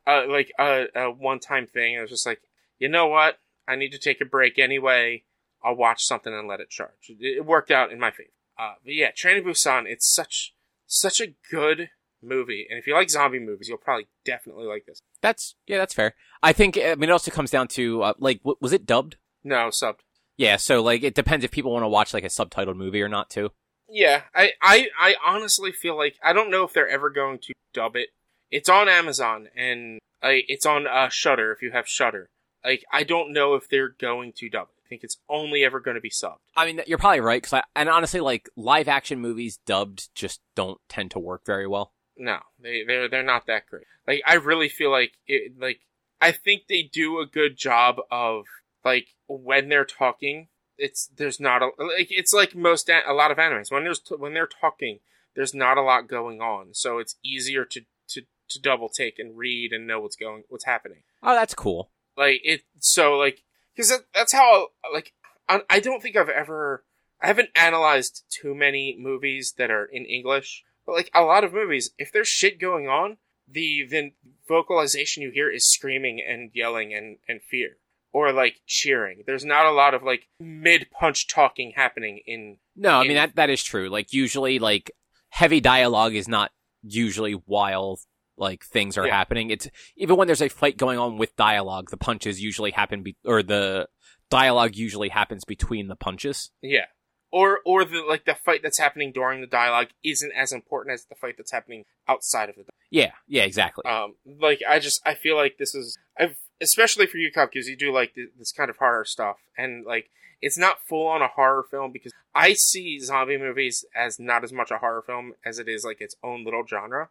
[SPEAKER 3] one-time thing. It was just like, you know what? I need to take a break anyway. I'll watch something and let it charge. It worked out in my favor. But yeah, Train to Busan, it's such a good movie. And if you like zombie movies, you'll probably definitely like this.
[SPEAKER 1] That's fair. I think, I mean, it also comes down to, was it dubbed?
[SPEAKER 3] No, subbed.
[SPEAKER 1] Yeah, so, like, it depends if people want to watch, like, a subtitled movie or not, too.
[SPEAKER 3] Yeah, I honestly feel like, I don't know if they're ever going to dub it. It's on Amazon, and it's on Shudder, if you have Shudder. Like, I don't know if they're going to dub it. I think it's only ever going to be subbed.
[SPEAKER 1] I mean, you're probably right, and honestly, like, live action movies dubbed just don't tend to work very well.
[SPEAKER 3] No, they're not that great. Like, I really feel like I think they do a good job of, like, when they're talking, there's not it's like a lot of animes. When they're talking, there's not a lot going on, so it's easier to double take and read and know what's happening.
[SPEAKER 1] Oh, that's cool.
[SPEAKER 3] Like, because that's how, like, I don't think I haven't analyzed too many movies that are in English, but, like, a lot of movies, if there's shit going on, the vocalization you hear is screaming and yelling and fear. Or, like, cheering. There's not a lot of, like, mid-punch talking happening in...
[SPEAKER 1] No, I mean, that is true. Like, usually, like, heavy dialogue is not usually while, like, things are happening. It's even when there's a fight going on with dialogue, the punches usually happen, or the dialogue usually happens between the punches.
[SPEAKER 3] Yeah. Or the fight that's happening during the dialogue isn't as important as the fight that's happening outside of the dialogue.
[SPEAKER 1] Yeah, exactly.
[SPEAKER 3] Like, I feel like this is... especially for you, Cup, because you do like this kind of horror stuff, and like it's not full on a horror film, because I see zombie movies as not as much a horror film as it is like its own little genre.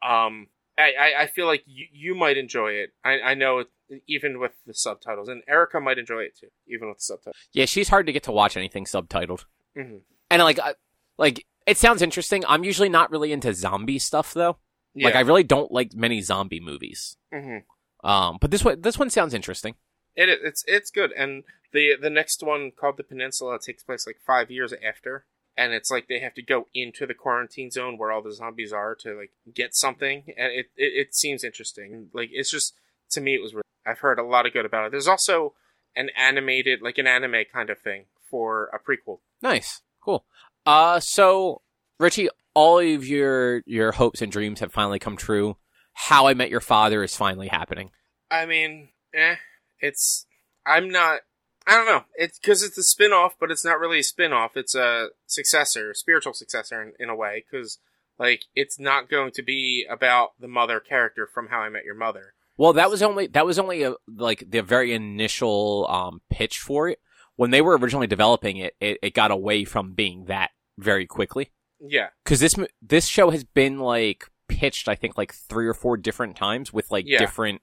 [SPEAKER 3] I feel like you might enjoy it. I know it, even with the subtitles, and Erica might enjoy it too, even with the subtitles.
[SPEAKER 1] Yeah, she's hard to get to watch anything subtitled,
[SPEAKER 3] mm-hmm.
[SPEAKER 1] And like it sounds interesting. I'm usually not really into zombie stuff though.
[SPEAKER 3] Yeah.
[SPEAKER 1] Like I really don't like many zombie movies.
[SPEAKER 3] Mm-hmm.
[SPEAKER 1] But this one sounds interesting.
[SPEAKER 3] It's good, and the next one, called The Peninsula, takes place like 5 years after, and it's like they have to go into the quarantine zone where all the zombies are to like get something, and it seems interesting. Like, it's just, to me, it was really, I've heard a lot of good about it. There's also an animated, like an anime kind of thing for a prequel.
[SPEAKER 1] Nice, cool. So Richie, all of your hopes and dreams have finally come true. How I Met Your Father is finally happening.
[SPEAKER 3] I mean, I don't know. It's because it's a spin-off, but it's not really a spin-off. It's a successor, spiritual successor in a way, because, like, it's not going to be about the mother character from How I Met Your Mother.
[SPEAKER 1] Well, that was only like the very initial pitch for it. When they were originally developing it, it got away from being that very quickly.
[SPEAKER 3] Yeah.
[SPEAKER 1] Because this show has been, like, pitched, I think, like 3 or 4 different times with like different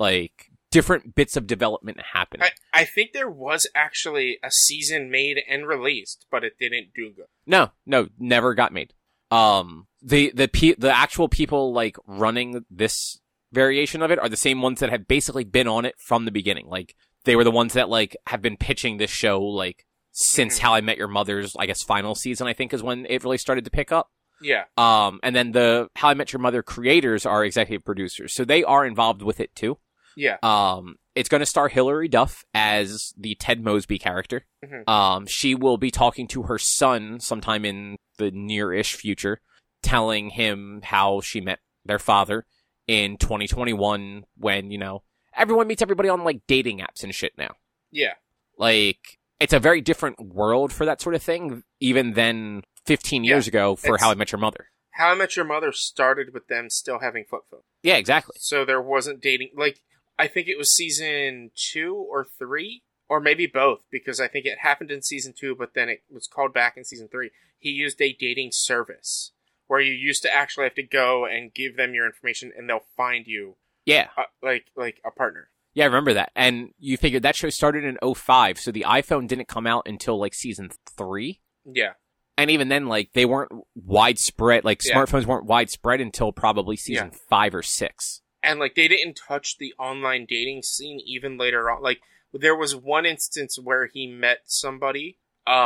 [SPEAKER 1] bits of development happening.
[SPEAKER 3] I think there was actually a season made and released, but it didn't do good.
[SPEAKER 1] No, never got made. The actual people like running this variation of it are the same ones that have basically been on it from the beginning. Like, they were the ones that like have been pitching this show like since How I Met Your Mother's, I guess, final season, I think, is when it really started to pick up.
[SPEAKER 3] Yeah.
[SPEAKER 1] And then the How I Met Your Mother creators are executive producers, so they are involved with it too.
[SPEAKER 3] Yeah.
[SPEAKER 1] It's going to star Hilary Duff as the Ted Mosby character.
[SPEAKER 3] Mm-hmm.
[SPEAKER 1] She will be talking to her son sometime in the near-ish future, telling him how she met their father in 2021 when, you know, everyone meets everybody on, like, dating apps and shit now.
[SPEAKER 3] Yeah.
[SPEAKER 1] Like, it's a very different world for that sort of thing, even than 15 years ago for How I Met Your Mother.
[SPEAKER 3] How I Met Your Mother started with them still having flip phone.
[SPEAKER 1] Yeah, exactly.
[SPEAKER 3] So there wasn't dating. Like, I think it was season 2 or 3, or maybe both, because I think it happened in season 2, but then it was called back in season 3. He used a dating service where you used to actually have to go and give them your information, and they'll find you.
[SPEAKER 1] Yeah.
[SPEAKER 3] Like a partner.
[SPEAKER 1] Yeah, I remember that. And you figured that show started in 2005, so the iPhone didn't come out until, like, season 3?
[SPEAKER 3] Yeah.
[SPEAKER 1] And even then, like, they weren't widespread, like, smartphones weren't widespread until probably season 5 or 6.
[SPEAKER 3] And, like, they didn't touch the online dating scene even later on. Like, there was one instance where he met somebody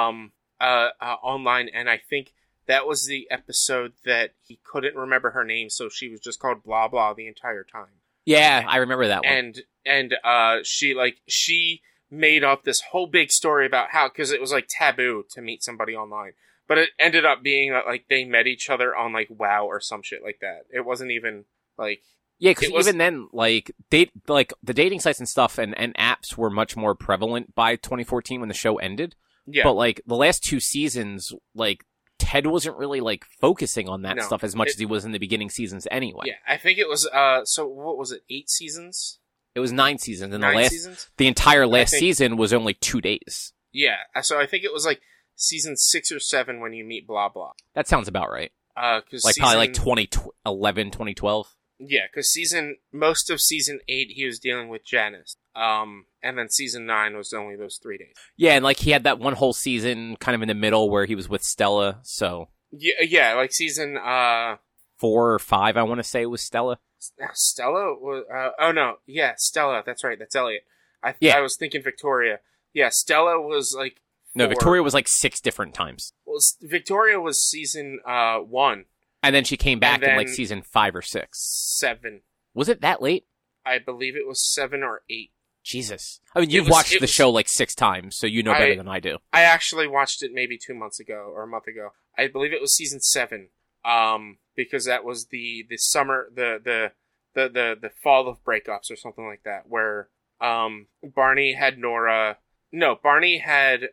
[SPEAKER 3] online, and I think that was the episode that he couldn't remember her name, so she was just called Blah Blah the entire time.
[SPEAKER 1] Yeah, I remember that one.
[SPEAKER 3] And she made up this whole big story about how, because it was like taboo to meet somebody online, but it ended up being that like they met each other on like WoW or some shit like that. It wasn't even like.
[SPEAKER 1] Yeah, because even then, like the dating sites and stuff and apps were much more prevalent by 2014 when the show ended.
[SPEAKER 3] Yeah.
[SPEAKER 1] But like the last 2 seasons, like Ted wasn't really like focusing on that stuff as much as he was in the beginning seasons anyway.
[SPEAKER 3] Yeah, I think it was so what was it, 8 seasons?
[SPEAKER 1] It was 9 seasons, and
[SPEAKER 3] 9 seasons?
[SPEAKER 1] The entire last season was only 2 days.
[SPEAKER 3] Yeah, so I think it was like season 6 or 7 when you meet blah blah.
[SPEAKER 1] That sounds about right.
[SPEAKER 3] Cause
[SPEAKER 1] like probably like 2011, 2012.
[SPEAKER 3] Yeah, because most of season 8 he was dealing with Janice. And then season 9 was only those 3 days.
[SPEAKER 1] Yeah, and like he had that one whole season kind of in the middle where he was with Stella, so.
[SPEAKER 3] Yeah, like season
[SPEAKER 1] 4 or 5, I want to say, was Stella.
[SPEAKER 3] Stella was Stella. That's right. That's Elliot. I was thinking Victoria. Yeah, Stella was like 4.
[SPEAKER 1] No, Victoria was like 6 different times.
[SPEAKER 3] Well, Victoria was season 1.
[SPEAKER 1] And then she came back in like season 5 or 6.
[SPEAKER 3] 7.
[SPEAKER 1] Was it that late?
[SPEAKER 3] I believe it was 7 or 8.
[SPEAKER 1] Jesus. I mean, you've watched the show like 6 times, so you know better than I do.
[SPEAKER 3] I actually watched it maybe 2 months ago or a month ago. I believe it was season 7. Because that was the summer, the fall of breakups or something like that, where Barney had Nora. No, Barney had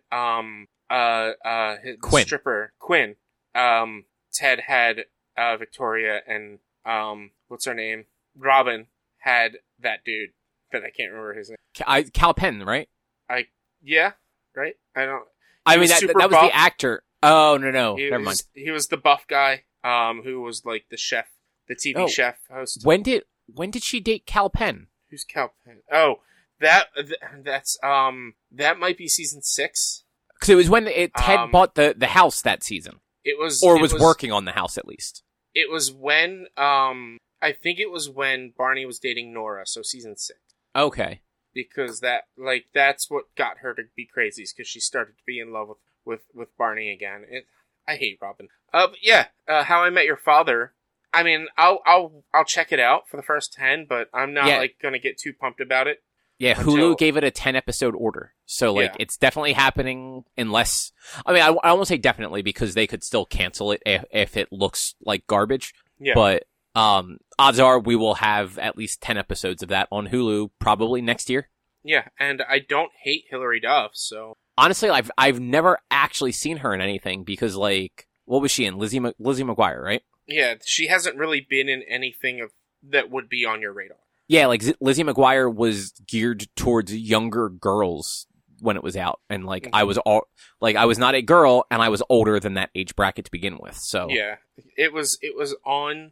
[SPEAKER 3] his
[SPEAKER 1] Quinn.
[SPEAKER 3] stripper Quinn. Ted had Victoria, and what's her name? Robin had that dude, but I can't remember his name.
[SPEAKER 1] Cal Penn, right?
[SPEAKER 3] Yeah, right. I don't.
[SPEAKER 1] I mean that was
[SPEAKER 3] buff.
[SPEAKER 1] the actor. Oh no, never mind.
[SPEAKER 3] He was the buff guy, who was like the chef, the TV chef host.
[SPEAKER 1] When did she date Cal Penn?
[SPEAKER 3] Who's Cal Penn? Oh, that's that might be season 6.
[SPEAKER 1] Because it was when Ted bought the house that season.
[SPEAKER 3] It was
[SPEAKER 1] working on the house at least.
[SPEAKER 3] It was when I think it was when Barney was dating Nora, so season 6.
[SPEAKER 1] Okay.
[SPEAKER 3] Because that's what got her to be crazy, because she started to be in love with Barney again. I hate Robin. But yeah, How I Met Your Father. I mean, I'll check it out for the first 10, but I'm not like gonna get too pumped about it.
[SPEAKER 1] Yeah, Hulu gave it a 10 episode order, so it's definitely happening. Unless, I mean, I won't say definitely because they could still cancel it if it looks like garbage. Yeah. But odds are we will have at least 10 episodes of that on Hulu probably next year.
[SPEAKER 3] Yeah, and I don't hate Hilary Duff, so
[SPEAKER 1] honestly, I've never actually seen her in anything because like what was she in? Lizzie McGuire, right?
[SPEAKER 3] Yeah, she hasn't really been in anything that would be on your radar.
[SPEAKER 1] Yeah, like Lizzie McGuire was geared towards younger girls when it was out, and like I was not a girl, and I was older than that age bracket to begin with. So
[SPEAKER 3] yeah, it was on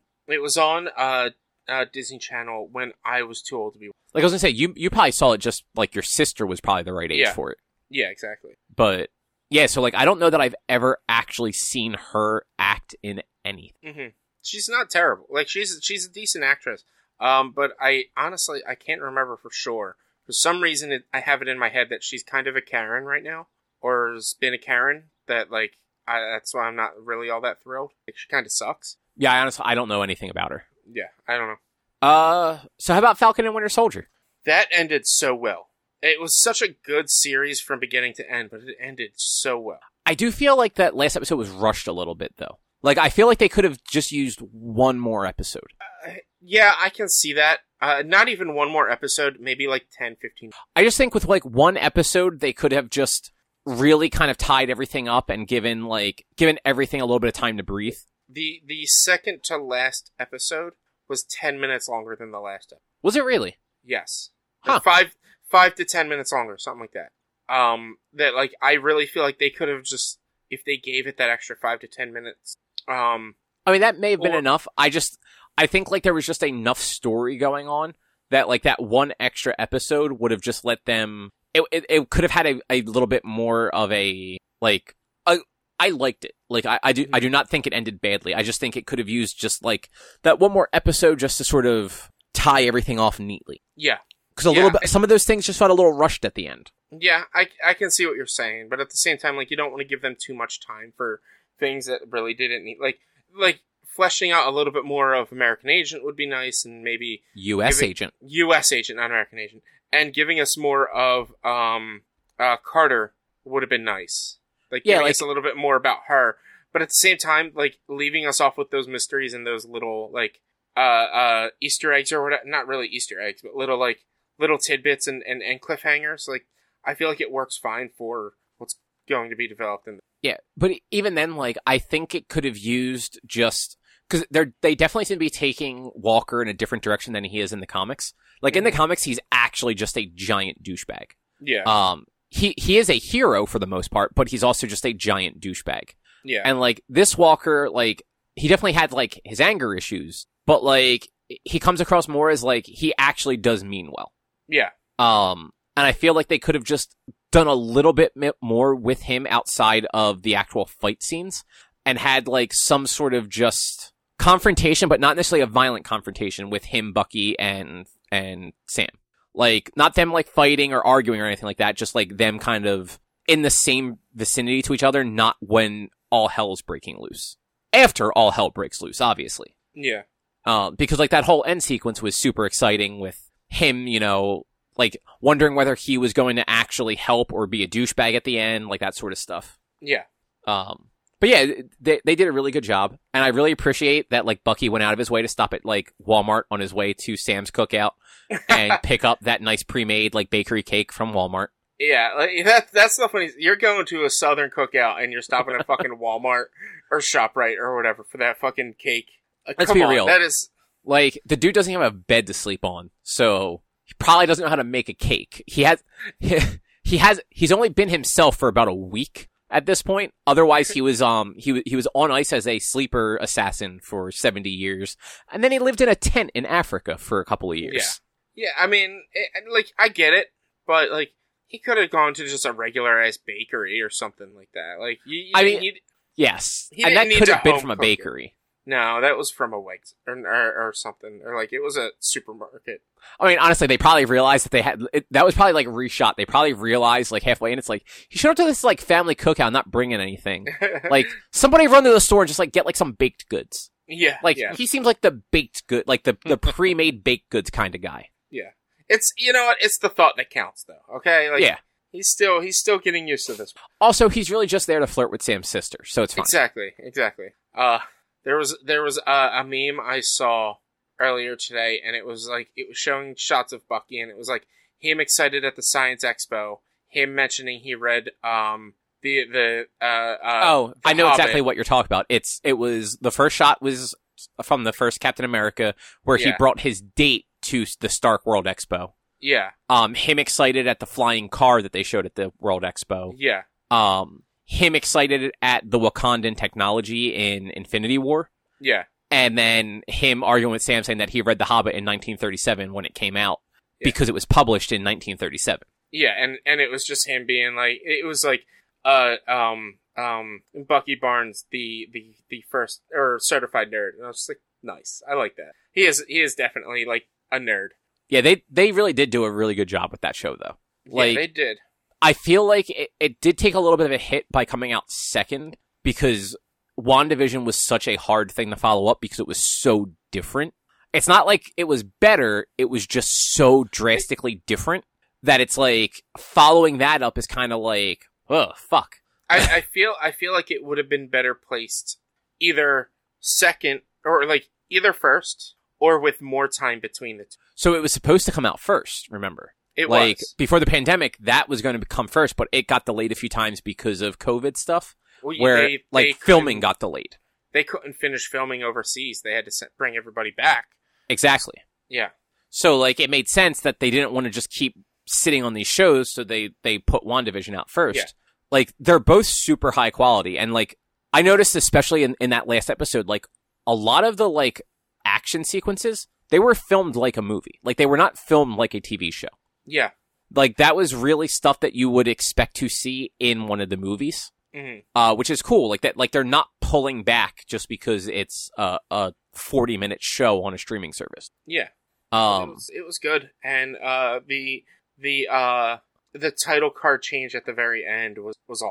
[SPEAKER 3] Disney Channel when I was too old to be.
[SPEAKER 1] Like I was gonna say, you probably saw it just like your sister was probably the right age for it.
[SPEAKER 3] Yeah, exactly.
[SPEAKER 1] But yeah, so like I don't know that I've ever actually seen her act in anything.
[SPEAKER 3] Mm-hmm. She's not terrible. Like she's a decent actress. But I honestly can't remember for sure. For some reason, I have it in my head that she's kind of a Karen right now, or has been a Karen. That like that's why I'm not really all that thrilled. Like she kind of sucks.
[SPEAKER 1] Yeah, honestly, I don't know anything about her.
[SPEAKER 3] Yeah, I don't know.
[SPEAKER 1] So how about Falcon and Winter Soldier?
[SPEAKER 3] That ended so well. It was such a good series from beginning to end, but it ended so well.
[SPEAKER 1] I do feel like that last episode was rushed a little bit, though. Like, I feel like they could have just used one more episode.
[SPEAKER 3] Yeah, I can see that. Not even one more episode, maybe like 10, 15.
[SPEAKER 1] I just think with like one episode, they could have just really kind of tied everything up and given everything a little bit of time to breathe.
[SPEAKER 3] The second to last episode was 10 minutes longer than the last episode.
[SPEAKER 1] Was it really?
[SPEAKER 3] Yes.
[SPEAKER 1] Huh.
[SPEAKER 3] Like 5 to 10 minutes longer, something like that. That like I really feel like they could have just, if they gave it that extra 5 to 10 minutes.
[SPEAKER 1] I mean, that may have been enough. I think like there was just enough story going on that like that one extra episode would have just let them. It could have had a little bit more of a like. I liked it. Like I do not think it ended badly. I just think it could have used just like that one more episode just to sort of tie everything off neatly.
[SPEAKER 3] Yeah,
[SPEAKER 1] because little bit, some of those things just felt a little rushed at the end.
[SPEAKER 3] Yeah, I can see what you're saying, but at the same time, like you don't want to give them too much time for things that really didn't need. Like fleshing out a little bit more of American Agent would be nice, and maybe
[SPEAKER 1] U.S. Agent.
[SPEAKER 3] U.S. Agent, not American Agent, and giving us more of Carter would have been nice. Like, giving us a little bit more about her, but at the same time, like, leaving us off with those mysteries and those little, like, Easter eggs or whatever. Not really Easter eggs, but little tidbits and cliffhangers. Like, I feel like it works fine for what's going to be developed in.
[SPEAKER 1] Yeah, but even then, like, I think it could have used just because they definitely seem to be taking Walker in a different direction than he is in the comics. Like, in the comics, he's actually just a giant douchebag.
[SPEAKER 3] Yeah.
[SPEAKER 1] He is a hero for the most part, but he's also just a giant douchebag.
[SPEAKER 3] Yeah.
[SPEAKER 1] And like this Walker, like, he definitely had like his anger issues, but like he comes across more as like he actually does mean well.
[SPEAKER 3] Yeah.
[SPEAKER 1] And I feel like they could have just done a little bit more with him outside of the actual fight scenes and had like some sort of just confrontation, but not necessarily a violent confrontation with him, Bucky, and Sam. Like, not them like fighting or arguing or anything like that, just like them kind of in the same vicinity to each other, not when all hell's breaking loose. After all hell breaks loose, obviously.
[SPEAKER 3] Yeah.
[SPEAKER 1] Because like that whole end sequence was super exciting with him, you know, like wondering whether he was going to actually help or be a douchebag at the end, like that sort of stuff.
[SPEAKER 3] Yeah.
[SPEAKER 1] But yeah, they did a really good job, and I really appreciate that like Bucky went out of his way to stop at like Walmart on his way to Sam's Cookout and pick up that nice pre-made like bakery cake from Walmart.
[SPEAKER 3] Yeah, like, that's the funny. You're going to a Southern Cookout and you're stopping at fucking Walmart or ShopRite or whatever for that fucking cake.
[SPEAKER 1] Let's be real.
[SPEAKER 3] That is
[SPEAKER 1] like the dude doesn't even have a bed to sleep on, so he probably doesn't know how to make a cake. He's only been himself for about a week at this point. Otherwise, he was on ice as a sleeper assassin for 70 years, and then he lived in a tent in Africa for a couple of years.
[SPEAKER 3] Yeah. I mean, like, I get it, but like, he could have gone to just a regular ass bakery or something like that. Like,
[SPEAKER 1] yes,
[SPEAKER 3] he
[SPEAKER 1] and that
[SPEAKER 3] didn't
[SPEAKER 1] could
[SPEAKER 3] need
[SPEAKER 1] have
[SPEAKER 3] to
[SPEAKER 1] been from a
[SPEAKER 3] home cook it.
[SPEAKER 1] bakery.
[SPEAKER 3] No, that was from a Wegmans or something, or like it was a supermarket.
[SPEAKER 1] I mean, honestly, they probably realized that they had that was probably like reshot. They probably realized like halfway, and it's like he showed up to this like family cookout, not bringing anything. Like somebody run to the store and just like get like some baked goods.
[SPEAKER 3] Yeah,
[SPEAKER 1] like
[SPEAKER 3] yeah.
[SPEAKER 1] he seems like the baked good, like the pre-made baked goods kind of guy.
[SPEAKER 3] Yeah, it's, you know what, it's the thought that counts though. Okay, like,
[SPEAKER 1] yeah.
[SPEAKER 3] He's still getting used to this.
[SPEAKER 1] Also, he's really just there to flirt with Sam's sister, so it's fine.
[SPEAKER 3] Exactly. There was a meme I saw earlier today, and it was showing shots of Bucky, and it was like him excited at the Science Expo, him mentioning he read I know
[SPEAKER 1] Hobbit. Exactly what you're talking about. It was the first shot was from the first Captain America, where he brought his date to the Stark World Expo.
[SPEAKER 3] Yeah.
[SPEAKER 1] Him excited at the flying car that they showed at the World Expo.
[SPEAKER 3] Yeah.
[SPEAKER 1] Him excited at the Wakandan technology in Infinity War.
[SPEAKER 3] Yeah.
[SPEAKER 1] And then him arguing with Sam saying that he read The Hobbit in 1937 when it came out because it was published in 1937.
[SPEAKER 3] Yeah, and it was just him being like, it was like, Bucky Barnes, the first, or certified nerd. And I was just like, nice. I like that. He is definitely like a nerd.
[SPEAKER 1] Yeah, they really did do a really good job with that show though. Like,
[SPEAKER 3] yeah, they did.
[SPEAKER 1] I feel like it did take a little bit of a hit by coming out second because WandaVision was such a hard thing to follow up because it was so different. It's not like it was better, it was just so drastically different that it's like following that up is kind of like, oh, fuck.
[SPEAKER 3] I feel like it would have been better placed either second or like either first or with more time between the two.
[SPEAKER 1] So it was supposed to come out first, remember?
[SPEAKER 3] It
[SPEAKER 1] like,
[SPEAKER 3] was.
[SPEAKER 1] Before the pandemic, that was going to come first, but it got delayed a few times because of COVID stuff, where filming got delayed.
[SPEAKER 3] They couldn't finish filming overseas. They had to bring everybody back.
[SPEAKER 1] Exactly.
[SPEAKER 3] Yeah.
[SPEAKER 1] So, like, it made sense that they didn't want to just keep sitting on these shows, so they put WandaVision out first.
[SPEAKER 3] Yeah.
[SPEAKER 1] Like, they're both super high quality, and, like, I noticed especially in that last episode, like, a lot of the, like, action sequences, they were filmed like a movie. Like, they were not filmed like a TV show.
[SPEAKER 3] Yeah.
[SPEAKER 1] Like, that was really stuff that you would expect to see in one of the movies.
[SPEAKER 3] Mm-hmm.
[SPEAKER 1] Which is cool. Like, that, like, they're not pulling back just because it's a 40-minute show on a streaming service.
[SPEAKER 3] Yeah. It was good. And, the title card change at the very end was awesome.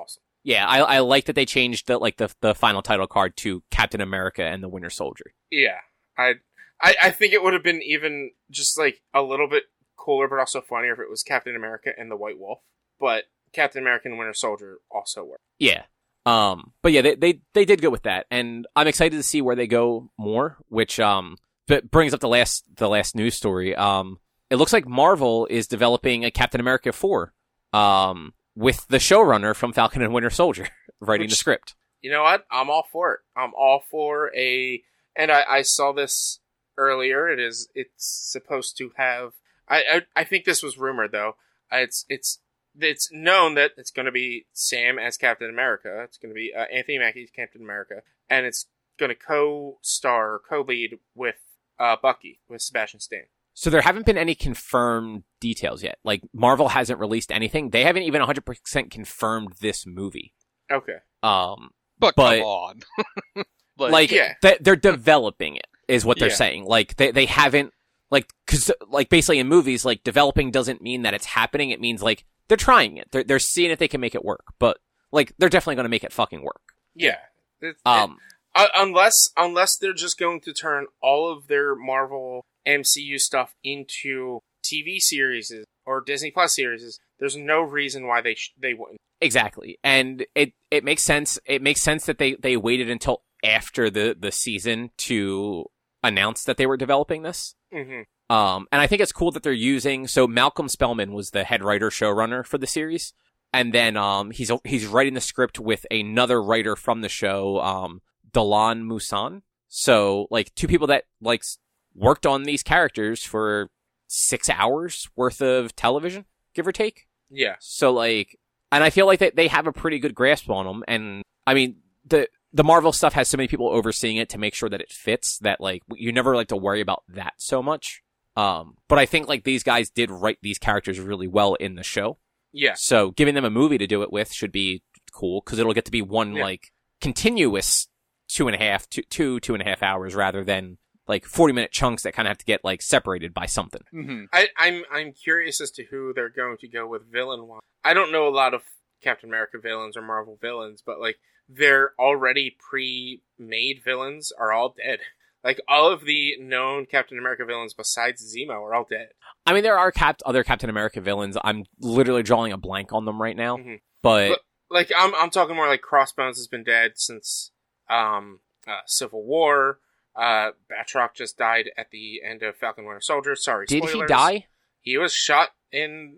[SPEAKER 1] Yeah, I like that they changed the final title card to Captain America and the Winter Soldier.
[SPEAKER 3] Yeah, I think it would have been even just like a little bit cooler, but also funnier if it was Captain America and the White Wolf. But Captain America and Winter Soldier also work.
[SPEAKER 1] Yeah. But yeah, they did good with that, and I'm excited to see where they go more. Which but brings up the last news story. It looks like Marvel is developing a Captain America 4. With the showrunner from Falcon and Winter Soldier writing the script.
[SPEAKER 3] You know what? I'm all for it. I'm all for and I saw this earlier. It's supposed to have. I think this was rumored though. It's known that it's going to be Sam as Captain America. It's going to be Anthony Mackie as Captain America, and it's going to co-lead with Bucky, with Sebastian Stan.
[SPEAKER 1] So there haven't been any confirmed details yet. Like, Marvel hasn't released anything. They haven't even 100% confirmed this movie.
[SPEAKER 3] Okay.
[SPEAKER 2] But come on.
[SPEAKER 3] Yeah.
[SPEAKER 1] They're developing it, is what they're saying. Like, they haven't, like, cause, like, basically in movies, like, developing doesn't mean that it's happening. It means, like, they're trying it. They're seeing if they can make it work. But, like, they're definitely going to make it fucking work.
[SPEAKER 3] Yeah. Unless they're just going to turn all of their Marvel MCU stuff into TV series or Disney Plus series, there's no reason why they wouldn't.
[SPEAKER 1] Exactly. And it makes sense. It makes sense that they waited until after the season to announce that they were developing this.
[SPEAKER 3] Mm-hmm.
[SPEAKER 1] And I think it's cool that they're using, so Malcolm Spellman was the head writer showrunner for the series. And then he's writing the script with another writer from the show, Dalan Musan. So, like, two people that, like, worked on these characters for 6 hours worth of television, give or take.
[SPEAKER 3] Yeah.
[SPEAKER 1] So, like, and I feel like they have a pretty good grasp on them. And, I mean, the Marvel stuff has so many people overseeing it to make sure that it fits that, like, you never like to worry about that so much. But I think, like, these guys did write these characters really well in the show.
[SPEAKER 3] Yeah.
[SPEAKER 1] So giving them a movie to do it with should be cool, because it'll get to be one, like, continuous 2.5 hours rather than, like, 40-minute chunks that kind of have to get, like, separated by something.
[SPEAKER 2] Mm-hmm.
[SPEAKER 3] I'm curious as to who they're going to go with villain-wise. I don't know a lot of Captain America villains or Marvel villains, but, like, their already pre-made villains are all dead. Like, all of the known Captain America villains besides Zemo are all dead.
[SPEAKER 1] I mean, there are other Captain America villains. I'm literally drawing a blank on them right now.
[SPEAKER 3] Mm-hmm.
[SPEAKER 1] But
[SPEAKER 3] like, I'm talking more like Crossbones has been dead since Civil War. Batroc just died at the end of Falcon Winter Soldier. Sorry, spoilers.
[SPEAKER 1] Did he die?
[SPEAKER 3] He was shot in.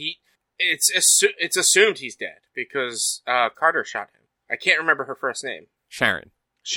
[SPEAKER 3] It's assumed he's dead because Carter shot him. I can't remember her first name.
[SPEAKER 1] Sharon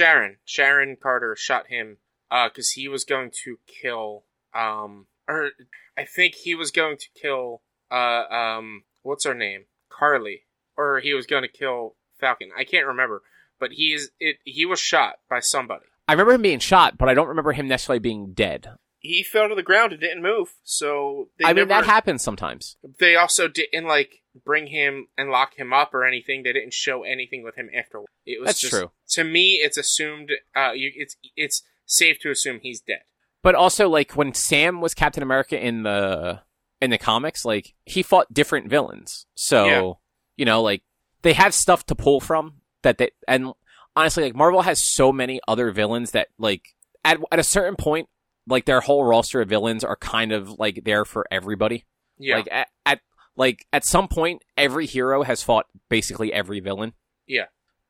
[SPEAKER 3] Carter shot him because he was going to kill or I think he was going to kill what's her name, Carly, or he was going to kill Falcon. I can't remember, but he was shot by somebody.
[SPEAKER 1] I remember him being shot, but I don't remember him necessarily being dead.
[SPEAKER 3] He fell to the ground and didn't move, so
[SPEAKER 1] mean, that happens sometimes.
[SPEAKER 3] They also didn't, like, bring him and lock him up or anything. They didn't show anything with him afterward. It was
[SPEAKER 1] That's
[SPEAKER 3] just,
[SPEAKER 1] true.
[SPEAKER 3] To me, it's assumed. It's safe to assume he's dead.
[SPEAKER 1] But also, like, when Sam was Captain America in the comics, like, he fought different villains. So, you know, like, they have stuff to pull from and honestly, like, Marvel has so many other villains that, like, at a certain point, like, their whole roster of villains are kind of, like, there for everybody.
[SPEAKER 3] Yeah.
[SPEAKER 1] Like, at some point, every hero has fought basically every villain.
[SPEAKER 3] Yeah.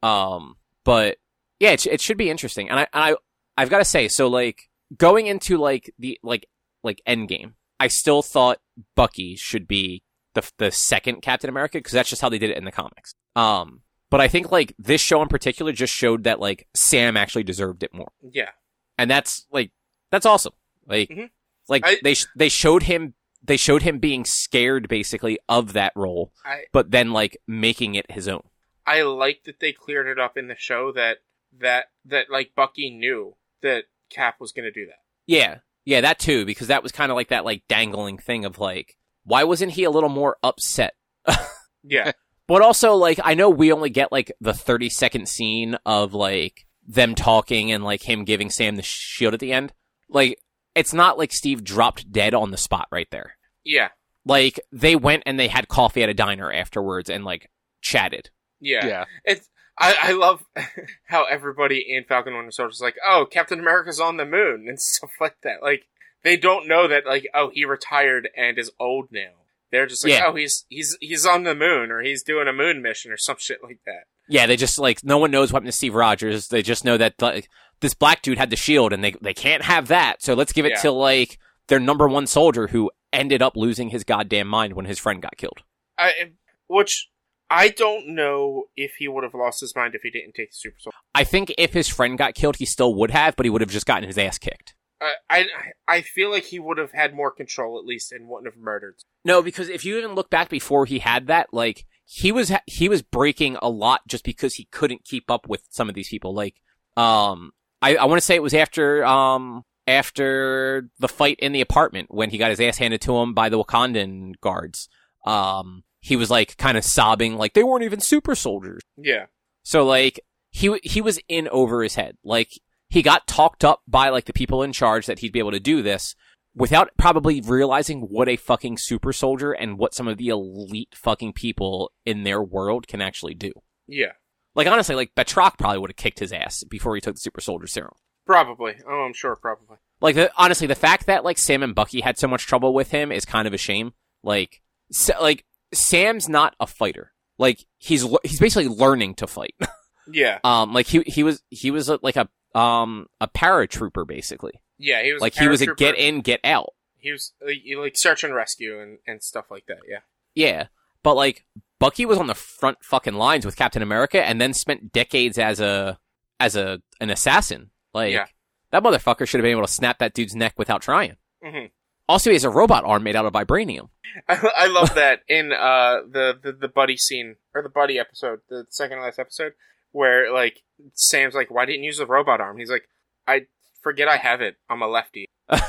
[SPEAKER 1] But, yeah, it should be interesting. And I've got to say, so, like, going into, like, the, like Endgame, I still thought Bucky should be the second Captain America, because that's just how they did it in the comics. But I think, like, this show in particular just showed that, like, Sam actually deserved it more.
[SPEAKER 3] Yeah.
[SPEAKER 1] And that's awesome. Like, they showed him being scared, basically, of that role, but then, like, making it his own.
[SPEAKER 3] I like that they cleared it up in the show that like, Bucky knew that Cap was going to do that.
[SPEAKER 1] Yeah, that too, because that was kind of like that, like, dangling thing of, like, why wasn't he a little more upset?
[SPEAKER 3] Yeah.
[SPEAKER 1] But also, like, I know we only get, like, the 30-second scene of, like, them talking and, like, him giving Sam the shield at the end. Like, it's not like Steve dropped dead on the spot right there.
[SPEAKER 3] Yeah.
[SPEAKER 1] Like, they went and they had coffee at a diner afterwards and, like, chatted.
[SPEAKER 3] Yeah.
[SPEAKER 2] Yeah.
[SPEAKER 3] I love how everybody in Falcon and Winter Soldier is like, oh, Captain America's on the moon and stuff like that. Like, they don't know that, like, oh, he retired and is old now. They're just like, oh, he's on the moon, or he's doing a moon mission, or some shit like that.
[SPEAKER 1] Yeah, they just, like, no one knows what happened to Steve Rogers. They just know that, like, this black dude had the shield, and they can't have that, so let's give it to, like, their number one soldier who ended up losing his goddamn mind when his friend got killed.
[SPEAKER 3] Which, I don't know if he would have lost his mind if he didn't take the super soldier.
[SPEAKER 1] I think if his friend got killed, he still would have, but he would have just gotten his ass kicked.
[SPEAKER 3] I feel like he would have had more control, at least, and wouldn't have murdered.
[SPEAKER 1] No, because if you even look back before he had that, like, he was breaking a lot just because he couldn't keep up with some of these people. Like, I want to say it was after the fight in the apartment when he got his ass handed to him by the Wakandan guards. He was, like, kind of sobbing, like, they weren't even super soldiers.
[SPEAKER 3] Yeah.
[SPEAKER 1] So, like, he was in over his head. Like, he got talked up by, like, the people in charge that he'd be able to do this without probably realizing what a fucking super soldier and what some of the elite fucking people in their world can actually do.
[SPEAKER 3] Yeah.
[SPEAKER 1] Like, honestly, like, Batroc probably would have kicked his ass before he took the super soldier serum.
[SPEAKER 3] Probably. Oh, I'm sure, probably.
[SPEAKER 1] Like, honestly, the fact that, like, Sam and Bucky had so much trouble with him is kind of a shame. Like, Sam's not a fighter. Like, he's basically learning to fight.
[SPEAKER 3] Yeah.
[SPEAKER 1] Like, he was like a paratrooper, basically.
[SPEAKER 3] Yeah, he was
[SPEAKER 1] like, he was a get in, get out.
[SPEAKER 3] He was, like, search and rescue and stuff like that, yeah.
[SPEAKER 1] Yeah, but, like, Bucky was on the front fucking lines with Captain America and then spent decades as an assassin. Like, that motherfucker should have been able to snap that dude's neck without trying.
[SPEAKER 3] Mm-hmm.
[SPEAKER 1] Also, he has a robot arm made out of vibranium.
[SPEAKER 3] I love that in the buddy scene, or the buddy episode, the second to last episode, where, like, Sam's like, why didn't you use the robot arm? He's like, I forget I have it. I'm a lefty.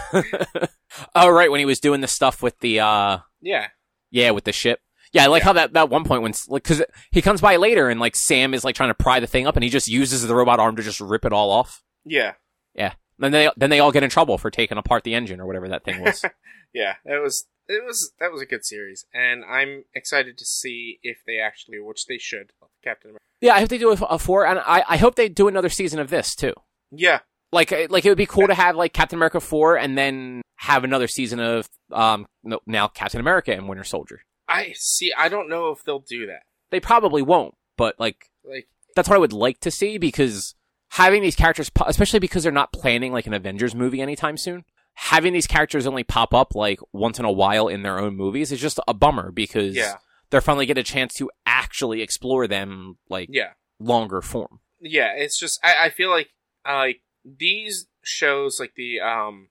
[SPEAKER 1] Oh, right, when he was doing the stuff with the,
[SPEAKER 3] Yeah,
[SPEAKER 1] with the ship. Yeah, I like how that one point when, like, cause he comes by later and, like, Sam is, like, trying to pry the thing up and he just uses the robot arm to just rip it all off.
[SPEAKER 3] Yeah.
[SPEAKER 1] Yeah. Then they all get in trouble for taking apart the engine or whatever that thing was.
[SPEAKER 3] Yeah, that was a good series, and I'm excited to see if they actually do, which they should, Captain America.
[SPEAKER 1] Yeah, I hope they do a 4, and I hope they do another season of this, too.
[SPEAKER 3] Yeah.
[SPEAKER 1] Like it would be cool to have, like, Captain America 4 and then have another season of, now Captain America and Winter Soldier.
[SPEAKER 3] I don't know if they'll do that.
[SPEAKER 1] They probably won't, but, like, that's what I would like to see, because having these characters, especially because they're not planning, like, an Avengers movie anytime soon, having these characters only pop up, like, once in a while in their own movies is just a bummer, because they're finally get a chance to actually explore them, like, longer form.
[SPEAKER 3] Yeah, it's just, I feel like these shows, like the,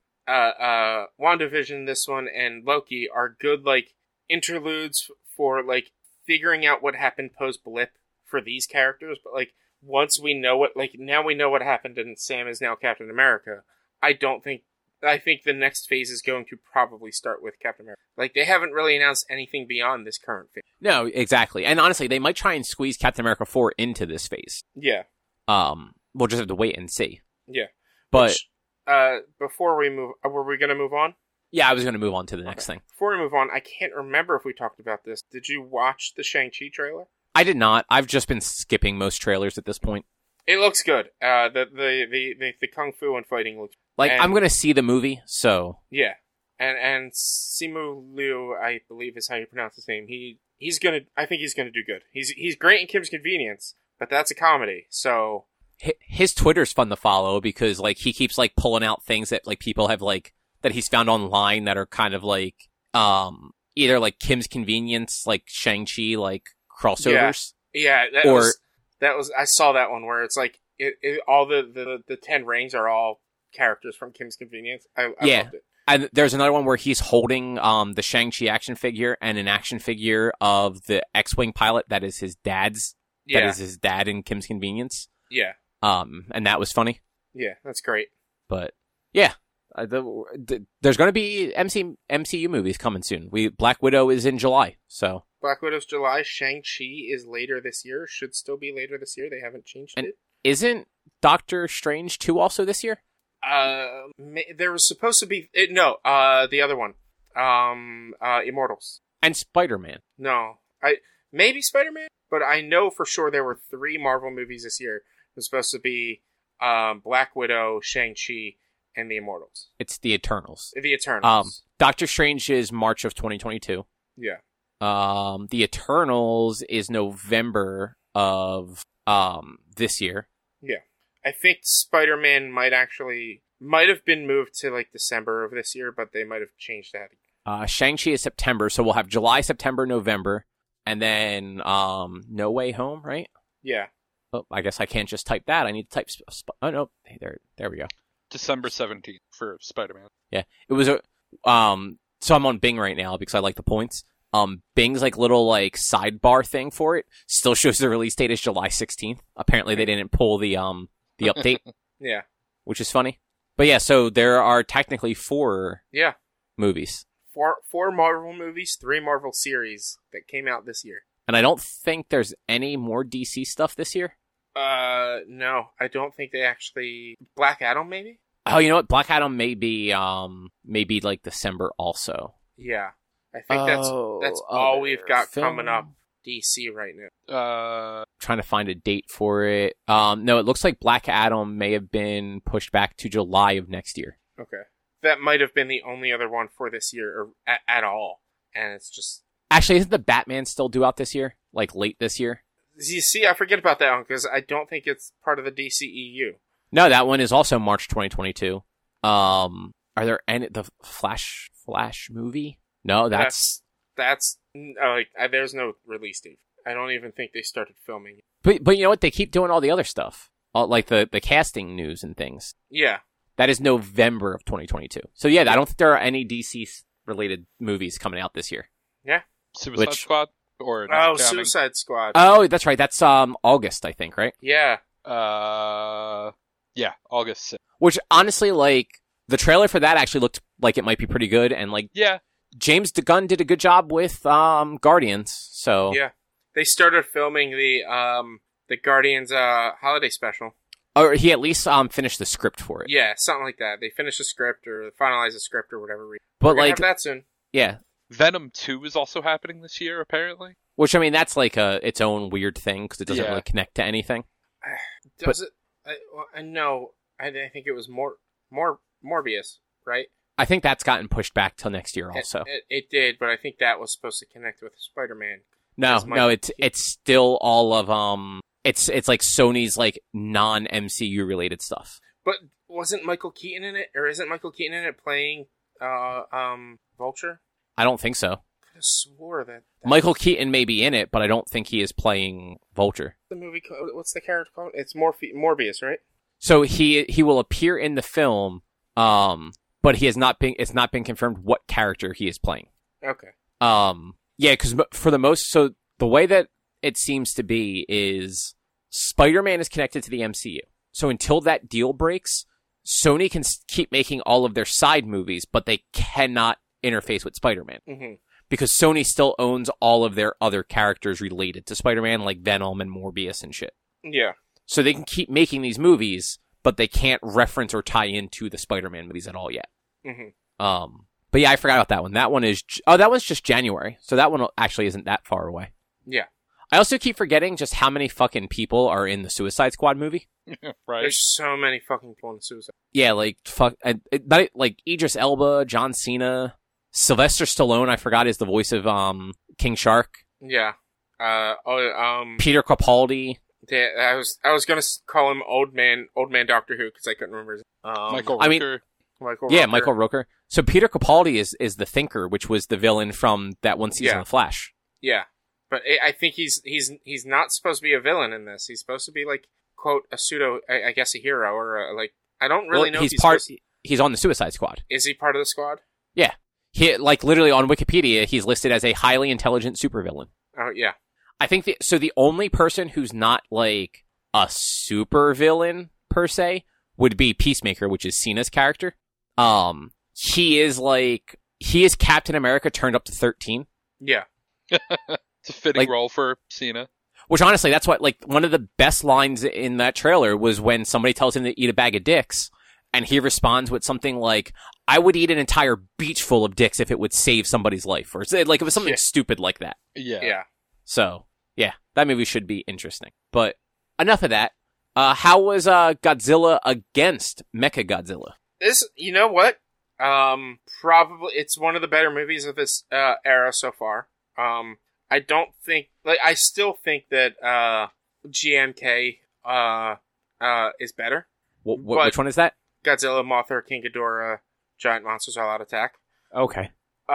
[SPEAKER 3] WandaVision, this one, and Loki are good, like, interludes for, like, figuring out what happened post-blip for these characters, but, like, once we know now we know what happened and Sam is now Captain America, I think the next phase is going to probably start with Captain America. Like, they haven't really announced anything beyond this current phase.
[SPEAKER 1] No, exactly. And honestly, they might try and squeeze Captain America 4 into this phase.
[SPEAKER 3] Yeah.
[SPEAKER 1] We'll just have to wait and see.
[SPEAKER 3] Yeah.
[SPEAKER 1] But,
[SPEAKER 3] before we move, were we going to move on?
[SPEAKER 1] Yeah, I was going to move on to the next thing.
[SPEAKER 3] Before we move on, I can't remember if we talked about this. Did you watch the Shang-Chi trailer?
[SPEAKER 1] I did not. I've just been skipping most trailers at this point.
[SPEAKER 3] It looks good. The kung fu and fighting looks.
[SPEAKER 1] Like, I'm gonna see the movie, so
[SPEAKER 3] yeah. And Simu Liu, I believe is how you pronounce his name. I think he's gonna do good. He's great in Kim's Convenience, but that's a comedy. So
[SPEAKER 1] his Twitter's fun to follow because, like, he keeps, like, pulling out things that, like, people have, like, that he's found online that are kind of like either like Kim's Convenience, like Shang-Chi, like crossovers.
[SPEAKER 3] Yeah, that was I saw that one where it's like all the 10 rings are all characters from Kim's Convenience. I loved it.
[SPEAKER 1] And there's another one where he's holding the Shang-Chi action figure and an action figure of the X-Wing pilot that is his dad's.
[SPEAKER 3] Yeah.
[SPEAKER 1] That is his dad in Kim's Convenience.
[SPEAKER 3] Yeah.
[SPEAKER 1] And that was funny.
[SPEAKER 3] Yeah, that's great.
[SPEAKER 1] But yeah, there's going to be MCU movies coming soon. Black Widow is in July, so.
[SPEAKER 3] Black Widow's July. Shang-Chi is later this year. Should still be later this year. They haven't changed it.
[SPEAKER 1] Isn't Doctor Strange 2 also this year?
[SPEAKER 3] There was supposed to be the other one, Immortals
[SPEAKER 1] and Spider-Man.
[SPEAKER 3] No, maybe Spider-Man. but I know for sure there were 3 Marvel movies this year. It was supposed to be Black Widow, Shang-Chi, and the Immortals.
[SPEAKER 1] It's the Eternals.
[SPEAKER 3] The Eternals.
[SPEAKER 1] Doctor Strange is March of 2022.
[SPEAKER 3] Yeah.
[SPEAKER 1] The Eternals is November of this year.
[SPEAKER 3] Yeah. I think Spider-Man might have been moved to like December of this year, but they might have changed that.
[SPEAKER 1] Shang-Chi is September, so we'll have July, September, November, and then No Way Home, right?
[SPEAKER 3] Yeah.
[SPEAKER 1] Oh, I guess I can't just type that. I need to type. Oh no, hey, there we go.
[SPEAKER 2] December 17th for Spider-Man.
[SPEAKER 1] Yeah, it was a. So I'm on Bing right now because I like the points. Bing's like little like sidebar thing for it still shows the release date is July 16th. Apparently they didn't pull the update.
[SPEAKER 3] Yeah.
[SPEAKER 1] Which is funny. But yeah, so there are technically 4
[SPEAKER 3] Yeah.
[SPEAKER 1] movies.
[SPEAKER 3] 4 Marvel movies, 3 Marvel series that came out this year.
[SPEAKER 1] And I don't think there's any more DC stuff this year.
[SPEAKER 3] No, I don't think they actually. Black Adam, maybe?
[SPEAKER 1] Oh, you know what? Black Adam may be like December also.
[SPEAKER 3] Yeah. I think that's all we've got coming up DC right now.
[SPEAKER 1] Trying to find a date for it. No, it looks like Black Adam may have been pushed back to July of next year.
[SPEAKER 3] Okay. That might have been the only other one for this year, or at all. And it's just...
[SPEAKER 1] Actually, isn't the Batman still due out this year? Like, late this year?
[SPEAKER 3] You see, I forget about that one, because I don't think it's part of the DCEU.
[SPEAKER 1] No, that one is also March 2022. Are there any... The Flash movie? No, that's
[SPEAKER 3] there's no release date. I don't even think they started filming.
[SPEAKER 1] But you know what? They keep doing all the other stuff. Like the casting news and things.
[SPEAKER 3] Yeah.
[SPEAKER 1] That is November of 2022. So yeah, I don't think there are any DC-related movies coming out this year.
[SPEAKER 3] Yeah.
[SPEAKER 2] Suicide Squad? Or
[SPEAKER 3] Suicide Squad.
[SPEAKER 1] Oh, that's right. That's August, I think, right?
[SPEAKER 3] Yeah.
[SPEAKER 2] Yeah, August 6th.
[SPEAKER 1] Which, honestly, like, the trailer for that actually looked like it might be pretty good, and, like,
[SPEAKER 2] yeah,
[SPEAKER 1] James Gunn did a good job with Guardians, so...
[SPEAKER 3] Yeah. They started filming the Guardians holiday special.
[SPEAKER 1] Or he at least finished the script for it.
[SPEAKER 3] Yeah, something like that. They finished the script or finalized the script or whatever.
[SPEAKER 1] But
[SPEAKER 3] We're
[SPEAKER 1] like
[SPEAKER 3] have that soon.
[SPEAKER 1] Yeah.
[SPEAKER 2] Venom 2 is also happening this year, apparently.
[SPEAKER 1] Which, I mean, that's like its own weird thing because it doesn't really connect to anything.
[SPEAKER 3] Does it? No, I think it was more Morbius, right?
[SPEAKER 1] I think that's gotten pushed back till next year also.
[SPEAKER 3] It did, but I think that was supposed to connect with Spider-Man.
[SPEAKER 1] No, it's still all of it's like Sony's like non-MCU related stuff.
[SPEAKER 3] But wasn't Michael Keaton in it, or isn't Michael Keaton in it playing Vulture?
[SPEAKER 1] I don't think so.
[SPEAKER 3] I could have swore that
[SPEAKER 1] Michael Keaton may be in it, but I don't think he is playing Vulture.
[SPEAKER 3] The movie, what's the character called? It's Morbius, right?
[SPEAKER 1] So he will appear in the film, but he has not been. It's not been confirmed what character he is playing.
[SPEAKER 3] Okay.
[SPEAKER 1] Yeah, because for the most, so the way that it seems to be is Spider-Man is connected to the MCU. So until that deal breaks, Sony can keep making all of their side movies, but they cannot interface with Spider-Man.
[SPEAKER 3] Mm-hmm.
[SPEAKER 1] Because Sony still owns all of their other characters related to Spider-Man, like Venom and Morbius and shit.
[SPEAKER 3] Yeah.
[SPEAKER 1] So they can keep making these movies, but they can't reference or tie into the Spider-Man movies at all yet.
[SPEAKER 3] Mm-hmm.
[SPEAKER 1] But yeah, I forgot about that one. That one is... Oh, that one's just January. So that one actually isn't that far away.
[SPEAKER 3] Yeah.
[SPEAKER 1] I also keep forgetting just how many fucking people are in the Suicide Squad movie.
[SPEAKER 2] Right.
[SPEAKER 3] There's so many fucking people in Suicide.
[SPEAKER 1] Yeah, like, like Idris Elba, John Cena, Sylvester Stallone, I forgot is the voice of King Shark.
[SPEAKER 3] Yeah.
[SPEAKER 1] Peter Capaldi.
[SPEAKER 3] Yeah, I was gonna call him Old Man Doctor Who because I couldn't remember his
[SPEAKER 2] Michael Rooker.
[SPEAKER 1] Michael Rooker. So Peter Capaldi is the Thinker, which was the villain from that one season of Flash.
[SPEAKER 3] Yeah, but I think he's not supposed to be a villain in this. He's supposed to be like, quote, a pseudo, I guess, a hero or like I don't really know.
[SPEAKER 1] He's on the Suicide Squad.
[SPEAKER 3] Is he part of the squad?
[SPEAKER 1] Yeah, he like literally on Wikipedia he's listed as a highly intelligent supervillain.
[SPEAKER 3] Oh yeah.
[SPEAKER 1] I think the only person who's not like a supervillain per se would be Peacemaker, which is Cena's character. He is Captain America turned up to 13.
[SPEAKER 3] Yeah.
[SPEAKER 2] It's a fitting role for Cena.
[SPEAKER 1] Which honestly, that's what, like, one of the best lines in that trailer was when somebody tells him to eat a bag of dicks, and he responds with something like, I would eat an entire beach full of dicks if it would save somebody's life. Or, like, it was something stupid like that.
[SPEAKER 2] Yeah.
[SPEAKER 3] Yeah.
[SPEAKER 1] So, Yeah, that movie should be interesting. But enough of that. How was Godzilla against Mechagodzilla?
[SPEAKER 3] You know what? Probably it's one of the better movies of this era so far. I don't think, I still think that GMK is better.
[SPEAKER 1] Which one is that?
[SPEAKER 3] Godzilla, Mothra, King Ghidorah, Giant Monsters All Out Attack.
[SPEAKER 1] Okay.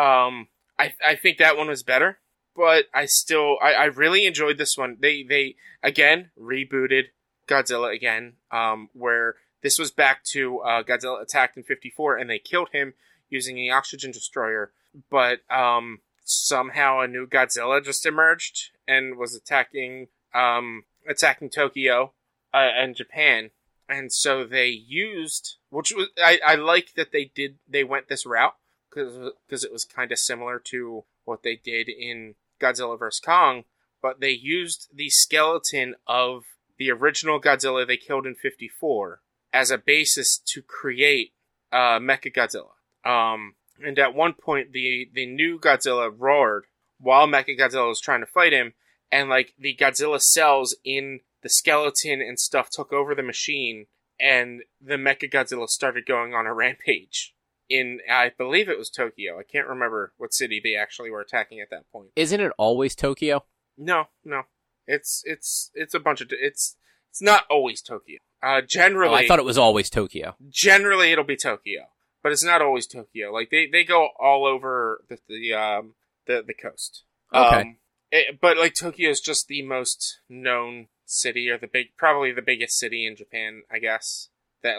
[SPEAKER 3] I think that one was better, but I really enjoyed this one. They again rebooted Godzilla again, where this was back to Godzilla attacked in 1954 and they killed him using the oxygen destroyer, but somehow a new Godzilla just emerged and was attacking Tokyo and Japan. And so they used, which was, I like that they went this route, because it was kind of similar to what they did in Godzilla vs. Kong, but they used the skeleton of the original Godzilla they killed in 1954 as a basis to create Mechagodzilla. And at one point, the new Godzilla roared while Mechagodzilla was trying to fight him, and like the Godzilla cells in the skeleton and stuff took over the machine, and the Mechagodzilla started going on a rampage in, I believe it was Tokyo. I can't remember what city they actually were attacking at that point.
[SPEAKER 1] Isn't it always Tokyo?
[SPEAKER 3] No. It's a bunch of, it's not always Tokyo. Generally,
[SPEAKER 1] I thought it was always Tokyo.
[SPEAKER 3] Generally, it'll be Tokyo, but it's not always Tokyo. Like they go all over the coast.
[SPEAKER 1] Okay.
[SPEAKER 3] But like Tokyo is just the most known city, or probably the biggest city in Japan, I guess. That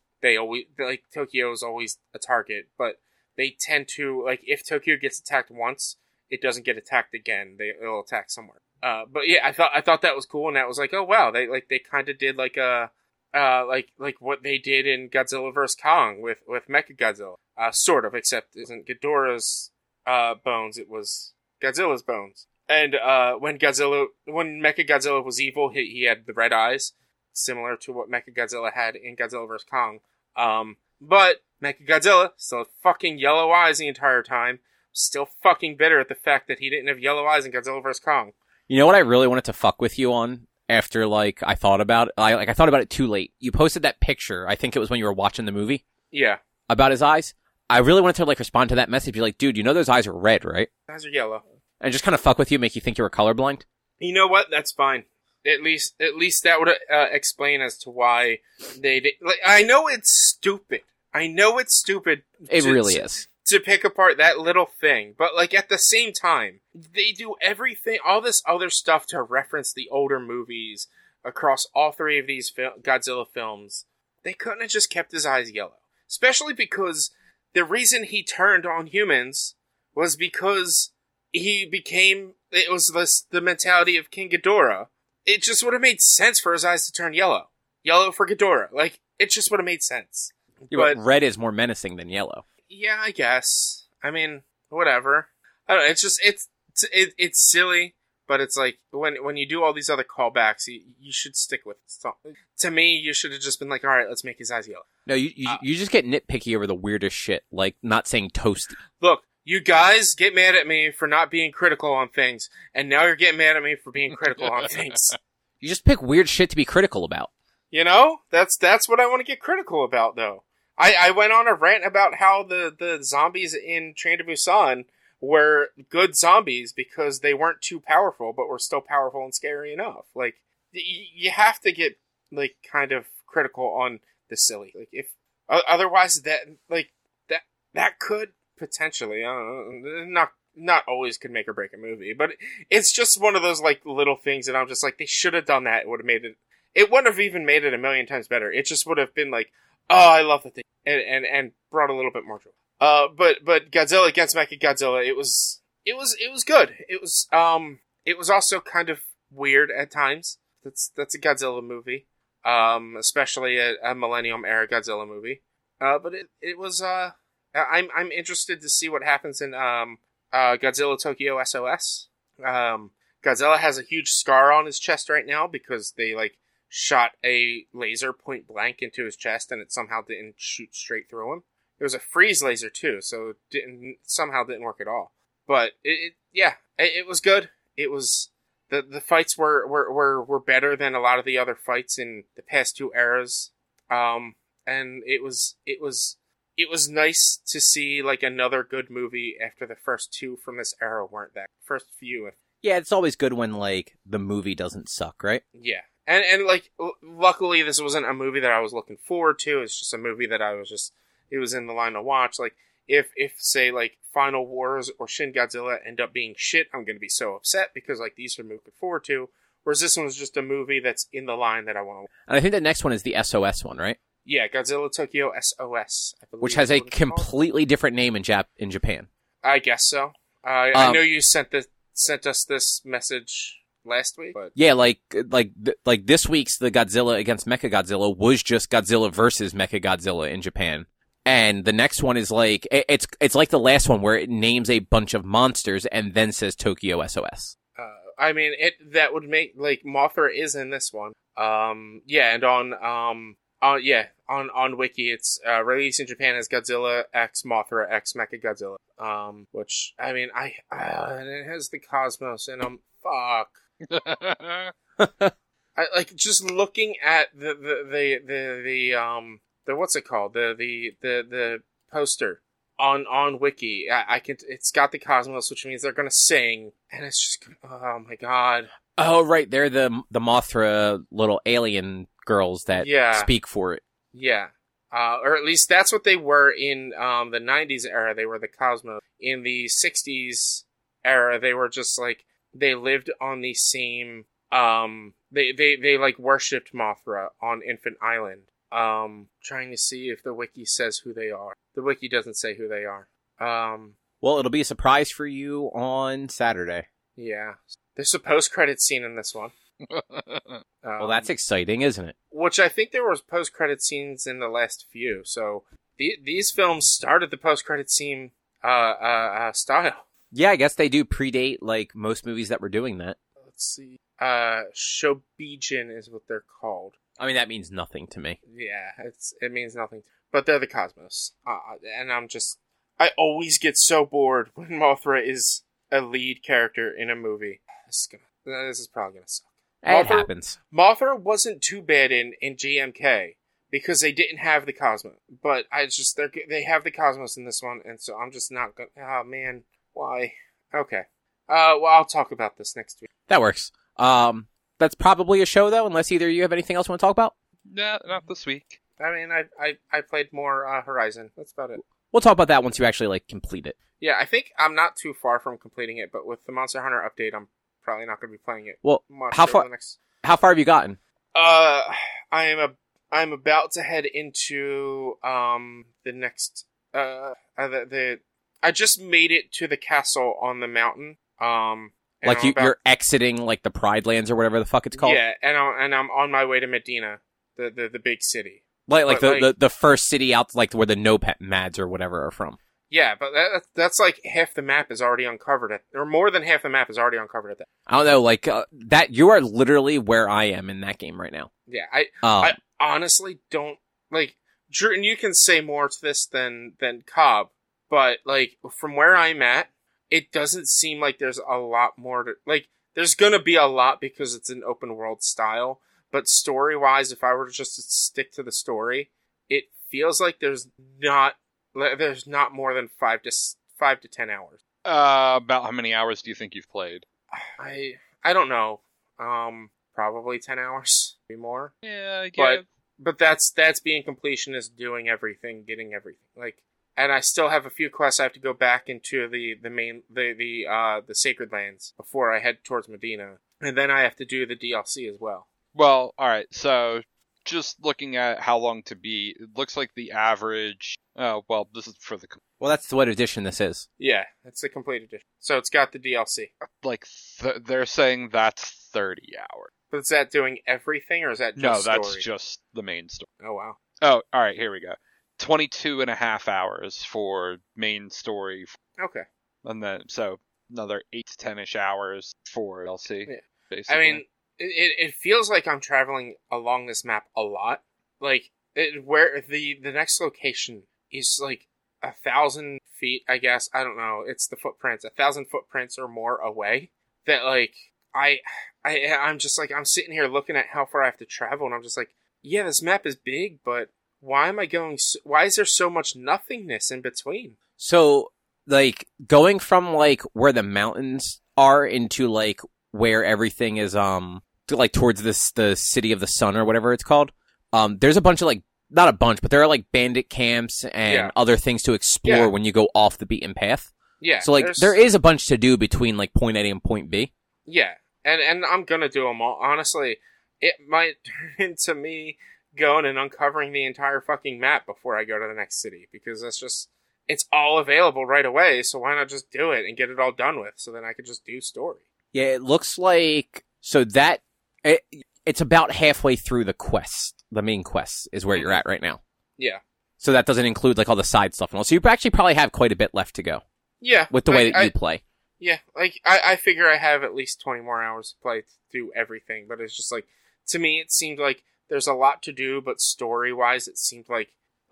[SPEAKER 3] Tokyo is always a target, but they tend to, like, if Tokyo gets attacked once, it doesn't get attacked again. It'll attack somewhere. But yeah, I thought that was cool, and that was like, oh wow, they kind of did like what they did in Godzilla vs. Kong with Mechagodzilla, sort of, except it isn't Ghidorah's bones, it was Godzilla's bones. And when Mechagodzilla was evil, he had the red eyes, similar to what Mechagodzilla had in Godzilla vs. Kong. But Mechagodzilla still had fucking yellow eyes the entire time. Still fucking bitter at the fact that he didn't have yellow eyes in Godzilla vs. Kong.
[SPEAKER 1] You know what I really wanted to fuck with you on after, I thought about it? I thought about it too late. You posted that picture, I think it was when you were watching the movie.
[SPEAKER 3] Yeah.
[SPEAKER 1] About his eyes. I really wanted to, respond to that message. Be like, dude, you know those eyes are red, right?
[SPEAKER 3] Eyes are yellow.
[SPEAKER 1] And just kind of fuck with you, make you think you were colorblind?
[SPEAKER 3] You know what? That's fine. At least that would explain as to why they did. I know it's stupid.
[SPEAKER 1] It really is.
[SPEAKER 3] To pick apart that little thing. But, at the same time, they do everything, all this other stuff to reference the older movies across all three of these Godzilla films. They couldn't have just kept his eyes yellow. Especially because the reason he turned on humans was because it was the mentality of King Ghidorah. It just would have made sense for his eyes to turn yellow. Yellow for Ghidorah. It just would have made sense.
[SPEAKER 1] Yeah, but red is more menacing than yellow.
[SPEAKER 3] Yeah, I guess. I mean, whatever. I don't know, it's silly, but it's like, when you do all these other callbacks, you should stick with it. To me, you should have just been like, alright, let's make his eyes yellow.
[SPEAKER 1] No, you just get nitpicky over the weirdest shit, like not saying toasty.
[SPEAKER 3] Look, you guys get mad at me for not being critical on things, and now you're getting mad at me for being critical on things.
[SPEAKER 1] You just pick weird shit to be critical about.
[SPEAKER 3] You know? That's what I want to get critical about, though. I went on a rant about how the zombies in Train to Busan were good zombies because they weren't too powerful, but were still powerful and scary enough. You have to get, kind of critical on the silly. If otherwise that could potentially, not always could make or break a movie, but it's just one of those little things that I'm just like, they should have done that. It would have made it. It wouldn't have even made it a million times better. It just would have been like, oh, I love the thing, and brought a little bit more joy. But Godzilla against Mechagodzilla, it was good. It was also kind of weird at times. That's a Godzilla movie, especially a Millennium era Godzilla movie. But it was I'm interested to see what happens in Godzilla Tokyo SOS. Godzilla has a huge scar on his chest right now because they shot a laser point blank into his chest and it somehow didn't shoot straight through him. It was a freeze laser too, so it somehow didn't work at all. But it was good. It was the fights were better than a lot of the other fights in the past two eras. And it was nice to see like another good movie after the first two from this era weren't that first few.
[SPEAKER 1] Yeah, it's always good when like the movie doesn't suck, right?
[SPEAKER 3] Yeah. And like luckily this wasn't a movie that I was looking forward to. It's just a movie that it was in the line to watch. Like if say like Final Wars or Shin Godzilla end up being shit, I'm going to be so upset because like these are looking forward to. Whereas this one was just a movie that's in the line that I want to watch.
[SPEAKER 1] And I think the next one is the SOS one, right?
[SPEAKER 3] Yeah, Godzilla Tokyo SOS, I believe,
[SPEAKER 1] which has a completely different name in Japan.
[SPEAKER 3] I guess so. I know you sent us this message last week, but
[SPEAKER 1] yeah, like this week's the Godzilla against Mechagodzilla was just Godzilla versus Mechagodzilla in Japan, and the next one is like it's like the last one where it names a bunch of monsters and then says Tokyo SOS.
[SPEAKER 3] I mean that would make like Mothra is in this one. Yeah, and on Wiki, it's released in Japan as Godzilla X Mothra X Mechagodzilla. Which I mean, and it has the Cosmos in them. Fuck. I like just looking at the what's it called, the poster on Wiki. It's got the Cosmos, which means they're gonna sing, and it's just oh my god.
[SPEAKER 1] Oh right, they're the Mothra little alien girls that speak for it.
[SPEAKER 3] Yeah. Or at least that's what they were in the 90s era. They were the Cosmos. In the 60s era, they were just like, they lived on the same, they like worshipped Mothra on Infant Island. Trying to see if the wiki says who they are. The wiki doesn't say who they are.
[SPEAKER 1] Well, it'll be a surprise for you on Saturday.
[SPEAKER 3] Yeah. There's a post-credit scene in this one.
[SPEAKER 1] Well, that's exciting, isn't it?
[SPEAKER 3] Which I think there was post-credit scenes in the last few. So these films started the post-credit scene style.
[SPEAKER 1] Yeah, I guess they do predate like most movies that were doing that.
[SPEAKER 3] Let's see. Shobijin is what they're called.
[SPEAKER 1] I mean, that means nothing to me.
[SPEAKER 3] Yeah, it means nothing. But they're the Cosmos. And I always get so bored when Mothra is a lead character in a movie. This is probably gonna suck.
[SPEAKER 1] It happens.
[SPEAKER 3] Mothra wasn't too bad in GMK because they didn't have the Cosmos. But they have the Cosmos in this one, and so I'm just not gonna. Oh man, why? Okay. Well, I'll talk about this next week.
[SPEAKER 1] That works. That's probably a show though, unless either you have anything else you want to talk about.
[SPEAKER 2] Nah, not this week.
[SPEAKER 3] I mean, I played more Horizon. That's about it.
[SPEAKER 1] We'll talk about that once you actually like complete it.
[SPEAKER 3] Yeah, I think I'm not too far from completing it, but with the Monster Hunter update, I'm probably not going to be playing it.
[SPEAKER 1] Well,
[SPEAKER 3] much
[SPEAKER 1] how far have you gotten?
[SPEAKER 3] I'm about to head into the next I just made it to the castle on the mountain.
[SPEAKER 1] Like you're exiting like the Pride Lands or whatever the fuck it's called.
[SPEAKER 3] Yeah, and I'm on my way to Medina, the big city.
[SPEAKER 1] Like the first city out, like where the nomads or whatever are from.
[SPEAKER 3] Yeah, but that's like half the map is already uncovered or more than half the map is already uncovered at that.
[SPEAKER 1] I don't know, like that. You are literally where I am in that game right now.
[SPEAKER 3] Yeah, I honestly don't like Drew, and you can say more to this than Cobb, but like from where I'm at, it doesn't seem like there's a lot more to like. There's gonna be a lot because it's an open world style, but story wise, if I were to just stick to the story, it feels like there's not more than 5 to 10 hours.
[SPEAKER 2] About how many hours do you think you've played?
[SPEAKER 3] I don't know. Probably 10 hours, maybe more.
[SPEAKER 2] Yeah, I get it.
[SPEAKER 3] But that's being completionist, doing everything, getting everything. Like, and I still have a few quests I have to go back into the Sacred Lands before I head towards Medina, and then I have to do the DLC as well.
[SPEAKER 2] Well, all right. So, just looking at how long to beat, it looks like the average. Oh, well, this is for the.
[SPEAKER 1] Well, that's what edition this is.
[SPEAKER 3] Yeah, it's the complete edition. So it's got the DLC.
[SPEAKER 2] Like they're saying that's 30 hours.
[SPEAKER 3] But is that doing everything, or is that just
[SPEAKER 2] story? No,
[SPEAKER 3] that's
[SPEAKER 2] just the main story.
[SPEAKER 3] Oh wow.
[SPEAKER 2] Oh, all right. Here we go. 22 and a half hours for main story.
[SPEAKER 3] Okay.
[SPEAKER 2] And then so another 8 to 10ish hours for DLC.
[SPEAKER 3] Yeah.
[SPEAKER 2] Basically.
[SPEAKER 3] I mean, it feels like I'm traveling along this map a lot. Like where the next location is like 1,000 feet, I guess. I don't know. It's the footprints, 1,000 footprints or more away. That like I'm just like, I'm sitting here looking at how far I have to travel, and I'm just like, yeah, this map is big, but why am I going? Why is there so much nothingness in between?
[SPEAKER 1] So, like, going from, like, where the mountains are into, like, where everything is, like, towards the City of the Sun or whatever it's called, there's a bunch of, like, not a bunch, but there are, like, bandit camps and other things to explore when you go off the beaten path.
[SPEAKER 3] Yeah.
[SPEAKER 1] So, like, there is a bunch to do between, like, point A and point B.
[SPEAKER 3] Yeah. And I'm gonna do them all. Honestly, it might turn into me going and uncovering the entire fucking map before I go to the next city, because it's all available right away, so why not just do it and get it all done with, so then I could just do story.
[SPEAKER 1] Yeah, it looks like, so that, it's about halfway through the quest. The main quest is where you're at right now.
[SPEAKER 3] Yeah.
[SPEAKER 1] So that doesn't include, like, all the side stuff and all. So you actually probably have quite a bit left to go.
[SPEAKER 3] Yeah.
[SPEAKER 1] With the way that you play.
[SPEAKER 3] Yeah, like, I figure I have at least 20 more hours to play through everything, but it's just like, to me, it seemed like there's a lot to do, but story-wise, it seemed like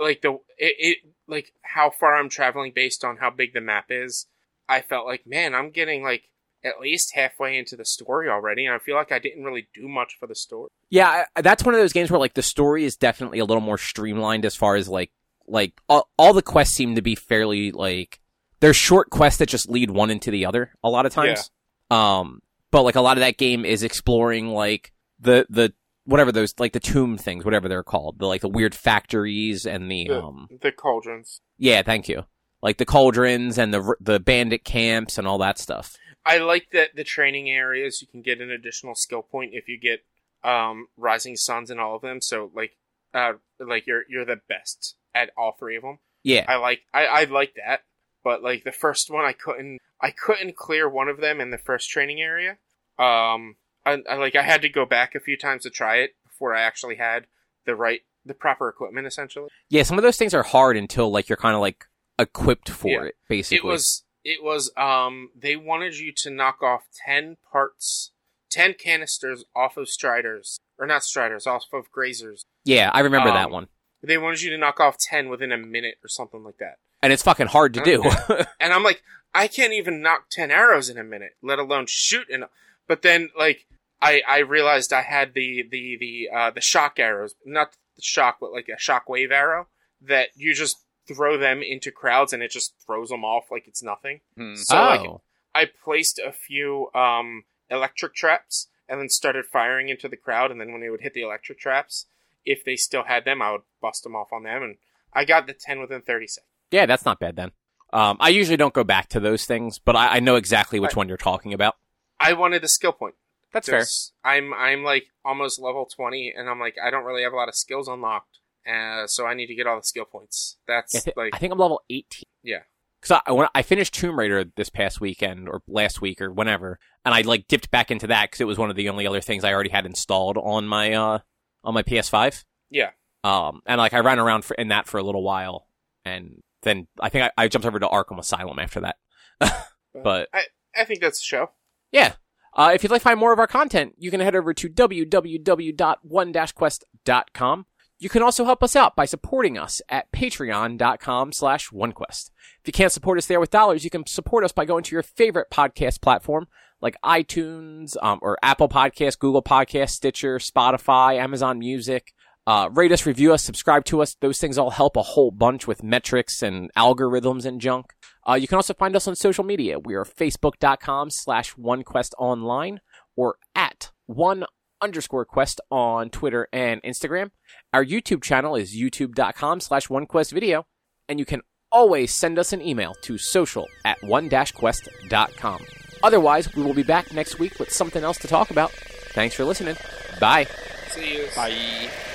[SPEAKER 3] how far I'm traveling based on how big the map is, I felt like, man, I'm getting, like, at least halfway into the story already, and I feel like I didn't really do much for the story.
[SPEAKER 1] Yeah, that's one of those games where, like, the story is definitely a little more streamlined as far as, like all the quests seem to be fairly, like, they're short quests that just lead one into the other a lot of times. Yeah. But, like, a lot of that game is exploring, like, the whatever those, like, the tomb things, whatever they're called. The weird factories and
[SPEAKER 3] the cauldrons.
[SPEAKER 1] Yeah, thank you. Like, the cauldrons and the bandit camps and all that stuff.
[SPEAKER 3] I like that the training areas, you can get an additional skill point if you get Rising Suns in all of them. So, like you're the best at all three of them.
[SPEAKER 1] Yeah.
[SPEAKER 3] I like that. But, like, the first one, I couldn't clear one of them in the first training area. I had to go back a few times to try it before I actually had the proper equipment, essentially.
[SPEAKER 1] Yeah, some of those things are hard until, like, you're kind of, like, equipped for it, basically.
[SPEAKER 3] It was, they wanted you to knock off 10 canisters off of Striders. Or not Striders, off of Grazers.
[SPEAKER 1] Yeah, I remember that one.
[SPEAKER 3] They wanted you to knock off 10 within a minute or something like that.
[SPEAKER 1] And it's fucking hard to do.
[SPEAKER 3] And I'm like, I can't even knock 10 arrows in a minute, let alone shoot. But then, like, I realized I had the shock arrows, not the shock, but like a shockwave arrow that you just throw them into crowds and it just throws them off like it's nothing. So like, I placed a few electric traps and then started firing into the crowd. And then when they would hit the electric traps, if they still had them, I would bust them off on them. And I got the 10 within 30 seconds.
[SPEAKER 1] Yeah, that's not bad then. I usually don't go back to those things, but I know exactly which one you're talking about.
[SPEAKER 3] I wanted the skill point.
[SPEAKER 1] That's fair.
[SPEAKER 3] I'm like almost level 20, and I'm like, I don't really have a lot of skills unlocked, so I need to get all the skill points. That's
[SPEAKER 1] I think I'm level 18.
[SPEAKER 3] Yeah.
[SPEAKER 1] Because when I finished Tomb Raider this past weekend, or last week, or whenever, and I, like, dipped back into that because it was one of the only other things I already had installed on my PS5.
[SPEAKER 3] Yeah.
[SPEAKER 1] And, like, I ran around in that for a little while, and then I think I jumped over to Arkham Asylum after that. But
[SPEAKER 3] I think that's the show.
[SPEAKER 1] Yeah. If you'd like to find more of our content, you can head over to www.one-quest.com. You can also help us out by supporting us at patreon.com/onequest. If you can't support us there with dollars, you can support us by going to your favorite podcast platform like iTunes, or Apple Podcasts, Google Podcasts, Stitcher, Spotify, Amazon Music. Rate us, review us, subscribe to us. Those things all help a whole bunch with metrics and algorithms and junk. You can also find us on social media. We are facebook.com/onequestonline or at @1_quest on Twitter and Instagram. Our YouTube channel is youtube.com/onequestvideo. And you can always send us an email to social@one-quest.com. Otherwise, we will be back next week with something else to talk about. Thanks for listening. Bye.
[SPEAKER 3] See you.
[SPEAKER 2] Bye.